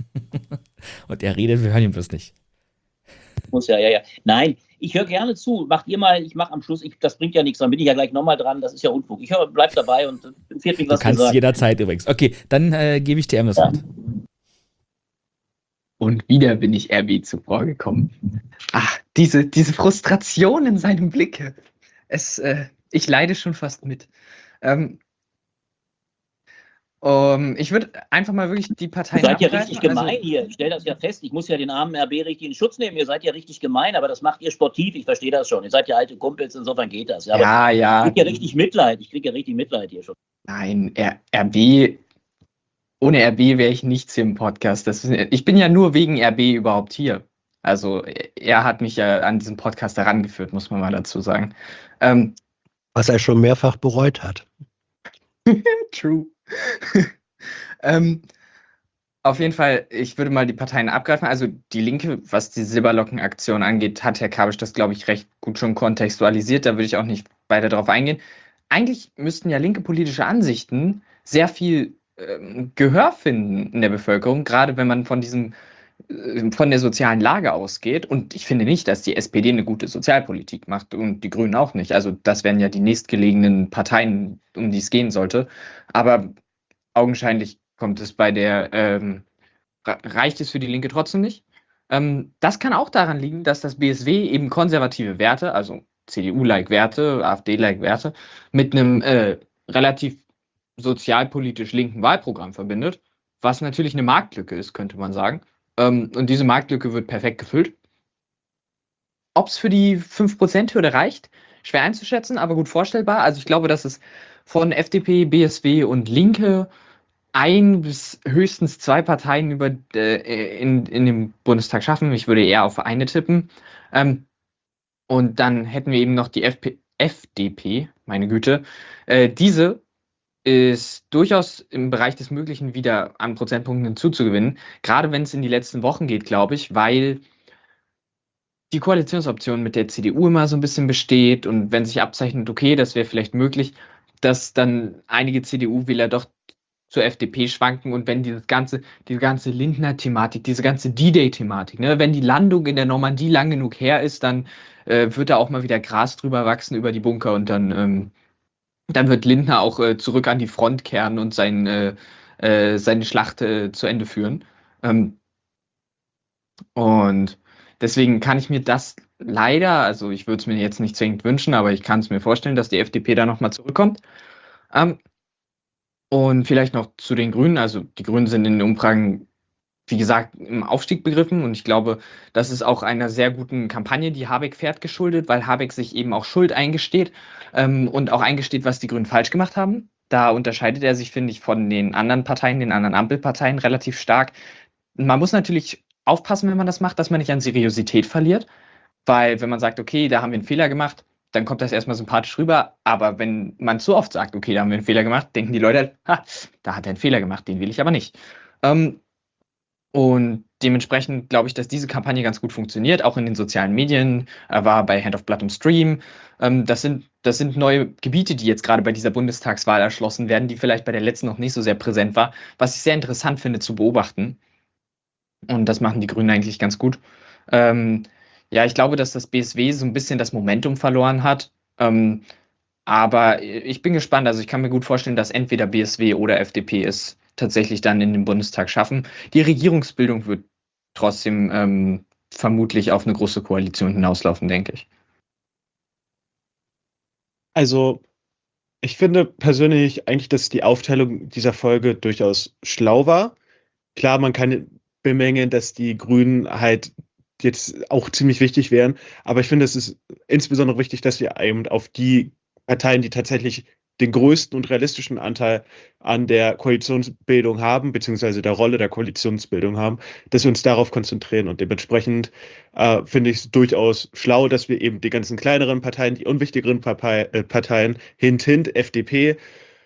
A: Und er redet, wir hören ihn bloß nicht.
J: Muss ja, ja, ja. Nein, ich höre gerne zu. Macht ihr mal, ich mache am Schluss, ich, das bringt ja nichts, dann bin ich ja gleich nochmal dran. Das ist ja Unfug. Ich höre, bleib dabei und empfiehlt mich, was
A: du kannst gesagt. Jederzeit übrigens. Okay, dann äh, gebe ich T M das Wort.
E: Ja. Und wieder bin ich R B zuvor gekommen. Ach, diese, diese Frustration in seinem Blicke. Es, äh, ich leide schon fast mit. Ähm, Um, ich würde einfach mal wirklich die Parteien
J: Ihr seid ja
E: abgreifen.
J: richtig gemein
E: also,
J: hier. Ich stelle das ja fest. Ich muss ja den armen R B richtig in Schutz nehmen. Ihr seid ja richtig gemein, aber das macht ihr sportiv. Ich verstehe das schon. Ihr seid ja alte Kumpels, insofern geht das. Ja,
E: ja. ja.
J: Ich kriege ja richtig Mitleid. Ich kriege ja richtig Mitleid hier schon.
E: Nein, R- RB, ohne R B wäre ich nichts hier im Podcast. Das ist, ich bin ja nur wegen R B überhaupt hier. Also er hat mich ja an diesen Podcast herangeführt, muss man mal dazu sagen. Ähm,
H: Was er schon mehrfach bereut hat.
E: True. ähm, auf jeden Fall, ich würde mal die Parteien abgreifen. Also die Linke, was die Silberlocken-Aktion angeht, hat Herr Kabisch das, glaube ich, recht gut schon kontextualisiert. Da würde ich auch nicht weiter drauf eingehen. Eigentlich müssten ja linke politische Ansichten sehr viel ähm, Gehör finden in der Bevölkerung, gerade wenn man von diesem äh, von der sozialen Lage ausgeht. Und ich finde nicht, dass die S P D eine gute Sozialpolitik macht und die Grünen auch nicht. Also das wären ja die nächstgelegenen Parteien, um die es gehen sollte. Aber augenscheinlich kommt es bei der, ähm, reicht es für die Linke trotzdem nicht. Ähm, das kann auch daran liegen, dass das B S W eben konservative Werte, also C D U-like Werte, AfD-like Werte, mit einem äh, relativ sozialpolitisch linken Wahlprogramm verbindet, was natürlich eine Marktlücke ist, könnte man sagen. Ähm, und diese Marktlücke wird perfekt gefüllt. Ob es für die fünf Prozent Hürde reicht, schwer einzuschätzen, aber gut vorstellbar. Also ich glaube, dass es von F D P, B S W und Linke ein bis höchstens zwei Parteien über, äh, in, in dem Bundestag schaffen. Ich würde eher auf eine tippen. Ähm, und dann hätten wir eben noch die F P, F D P, meine Güte. Äh, diese ist durchaus im Bereich des Möglichen wieder an Prozentpunkten hinzuzugewinnen, gerade wenn es in die letzten Wochen geht, glaube ich, weil die Koalitionsoption mit der C D U immer so ein bisschen besteht und wenn sich abzeichnet, okay, das wäre vielleicht möglich, dass dann einige C D U-Wähler doch zur F D P schwanken und wenn dieses ganze, diese ganze Lindner-Thematik, diese ganze D-Day-Thematik, ne, wenn die Landung in der Normandie lang genug her ist, dann äh, wird da auch mal wieder Gras drüber wachsen über die Bunker und dann, ähm, dann wird Lindner auch äh, zurück an die Front kehren und sein, äh, äh, seine Schlacht äh, zu Ende führen. Ähm, und deswegen kann ich mir das leider, also ich würde es mir jetzt nicht zwingend wünschen, aber ich kann es mir vorstellen, dass die F D P da nochmal zurückkommt. Ähm, und vielleicht noch zu den Grünen, also die Grünen sind in den Umfragen, wie gesagt, im Aufstieg begriffen und ich glaube, das ist auch einer sehr guten Kampagne, die Habeck fährt, geschuldet, weil Habeck sich eben auch Schuld eingesteht ähm, und auch eingesteht, was die Grünen falsch gemacht haben. Da unterscheidet er sich, finde ich, von den anderen Parteien, den anderen Ampelparteien relativ stark. Man muss natürlich aufpassen, wenn man das macht, dass man nicht an Seriosität verliert, weil wenn man sagt, okay, da haben wir einen Fehler gemacht, dann kommt das erstmal sympathisch rüber, aber wenn man zu oft sagt, okay, da haben wir einen Fehler gemacht, denken die Leute, ha, da hat er einen Fehler gemacht, den will ich aber nicht. Ähm, und dementsprechend glaube ich, dass diese Kampagne ganz gut funktioniert, auch in den sozialen Medien, er war bei Hand of Blood im Stream. Ähm, das sind, das sind neue Gebiete, die jetzt gerade bei dieser Bundestagswahl erschlossen werden, die vielleicht bei der letzten noch nicht so sehr präsent war, was ich sehr interessant finde zu beobachten. Und das machen die Grünen eigentlich ganz gut. Ähm, ja, ich glaube, dass das B S W so ein bisschen das Momentum verloren hat. Ähm, aber ich bin gespannt. Also ich kann mir gut vorstellen, dass entweder B S W oder F D P es tatsächlich dann in den Bundestag schaffen. Die Regierungsbildung wird trotzdem ähm, vermutlich auf eine große Koalition hinauslaufen, denke ich.
F: Also ich finde persönlich eigentlich, dass die Aufteilung dieser Folge durchaus schlau war. Klar, man kann bemängeln, dass die Grünen halt jetzt auch ziemlich wichtig wären. Aber ich finde, es ist insbesondere wichtig, dass wir eben auf die Parteien, die tatsächlich den größten und realistischen Anteil an der Koalitionsbildung haben, beziehungsweise der Rolle der Koalitionsbildung haben, dass wir uns darauf konzentrieren. Und dementsprechend äh, finde ich es durchaus schlau, dass wir eben die ganzen kleineren Parteien, die unwichtigeren Partei, äh, Parteien, hint, hint, F D P,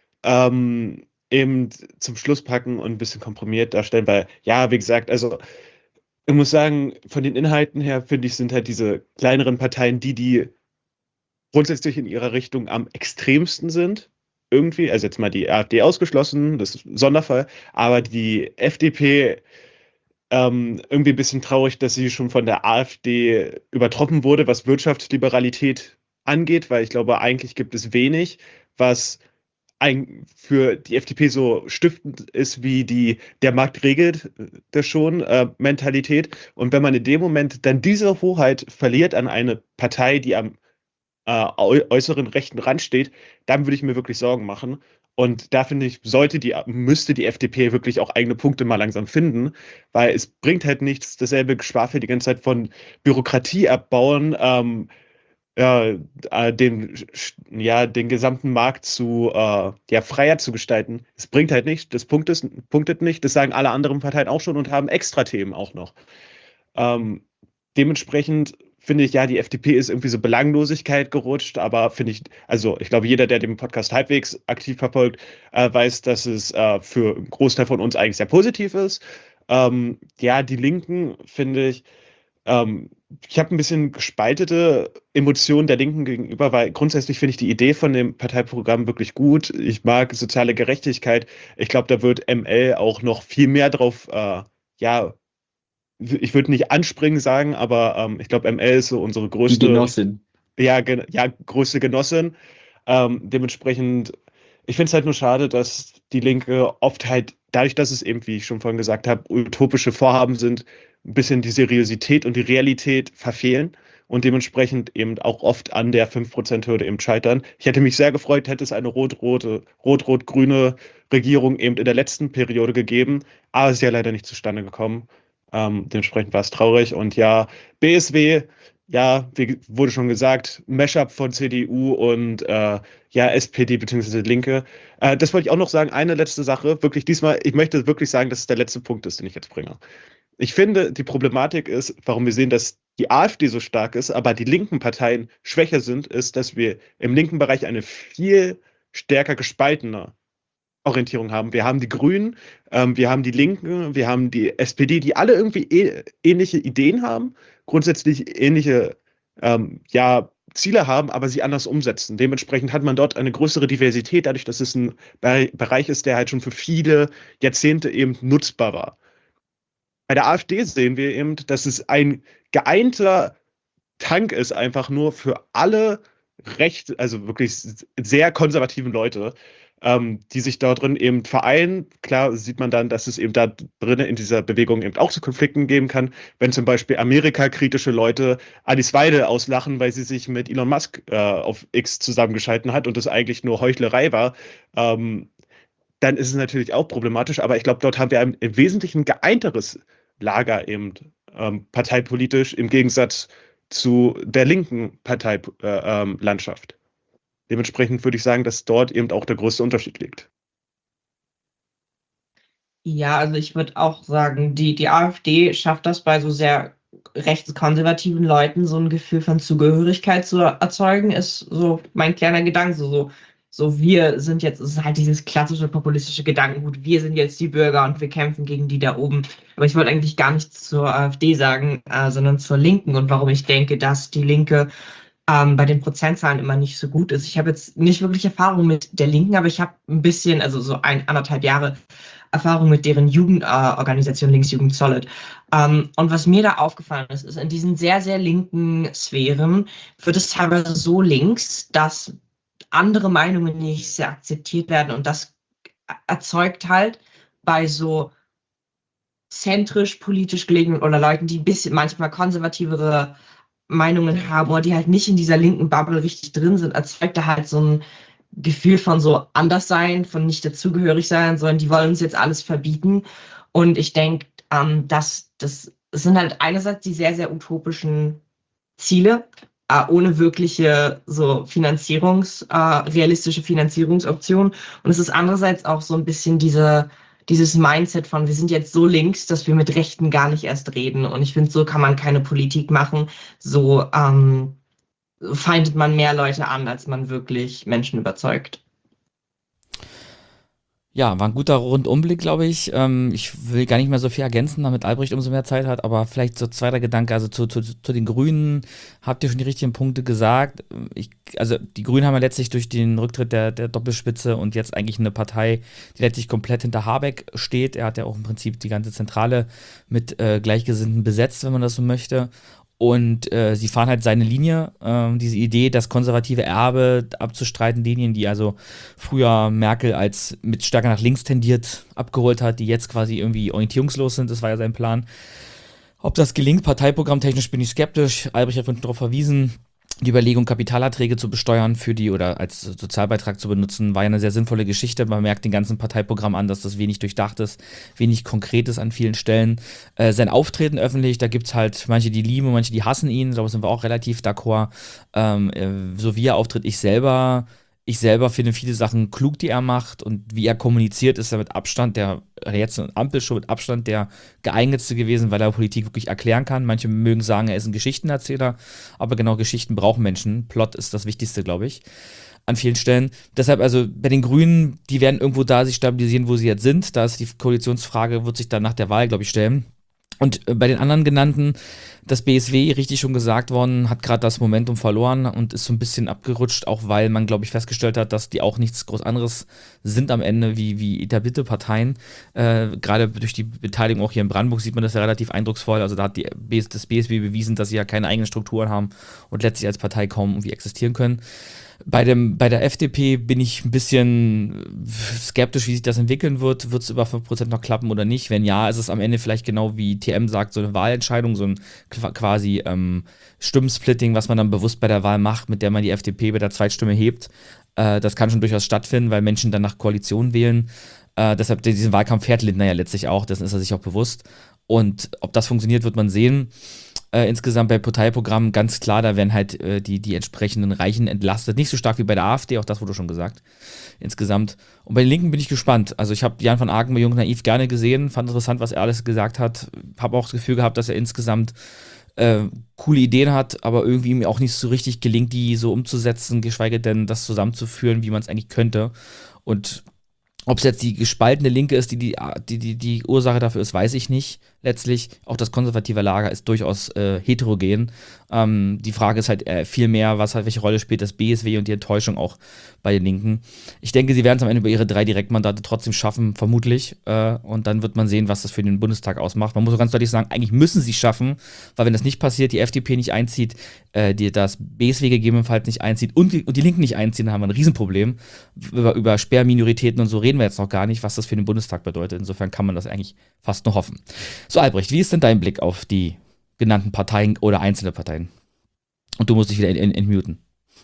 F: ähm, eben zum Schluss packen und ein bisschen komprimiert darstellen, weil, ja, wie gesagt, also ich muss sagen, von den Inhalten her, finde ich, sind halt diese kleineren Parteien die, die grundsätzlich in ihrer Richtung am extremsten sind. Irgendwie, also jetzt mal die AfD ausgeschlossen, das ist ein Sonderfall, aber die F D P ähm, irgendwie ein bisschen traurig, dass sie schon von der AfD übertroffen wurde, was Wirtschaftsliberalität angeht, weil ich glaube, eigentlich gibt es wenig, was ein, für die F D P so stiftend ist wie die der Markt regelt das schon äh, Mentalität. Und wenn man in dem Moment dann diese Hoheit verliert an eine Partei, die am äh, äußeren rechten Rand steht, dann würde ich mir wirklich Sorgen machen. Und da finde ich, sollte die, müsste die F D P wirklich auch eigene Punkte mal langsam finden, weil es bringt halt nichts, dasselbe Geschwafel die ganze Zeit von Bürokratie abbauen, ähm, Ja, äh, den, ja, den gesamten Markt zu äh, ja, freier zu gestalten. Es bringt halt nichts, das Punkt ist, punktet nicht, das sagen alle anderen Parteien auch schon und haben extra Themen auch noch. Ähm, dementsprechend finde ich, ja, die F D P ist irgendwie so Belanglosigkeit gerutscht, aber finde ich, also ich glaube, jeder, der den Podcast halbwegs aktiv verfolgt, äh, weiß, dass es äh, für einen Großteil von uns eigentlich sehr positiv ist. Ähm, ja, die Linken, finde ich, ähm, ich habe ein bisschen gespaltete Emotionen der Linken gegenüber, weil grundsätzlich finde ich die Idee von dem Parteiprogramm wirklich gut. Ich mag soziale Gerechtigkeit. Ich glaube, da wird M L auch noch viel mehr drauf, äh, ja, ich würde nicht anspringen sagen, aber ähm, ich glaube, M L ist so unsere größte
E: Genossin.
F: Ja, gen ja, größte Genossin. Ähm, dementsprechend, ich finde es halt nur schade, dass die Linke oft halt, dadurch, dass es eben, wie ich schon vorhin gesagt habe, utopische Vorhaben sind, ein bisschen die Seriosität und die Realität verfehlen und dementsprechend eben auch oft an der fünf Prozent Hürde eben scheitern. Ich hätte mich sehr gefreut, hätte es eine rot-rote, rot-rot-grüne Regierung eben in der letzten Periode gegeben, aber es ist ja leider nicht zustande gekommen. Ähm, dementsprechend war es traurig. Und ja, B S W, ja, wie wurde schon gesagt, Mashup von C D U und äh, ja, S P D bzw. Linke. Äh, das wollte ich auch noch sagen, eine letzte Sache, wirklich diesmal, ich möchte wirklich sagen, dass es der letzte Punkt ist, den ich jetzt bringe. Ich finde, die Problematik ist, warum wir sehen, dass die AfD so stark ist, aber die linken Parteien schwächer sind, ist, dass wir im linken Bereich eine viel stärker gespaltene Orientierung haben. Wir haben die Grünen, ähm, wir haben die Linken, wir haben die S P D, die alle irgendwie äh, ähnliche Ideen haben, grundsätzlich ähnliche ähm, ja, Ziele haben, aber sie anders umsetzen. Dementsprechend hat man dort eine größere Diversität, dadurch, dass es ein Be- Bereich ist, der halt schon für viele Jahrzehnte eben nutzbar war. Bei der AfD sehen wir eben, dass es ein geeinter Tank ist, einfach nur für alle recht, also wirklich sehr konservativen Leute, ähm, die sich da drin eben vereinen. Klar sieht man dann, dass es eben da drin in dieser Bewegung eben auch zu Konflikten geben kann, wenn zum Beispiel Amerika-kritische Leute Alice Weidel auslachen, weil sie sich mit Elon Musk äh, auf X zusammengeschalten hat und das eigentlich nur Heuchlerei war. Ähm, dann ist es natürlich auch problematisch, aber ich glaube, dort haben wir ein im Wesentlichen geeinteres Lager eben ähm, parteipolitisch im Gegensatz zu der linken Parteilandschaft. Äh, ähm, Dementsprechend würde ich sagen, dass dort eben auch der größte Unterschied liegt.
G: Ja, also ich würde auch sagen, die, die AfD schafft das bei so sehr rechtskonservativen Leuten, so ein Gefühl von Zugehörigkeit zu erzeugen, ist so mein kleiner Gedanke, so, so So, wir sind jetzt, es ist halt dieses klassische populistische Gedankengut, wir sind jetzt die Bürger und wir kämpfen gegen die da oben. Aber ich wollte eigentlich gar nichts zur AfD sagen, äh, sondern zur Linken und warum ich denke, dass die Linke ähm, bei den Prozentzahlen immer nicht so gut ist. Ich habe jetzt nicht wirklich Erfahrung mit der Linken, aber ich habe ein bisschen, also so ein, anderthalb Jahre Erfahrung mit deren Jugendorganisation äh, Linksjugend Solid. Ähm, und was mir da aufgefallen ist, ist, in diesen sehr, sehr linken Sphären wird es teilweise so links, dass andere Meinungen nicht sehr akzeptiert werden und das erzeugt halt bei so zentrisch politisch gelegenen oder Leuten, die ein bisschen manchmal konservativere Meinungen haben oder die halt nicht in dieser linken Bubble richtig drin sind, erzeugt da halt so ein Gefühl von so Anderssein, von nicht dazugehörig sein, sondern die wollen uns jetzt alles verbieten. Und ich denke, ähm, dass das sind halt einerseits die sehr, sehr utopischen Ziele, äh, ohne wirkliche so Finanzierungs, äh, realistische Finanzierungsoptionen. Und es ist andererseits auch so ein bisschen diese dieses Mindset von, wir sind jetzt so links, dass wir mit Rechten gar nicht erst reden. Und ich finde, so kann man keine Politik machen. So ähm, feindet man mehr Leute an, als man wirklich Menschen überzeugt.
A: Ja, war ein guter Rundumblick, glaube ich. Ähm, ich will gar nicht mehr so viel ergänzen, damit Albrecht umso mehr Zeit hat, aber vielleicht so zweiter Gedanke, also zu, zu, zu den Grünen habt ihr schon die richtigen Punkte gesagt. Ich, also die Grünen haben ja letztlich durch den Rücktritt der, der Doppelspitze und jetzt eigentlich eine Partei, die letztlich komplett hinter Habeck steht. Er hat ja auch im Prinzip die ganze Zentrale mit äh, Gleichgesinnten besetzt, wenn man das so möchte. Und äh, sie fahren halt seine Linie, äh, diese Idee, das konservative Erbe abzustreiten, Linien, die also früher Merkel als mit stärker nach links tendiert abgeholt hat, die jetzt quasi irgendwie orientierungslos sind, das war ja sein Plan. Ob das gelingt, parteiprogrammtechnisch bin ich skeptisch, Albrecht hat vorhin darauf verwiesen. Die Überlegung, Kapitalerträge zu besteuern für die oder als Sozialbeitrag zu benutzen, war ja eine sehr sinnvolle Geschichte. Man merkt den ganzen Parteiprogramm an, dass das wenig durchdacht ist, wenig konkret ist an vielen Stellen. Äh, sein Auftreten öffentlich, da gibt es halt manche, die lieben und manche, die hassen ihn. Da sind wir auch relativ d'accord. Ähm, äh, so wie er auftritt, ich selber, ich selber finde viele Sachen klug, die er macht. Und wie er kommuniziert, ist er mit Abstand, der jetzt eine Ampelshow mit Abstand der geeignetste gewesen, weil er Politik wirklich erklären kann. Manche mögen sagen, er ist ein Geschichtenerzähler, aber genau Geschichten brauchen Menschen. Plot ist das Wichtigste, glaube ich, an vielen Stellen. Deshalb also bei den Grünen, die werden irgendwo da sich stabilisieren, wo sie jetzt sind. Da ist die Koalitionsfrage, wird sich dann nach der Wahl, glaube ich, stellen. Und bei den anderen genannten, das B S W, richtig schon gesagt worden, hat gerade das Momentum verloren und ist so ein bisschen abgerutscht, auch weil man, glaube ich, festgestellt hat, dass die auch nichts groß anderes sind am Ende wie, wie etablierte Parteien. Äh, gerade durch die Beteiligung auch hier in Brandenburg sieht man das ja relativ eindrucksvoll. Also da hat die, das B S W bewiesen, dass sie ja keine eigenen Strukturen haben und letztlich als Partei kaum irgendwie existieren können. Bei, dem, bei der F D P bin ich ein bisschen skeptisch, wie sich das entwickeln wird. Wird es über fünf Prozent noch klappen oder nicht? Wenn ja, ist es am Ende vielleicht genau wie T M sagt, so eine Wahlentscheidung, so ein quasi ähm, Stimmensplitting, was man dann bewusst bei der Wahl macht, mit der man die F D P bei der Zweitstimme hebt. Äh, das kann schon durchaus stattfinden, weil Menschen dann nach Koalition wählen. Äh, deshalb diesen Wahlkampf fährt Lindner ja letztlich auch, dessen ist er sich auch bewusst. Und ob das funktioniert, wird man sehen. Äh, insgesamt bei Parteiprogrammen ganz klar, da werden halt äh, die, die entsprechenden Reichen entlastet. Nicht so stark wie bei der AfD, auch das wurde schon gesagt. Insgesamt. Und bei den Linken bin ich gespannt. Also ich habe Jan van Aken bei Jung und Naiv gerne gesehen, fand interessant, was er alles gesagt hat. Habe auch das Gefühl gehabt, dass er insgesamt äh, coole Ideen hat, aber irgendwie ihm auch nicht so richtig gelingt, die so umzusetzen, geschweige denn das zusammenzuführen, wie man es eigentlich könnte. Und ob es jetzt die gespaltene Linke ist, die die, die, die die Ursache dafür ist, weiß ich nicht. Letztlich, auch das konservative Lager ist durchaus äh, heterogen. Ähm, die Frage ist halt äh, viel mehr, was halt, welche Rolle spielt das B S W und die Enttäuschung auch bei den Linken. Ich denke, sie werden es am Ende über ihre drei Direktmandate trotzdem schaffen, vermutlich. Äh, und dann wird man sehen, was das für den Bundestag ausmacht. Man muss auch ganz deutlich sagen, eigentlich müssen sie es schaffen, weil wenn das nicht passiert, die F D P nicht einzieht, äh, die, das B S W gegebenenfalls nicht einzieht und die, und die Linken nicht einziehen, dann haben wir ein Riesenproblem. Über, über Sperrminoritäten und so reden wir jetzt noch gar nicht, was das für den Bundestag bedeutet. Insofern kann man das eigentlich fast nur hoffen. So, Albrecht, wie ist denn dein Blick auf die genannten Parteien oder einzelne Parteien? Und du musst dich wieder entmuten.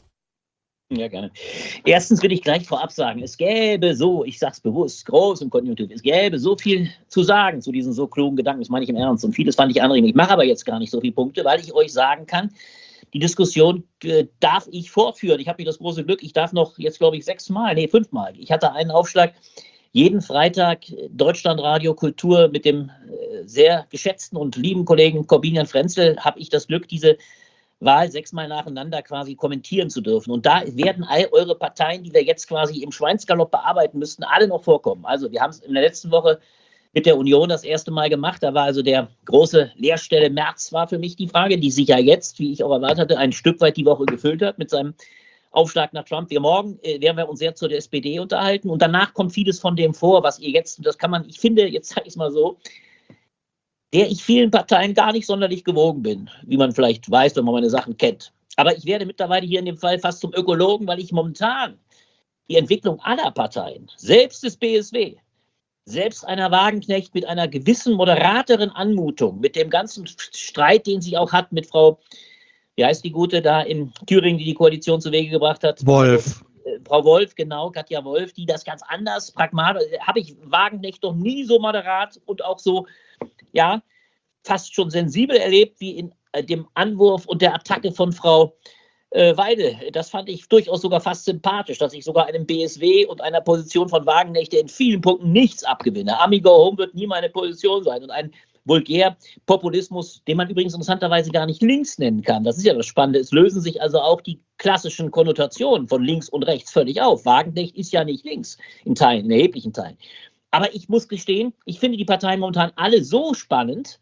J: Ja, gerne. Erstens will ich gleich vorab sagen, es gäbe so, ich sag's bewusst, groß im Konjunktiv, es gäbe so viel zu sagen zu diesen so klugen Gedanken, das meine ich im Ernst. Und vieles fand ich anregend. Ich mache aber jetzt gar nicht so viele Punkte, weil ich euch sagen kann, die Diskussion äh, darf ich vorführen. Ich habe hier das große Glück, ich darf noch jetzt, glaube ich, sechsmal, nee, fünfmal. Ich hatte einen Aufschlag, jeden Freitag Deutschlandradio Kultur mit dem äh, sehr geschätzten und lieben Kollegen Corbinian Frenzel habe ich das Glück, diese Wahl sechsmal nacheinander quasi kommentieren zu dürfen. Und da werden all eure Parteien, die wir jetzt quasi im Schweinsgalopp bearbeiten müssten, alle noch vorkommen. Also wir haben es in der letzten Woche mit der Union das erste Mal gemacht. Da war also der große Leerstelle März war für mich die Frage, die sich ja jetzt, wie ich auch erwartet hatte, ein Stück weit die Woche gefüllt hat mit seinem Aufschlag nach Trump. Wir morgen äh, werden wir uns sehr zu der S P D unterhalten und danach kommt vieles von dem vor, was ihr jetzt, und das kann man, ich finde, jetzt sage ich es mal so, der ich vielen Parteien gar nicht sonderlich gewogen bin, wie man vielleicht weiß, wenn man meine Sachen kennt. Aber ich werde mittlerweile hier in dem Fall fast zum Ökologen, weil ich momentan die Entwicklung aller Parteien, selbst des B S W, selbst einer Wagenknecht mit einer gewissen moderateren Anmutung, mit dem ganzen Streit, den sie auch hat mit Frau, wie heißt die Gute da in Thüringen, die die Koalition zu Wege gebracht hat?
H: Wolf.
J: Frau Wolf, genau, Katja Wolf, die das ganz anders, pragmatisch, habe ich Wagenknecht noch nie so moderat und auch so, ja, fast schon sensibel erlebt wie in äh, dem Anwurf und der Attacke von Frau äh, Weide. Das fand ich durchaus sogar fast sympathisch, dass ich sogar einem B S W und einer Position von Wagenknecht, der in vielen Punkten nichts abgewinne. Ami go home wird nie meine Position sein und ein Vulgär-Populismus, den man übrigens interessanterweise gar nicht links nennen kann. Das ist ja das Spannende. Es lösen sich also auch die klassischen Konnotationen von links und rechts völlig auf. Wagenknecht ist ja nicht links in Teilen, in erheblichen Teilen. Aber ich muss gestehen, ich finde die Parteien momentan alle so spannend.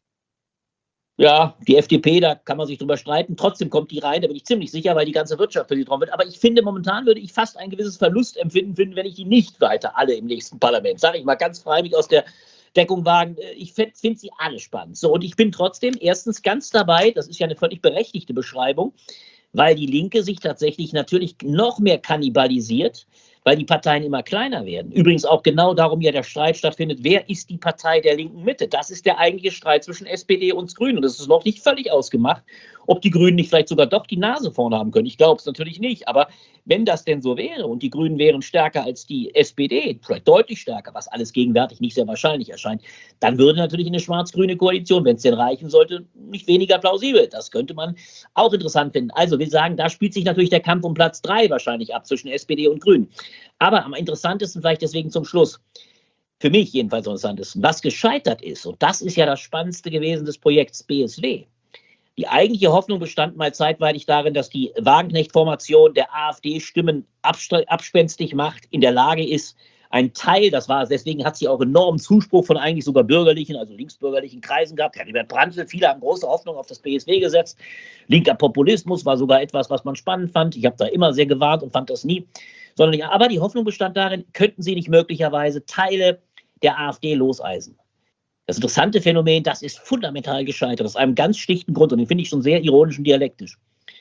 J: Ja, die F D P, da kann man sich drüber streiten. Trotzdem kommt die rein, da bin ich ziemlich sicher, weil die ganze Wirtschaft für die drum wird. Aber ich finde, momentan würde ich fast ein gewisses Verlustempfinden finden, wenn ich die nicht weiter alle im nächsten Parlament, sage ich mal ganz frei mich aus der Deckung wagen. Ich finde find sie alle spannend. So, und ich bin trotzdem erstens ganz dabei, das ist ja eine völlig berechtigte Beschreibung, weil die Linke sich tatsächlich natürlich noch mehr kannibalisiert, weil die Parteien immer kleiner werden. Übrigens auch genau darum ja der Streit stattfindet, wer ist die Partei der linken Mitte? Das ist der eigentliche Streit zwischen S P D und Grünen. Und das ist noch nicht völlig ausgemacht, ob die Grünen nicht vielleicht sogar doch die Nase vorne haben können. Ich glaube es natürlich nicht. Aber wenn das denn so wäre und die Grünen wären stärker als die S P D, vielleicht deutlich stärker, was alles gegenwärtig nicht sehr wahrscheinlich erscheint, dann würde natürlich eine schwarz-grüne Koalition, wenn es denn reichen sollte, nicht weniger plausibel. Das könnte man auch interessant finden. Also wir sagen, da spielt sich natürlich der Kampf um Platz drei wahrscheinlich ab zwischen S P D und Grünen. Aber am interessantesten vielleicht deswegen zum Schluss, für mich jedenfalls am interessantesten, was gescheitert ist, und das ist ja das Spannendste gewesen des Projekts B S W. Die eigentliche Hoffnung bestand mal zeitweilig darin, dass die Wagenknecht-Formation der AfD Stimmen abspenstig macht, in der Lage ist, ein Teil, das war, deswegen hat sie auch enormen Zuspruch von eigentlich sogar bürgerlichen, also linksbürgerlichen Kreisen gehabt. Herbert Brandl, viele haben große Hoffnung auf das B S W gesetzt. Linker Populismus war sogar etwas, was man spannend fand. Ich habe da immer sehr gewarnt und fand das nie. Sondern, aber die Hoffnung bestand darin, könnten sie nicht möglicherweise Teile der AfD loseisen. Das interessante Phänomen, das ist fundamental gescheitert, aus einem ganz schlichten Grund, und den finde ich schon sehr ironisch und dialektisch.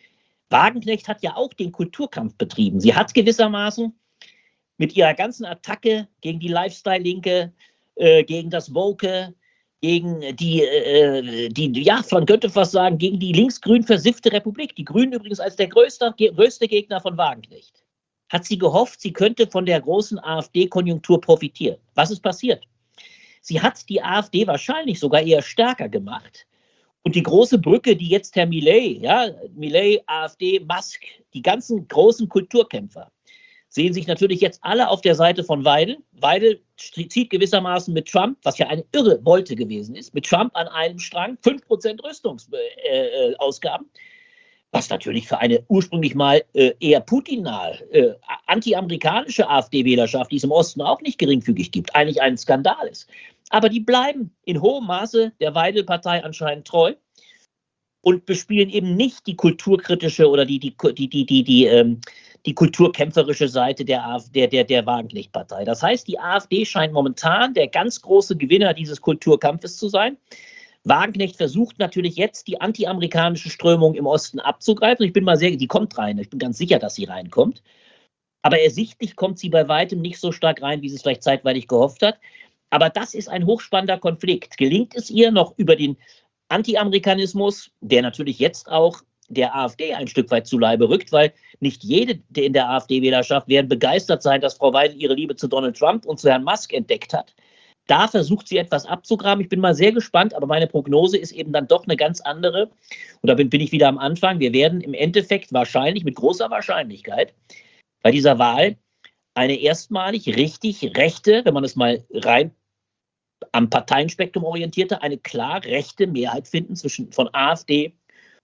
J: Wagenknecht hat ja auch den Kulturkampf betrieben. Sie hat gewissermaßen mit ihrer ganzen Attacke gegen die Lifestyle-Linke, äh, gegen das Woke, gegen die, äh, die, ja, man könnte fast sagen, gegen die linksgrün versiffte Republik, die Grünen übrigens als der größte, größte Gegner von Wagenknecht, hat sie gehofft, sie könnte von der großen AfD-Konjunktur profitieren. Was ist passiert? Sie hat die AfD wahrscheinlich sogar eher stärker gemacht. Und die große Brücke, die jetzt Herr Millet, ja, Millet, AfD, Musk, die ganzen großen Kulturkämpfer, sehen sich natürlich jetzt alle auf der Seite von Weidel. Weidel zieht gewissermaßen mit Trump, was ja eine irre Wolte gewesen ist, mit Trump an einem Strang fünf Prozent Rüstungsausgaben, äh, was natürlich für eine ursprünglich mal äh, eher Putin-nahe, äh, anti-amerikanische AfD-Wählerschaft, die es im Osten auch nicht geringfügig gibt, eigentlich ein Skandal ist. Aber die bleiben in hohem Maße der Weidel-Partei anscheinend treu und bespielen eben nicht die kulturkritische oder die, die, die, die, die, die, ähm, die kulturkämpferische Seite der, AfD, der, der, der Wagenknecht-Partei. Das heißt, die AfD scheint momentan der ganz große Gewinner dieses Kulturkampfes zu sein. Wagenknecht versucht natürlich jetzt, die anti-amerikanische Strömung im Osten abzugreifen. Ich bin mal sehr, die kommt rein. Ich bin ganz sicher, dass sie reinkommt. Aber ersichtlich kommt sie bei weitem nicht so stark rein, wie sie es vielleicht zeitweilig gehofft hat. Aber das ist ein hochspannender Konflikt. Gelingt es ihr noch über den Anti-Amerikanismus, der natürlich jetzt auch der AfD ein Stück weit zu Leibe rückt, weil nicht jede in der AfD-Wählerschaft werden begeistert sein, dass Frau Weidel ihre Liebe zu Donald Trump und zu Herrn Musk entdeckt hat. Da versucht sie etwas abzugraben. Ich bin mal sehr gespannt, aber meine Prognose ist eben dann doch eine ganz andere. Und da bin, bin ich wieder am Anfang. Wir werden im Endeffekt wahrscheinlich, mit großer Wahrscheinlichkeit, bei dieser Wahl eine erstmalig richtig rechte, wenn man es mal rein am Parteienspektrum orientierte, eine klar rechte Mehrheit finden zwischen von AfD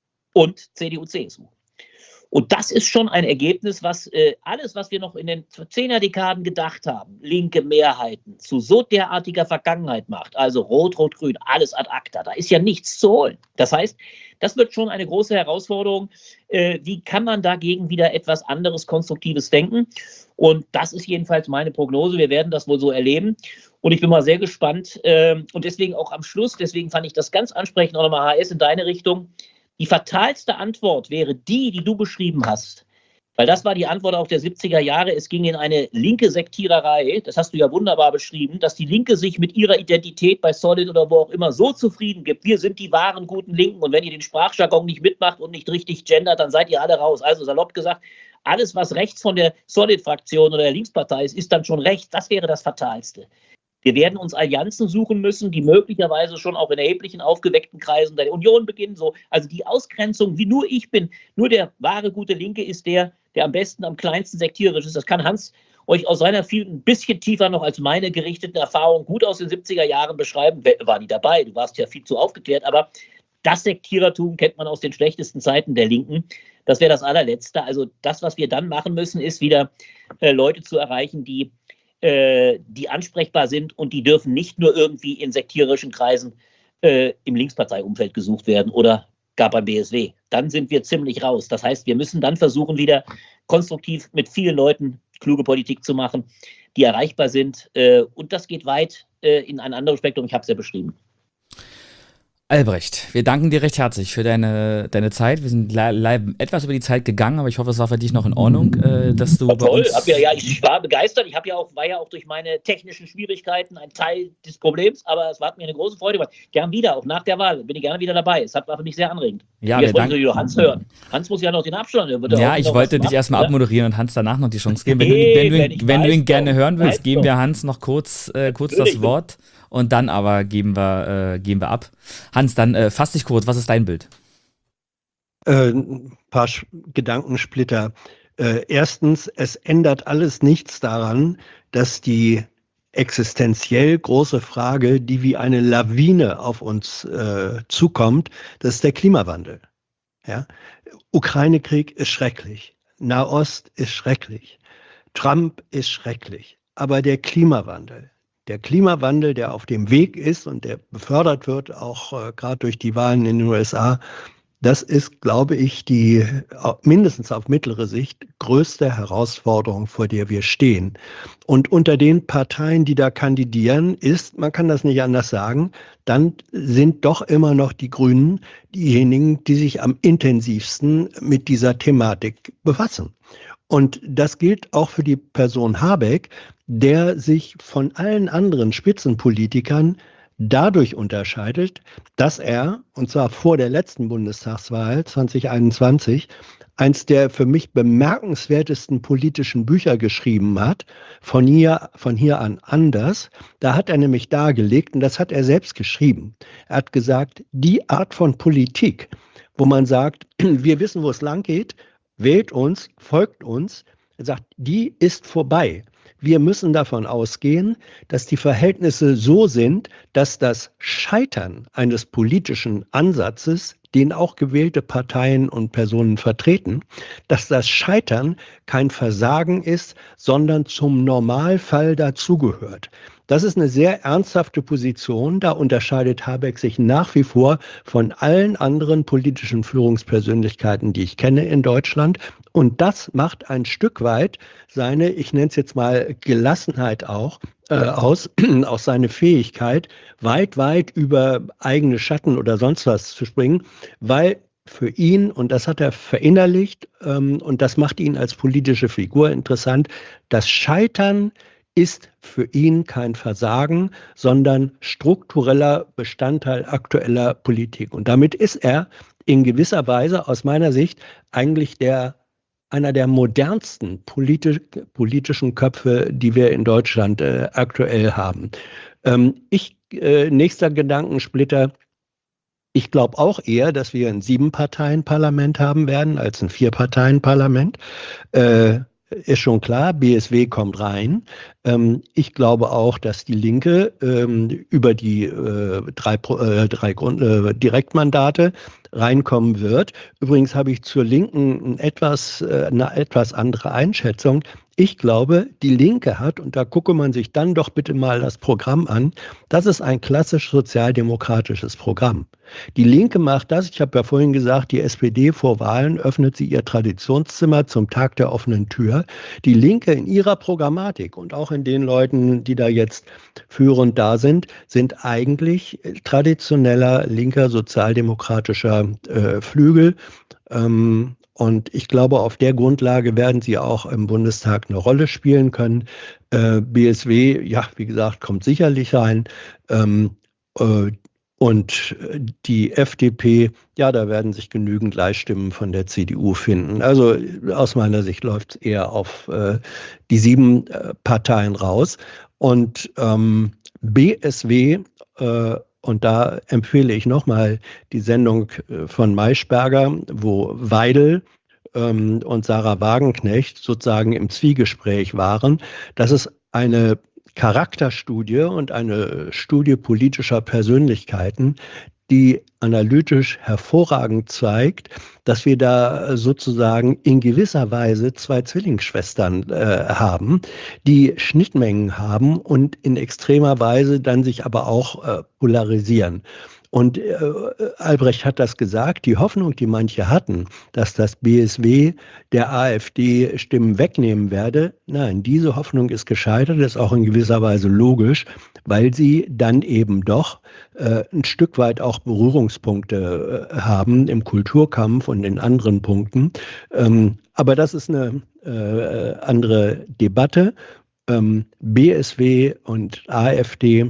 J: und C D U, C S U. Und das ist schon ein Ergebnis, was äh, alles, was wir noch in den Zehner-Dekaden gedacht haben, linke Mehrheiten zu so derartiger Vergangenheit macht, also Rot, Rot, Grün, alles ad acta, da ist ja nichts zu holen. Das heißt, das wird schon eine große Herausforderung. Äh, wie kann man dagegen wieder etwas anderes, Konstruktives denken? Und das ist jedenfalls meine Prognose. Wir werden das wohl so erleben. Und ich bin mal sehr gespannt. Äh, und deswegen auch am Schluss, deswegen fand ich das ganz ansprechend, auch nochmal H S in deine Richtung. Die fatalste Antwort wäre die, die du beschrieben hast. Weil das war die Antwort auch der siebziger Jahre. Es ging in eine linke Sektiererei, das hast du ja wunderbar beschrieben, dass die Linke sich mit ihrer Identität bei Solid oder wo auch immer so zufrieden gibt. Wir sind die wahren guten Linken und wenn ihr den Sprachjargon nicht mitmacht und nicht richtig gendert, dann seid ihr alle raus. Also salopp gesagt, alles, was rechts von der Solid-Fraktion oder der Linkspartei ist, ist dann schon rechts. Das wäre das Fatalste. Wir werden uns Allianzen suchen müssen, die möglicherweise schon auch in erheblichen aufgeweckten Kreisen der Union beginnen. So, also die Ausgrenzung, wie nur ich bin, nur der wahre gute Linke ist der, der am besten, am kleinsten sektierisch ist. Das kann Hans euch aus seiner viel ein bisschen tiefer noch als meine gerichteten Erfahrungen gut aus den siebziger Jahren beschreiben. War nie dabei, du warst ja viel zu aufgeklärt, aber das Sektierertum kennt man aus den schlechtesten Zeiten der Linken. Das wäre das allerletzte. Also das, was wir dann machen müssen, ist wieder äh, Leute zu erreichen, die die ansprechbar sind und die dürfen nicht nur irgendwie in sektiererischen Kreisen äh, im Linksparteiumfeld gesucht werden oder gar beim B S W. Dann sind wir ziemlich raus. Das heißt, wir müssen dann versuchen, wieder konstruktiv mit vielen Leuten kluge Politik zu machen, die erreichbar sind. Äh, und das geht weit äh, in ein anderes Spektrum. Ich habe es ja beschrieben.
A: Albrecht, wir danken dir recht herzlich für deine, deine Zeit. Wir sind le- le- etwas über die Zeit gegangen, aber ich hoffe, es war für dich noch in Ordnung, äh, dass du
J: war
A: bei
J: toll.
A: uns...
J: Hab ja, ja, ich war begeistert. Ich hab ja auch, war ja auch durch meine technischen Schwierigkeiten ein Teil des Problems, aber es hat mir eine große Freude gemacht. Gern wieder, auch nach der Wahl bin ich gerne wieder dabei. Es hat, war für mich sehr anregend.
A: Ja,
J: jetzt
A: wir
J: wollen Sie Hans hören. Hans muss ja noch den Abstand hören.
A: Ja, ich wollte dich erstmal abmoderieren und Hans danach noch die Chance geben. Wenn, hey, du, wenn, wenn, du, wenn du ihn gerne hören willst, geben wir Hans noch kurz, äh, kurz das Wort. Und dann aber geben wir, äh, geben wir ab. Hans, dann äh, fass dich kurz, was ist dein Bild?
H: Äh, ein paar Sch- Gedankensplitter. Äh, erstens, es ändert alles nichts daran, dass die existenziell große Frage, die wie eine Lawine auf uns äh, zukommt, das ist der Klimawandel. Ja? Ukraine-Krieg ist schrecklich. Nahost ist schrecklich. Trump ist schrecklich. Aber der Klimawandel, Der Klimawandel, der auf dem Weg ist und der befördert wird, auch äh, gerade durch die Wahlen in den U S A, Das ist, glaube ich, die mindestens auf mittlere Sicht größte Herausforderung, vor der wir stehen. Und unter den Parteien, die da kandidieren, ist, man kann das nicht anders sagen, dann sind doch immer noch die Grünen diejenigen, die sich am intensivsten mit dieser Thematik befassen. Und das gilt auch für die Person Habeck, der sich von allen anderen Spitzenpolitikern dadurch unterscheidet, dass er, und zwar vor der letzten Bundestagswahl zwanzig einundzwanzig, eins der für mich bemerkenswertesten politischen Bücher geschrieben hat, von hier, von hier an anders. Da hat er nämlich dargelegt, und das hat er selbst geschrieben, er hat gesagt, die Art von Politik, wo man sagt, wir wissen, wo es lang geht, wählt uns, folgt uns, er sagt, die ist vorbei. Wir müssen davon ausgehen, dass die Verhältnisse so sind, dass das Scheitern eines politischen Ansatzes, den auch gewählte Parteien und Personen vertreten, dass das Scheitern kein Versagen ist, sondern zum Normalfall dazugehört. Das ist eine sehr ernsthafte Position. Da unterscheidet Habeck sich nach wie vor von allen anderen politischen Führungspersönlichkeiten, die ich kenne in Deutschland. Und das macht ein Stück weit seine, ich nenne es jetzt mal Gelassenheit auch, äh, aus, auch seine Fähigkeit, weit, weit über eigene Schatten oder sonst was zu springen, weil für ihn, und das hat er verinnerlicht, ähm, und das macht ihn als politische Figur interessant, das Scheitern ist für ihn kein Versagen, sondern struktureller Bestandteil aktueller Politik. Und damit ist er in gewisser Weise aus meiner Sicht eigentlich der, einer der modernsten politisch, politischen Köpfe, die wir in Deutschland äh, aktuell haben. Ähm, ich, äh, nächster Gedankensplitter, ich glaube auch eher, dass wir ein Sieben-Parteien-Parlament haben werden als ein Vier-Parteien-Parlament. Äh, Ist schon klar, B S W kommt rein. Ähm, ich glaube auch, dass die Linke ähm, über die äh, drei, äh, drei Grund, äh, Direktmandate reinkommen wird. Übrigens habe ich zur Linken ein etwas, äh, eine etwas andere Einschätzung. Ich glaube, die Linke hat, und da gucke man sich dann doch bitte mal das Programm an, das ist ein klassisch sozialdemokratisches Programm. Die Linke macht das, ich habe ja vorhin gesagt, die S P D vor Wahlen öffnet sie ihr Traditionszimmer zum Tag der offenen Tür. Die Linke in ihrer Programmatik und auch in den Leuten, die da jetzt führend da sind, sind eigentlich traditioneller linker sozialdemokratischer äh, Flügel. Ähm, Und ich glaube, auf der Grundlage werden sie auch im Bundestag eine Rolle spielen können. Äh, B S W, ja, wie gesagt, kommt sicherlich rein. Ähm, äh, und die F D P, ja, da werden sich genügend Leihstimmen von der C D U finden. Also aus meiner Sicht läuft es eher auf äh, die sieben äh, Parteien raus. Und ähm, B S W, äh, und da empfehle ich nochmal die Sendung von Maischberger, wo Weidel ähm, und Sarah Wagenknecht sozusagen im Zwiegespräch waren. Das ist eine Charakterstudie und eine Studie politischer Persönlichkeiten, die analytisch hervorragend zeigt, dass wir da sozusagen in gewisser Weise zwei Zwillingsschwestern äh, haben, die Schnittmengen haben und in extremer Weise dann sich aber auch äh, polarisieren. Und äh, Albrecht hat das gesagt, die Hoffnung, die manche hatten, dass das B S W der AfD Stimmen wegnehmen werde, nein, diese Hoffnung ist gescheitert, ist auch in gewisser Weise logisch, weil sie dann eben doch äh, ein Stück weit auch Berührungspunkte äh, haben im Kulturkampf und in anderen Punkten. Ähm, aber das ist eine äh, andere Debatte. Ähm, B S W und AfD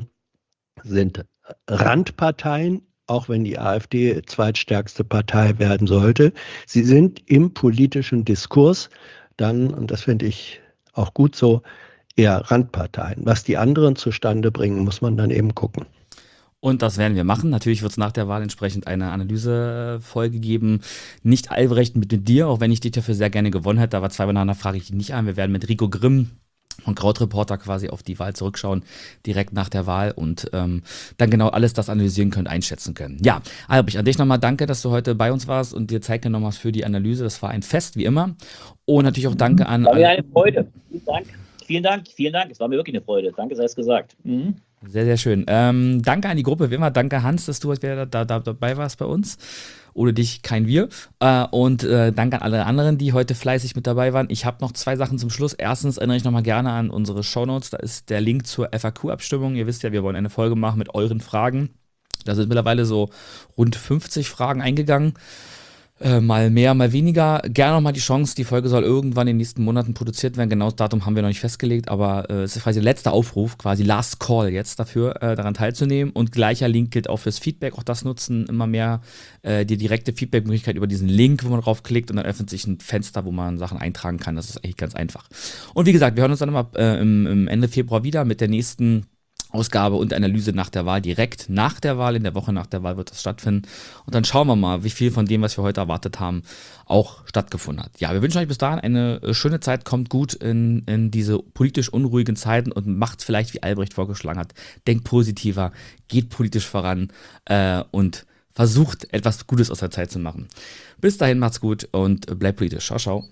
H: sind Randparteien, auch wenn die AfD zweitstärkste Partei werden sollte. Sie sind im politischen Diskurs dann, und das finde ich auch gut so, eher Randparteien. Was die anderen zustande bringen, muss man dann eben gucken.
A: Und das werden wir machen. Natürlich wird es nach der Wahl entsprechend eine Analysefolge geben. Nicht Albrecht mit dir, auch wenn ich dich dafür sehr gerne gewonnen hätte, aber zweimal nachher frage ich ihn nicht an. Wir werden mit Rico Grimm und Krautreporter quasi auf die Wahl zurückschauen, direkt nach der Wahl und ähm, dann genau alles das analysieren können, einschätzen können. Ja, Albrecht, an dich nochmal danke, dass du heute bei uns warst und dir Zeit genommen hast für die Analyse. Das war ein Fest, wie immer. Und natürlich auch danke an...
J: War mir eine Freude. Vielen Dank. Vielen Dank, vielen Dank. Es war mir wirklich eine Freude. Danke, sei es gesagt. Mhm.
A: Sehr, sehr schön. Ähm, danke an die Gruppe, wie immer. Danke, Hans, dass du heute wieder da, da, dabei warst bei uns. Ohne dich kein Wir. Äh, und äh, danke an alle anderen, die heute fleißig mit dabei waren. Ich habe noch zwei Sachen zum Schluss. Erstens erinnere ich nochmal gerne an unsere Shownotes. Da ist der Link zur F A Q-Abstimmung. Ihr wisst ja, wir wollen eine Folge machen mit euren Fragen. Da sind mittlerweile so rund fünfzig Fragen eingegangen. Äh, mal mehr, mal weniger. Gerne nochmal die Chance, die Folge soll irgendwann in den nächsten Monaten produziert werden. Genau das Datum haben wir noch nicht festgelegt, aber äh, es ist quasi der letzte Aufruf, quasi Last Call jetzt dafür, äh, daran teilzunehmen. Und gleicher Link gilt auch fürs Feedback. Auch das nutzen immer mehr äh, die direkte Feedback-Möglichkeit über diesen Link, wo man draufklickt und dann öffnet sich ein Fenster, wo man Sachen eintragen kann. Das ist eigentlich ganz einfach. Und wie gesagt, wir hören uns dann immer äh, im, im Ende Februar wieder mit der nächsten Ausgabe und Analyse nach der Wahl, direkt nach der Wahl, in der Woche nach der Wahl wird das stattfinden. Und dann schauen wir mal, wie viel von dem, was wir heute erwartet haben, auch stattgefunden hat. Ja, wir wünschen euch bis dahin eine schöne Zeit, kommt gut in, in diese politisch unruhigen Zeiten und macht vielleicht, wie Albrecht vorgeschlagen hat, denkt positiver, geht politisch voran äh, und versucht, etwas Gutes aus der Zeit zu machen. Bis dahin, macht's gut und bleibt politisch. Ciao, ciao.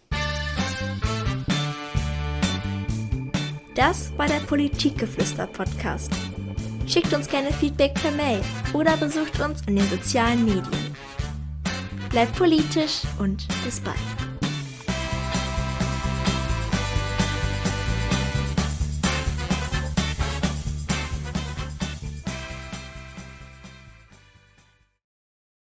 B: Das war der Politikgeflüster-Podcast. Schickt uns gerne Feedback per Mail oder besucht uns in den sozialen Medien. Bleibt politisch und bis bald.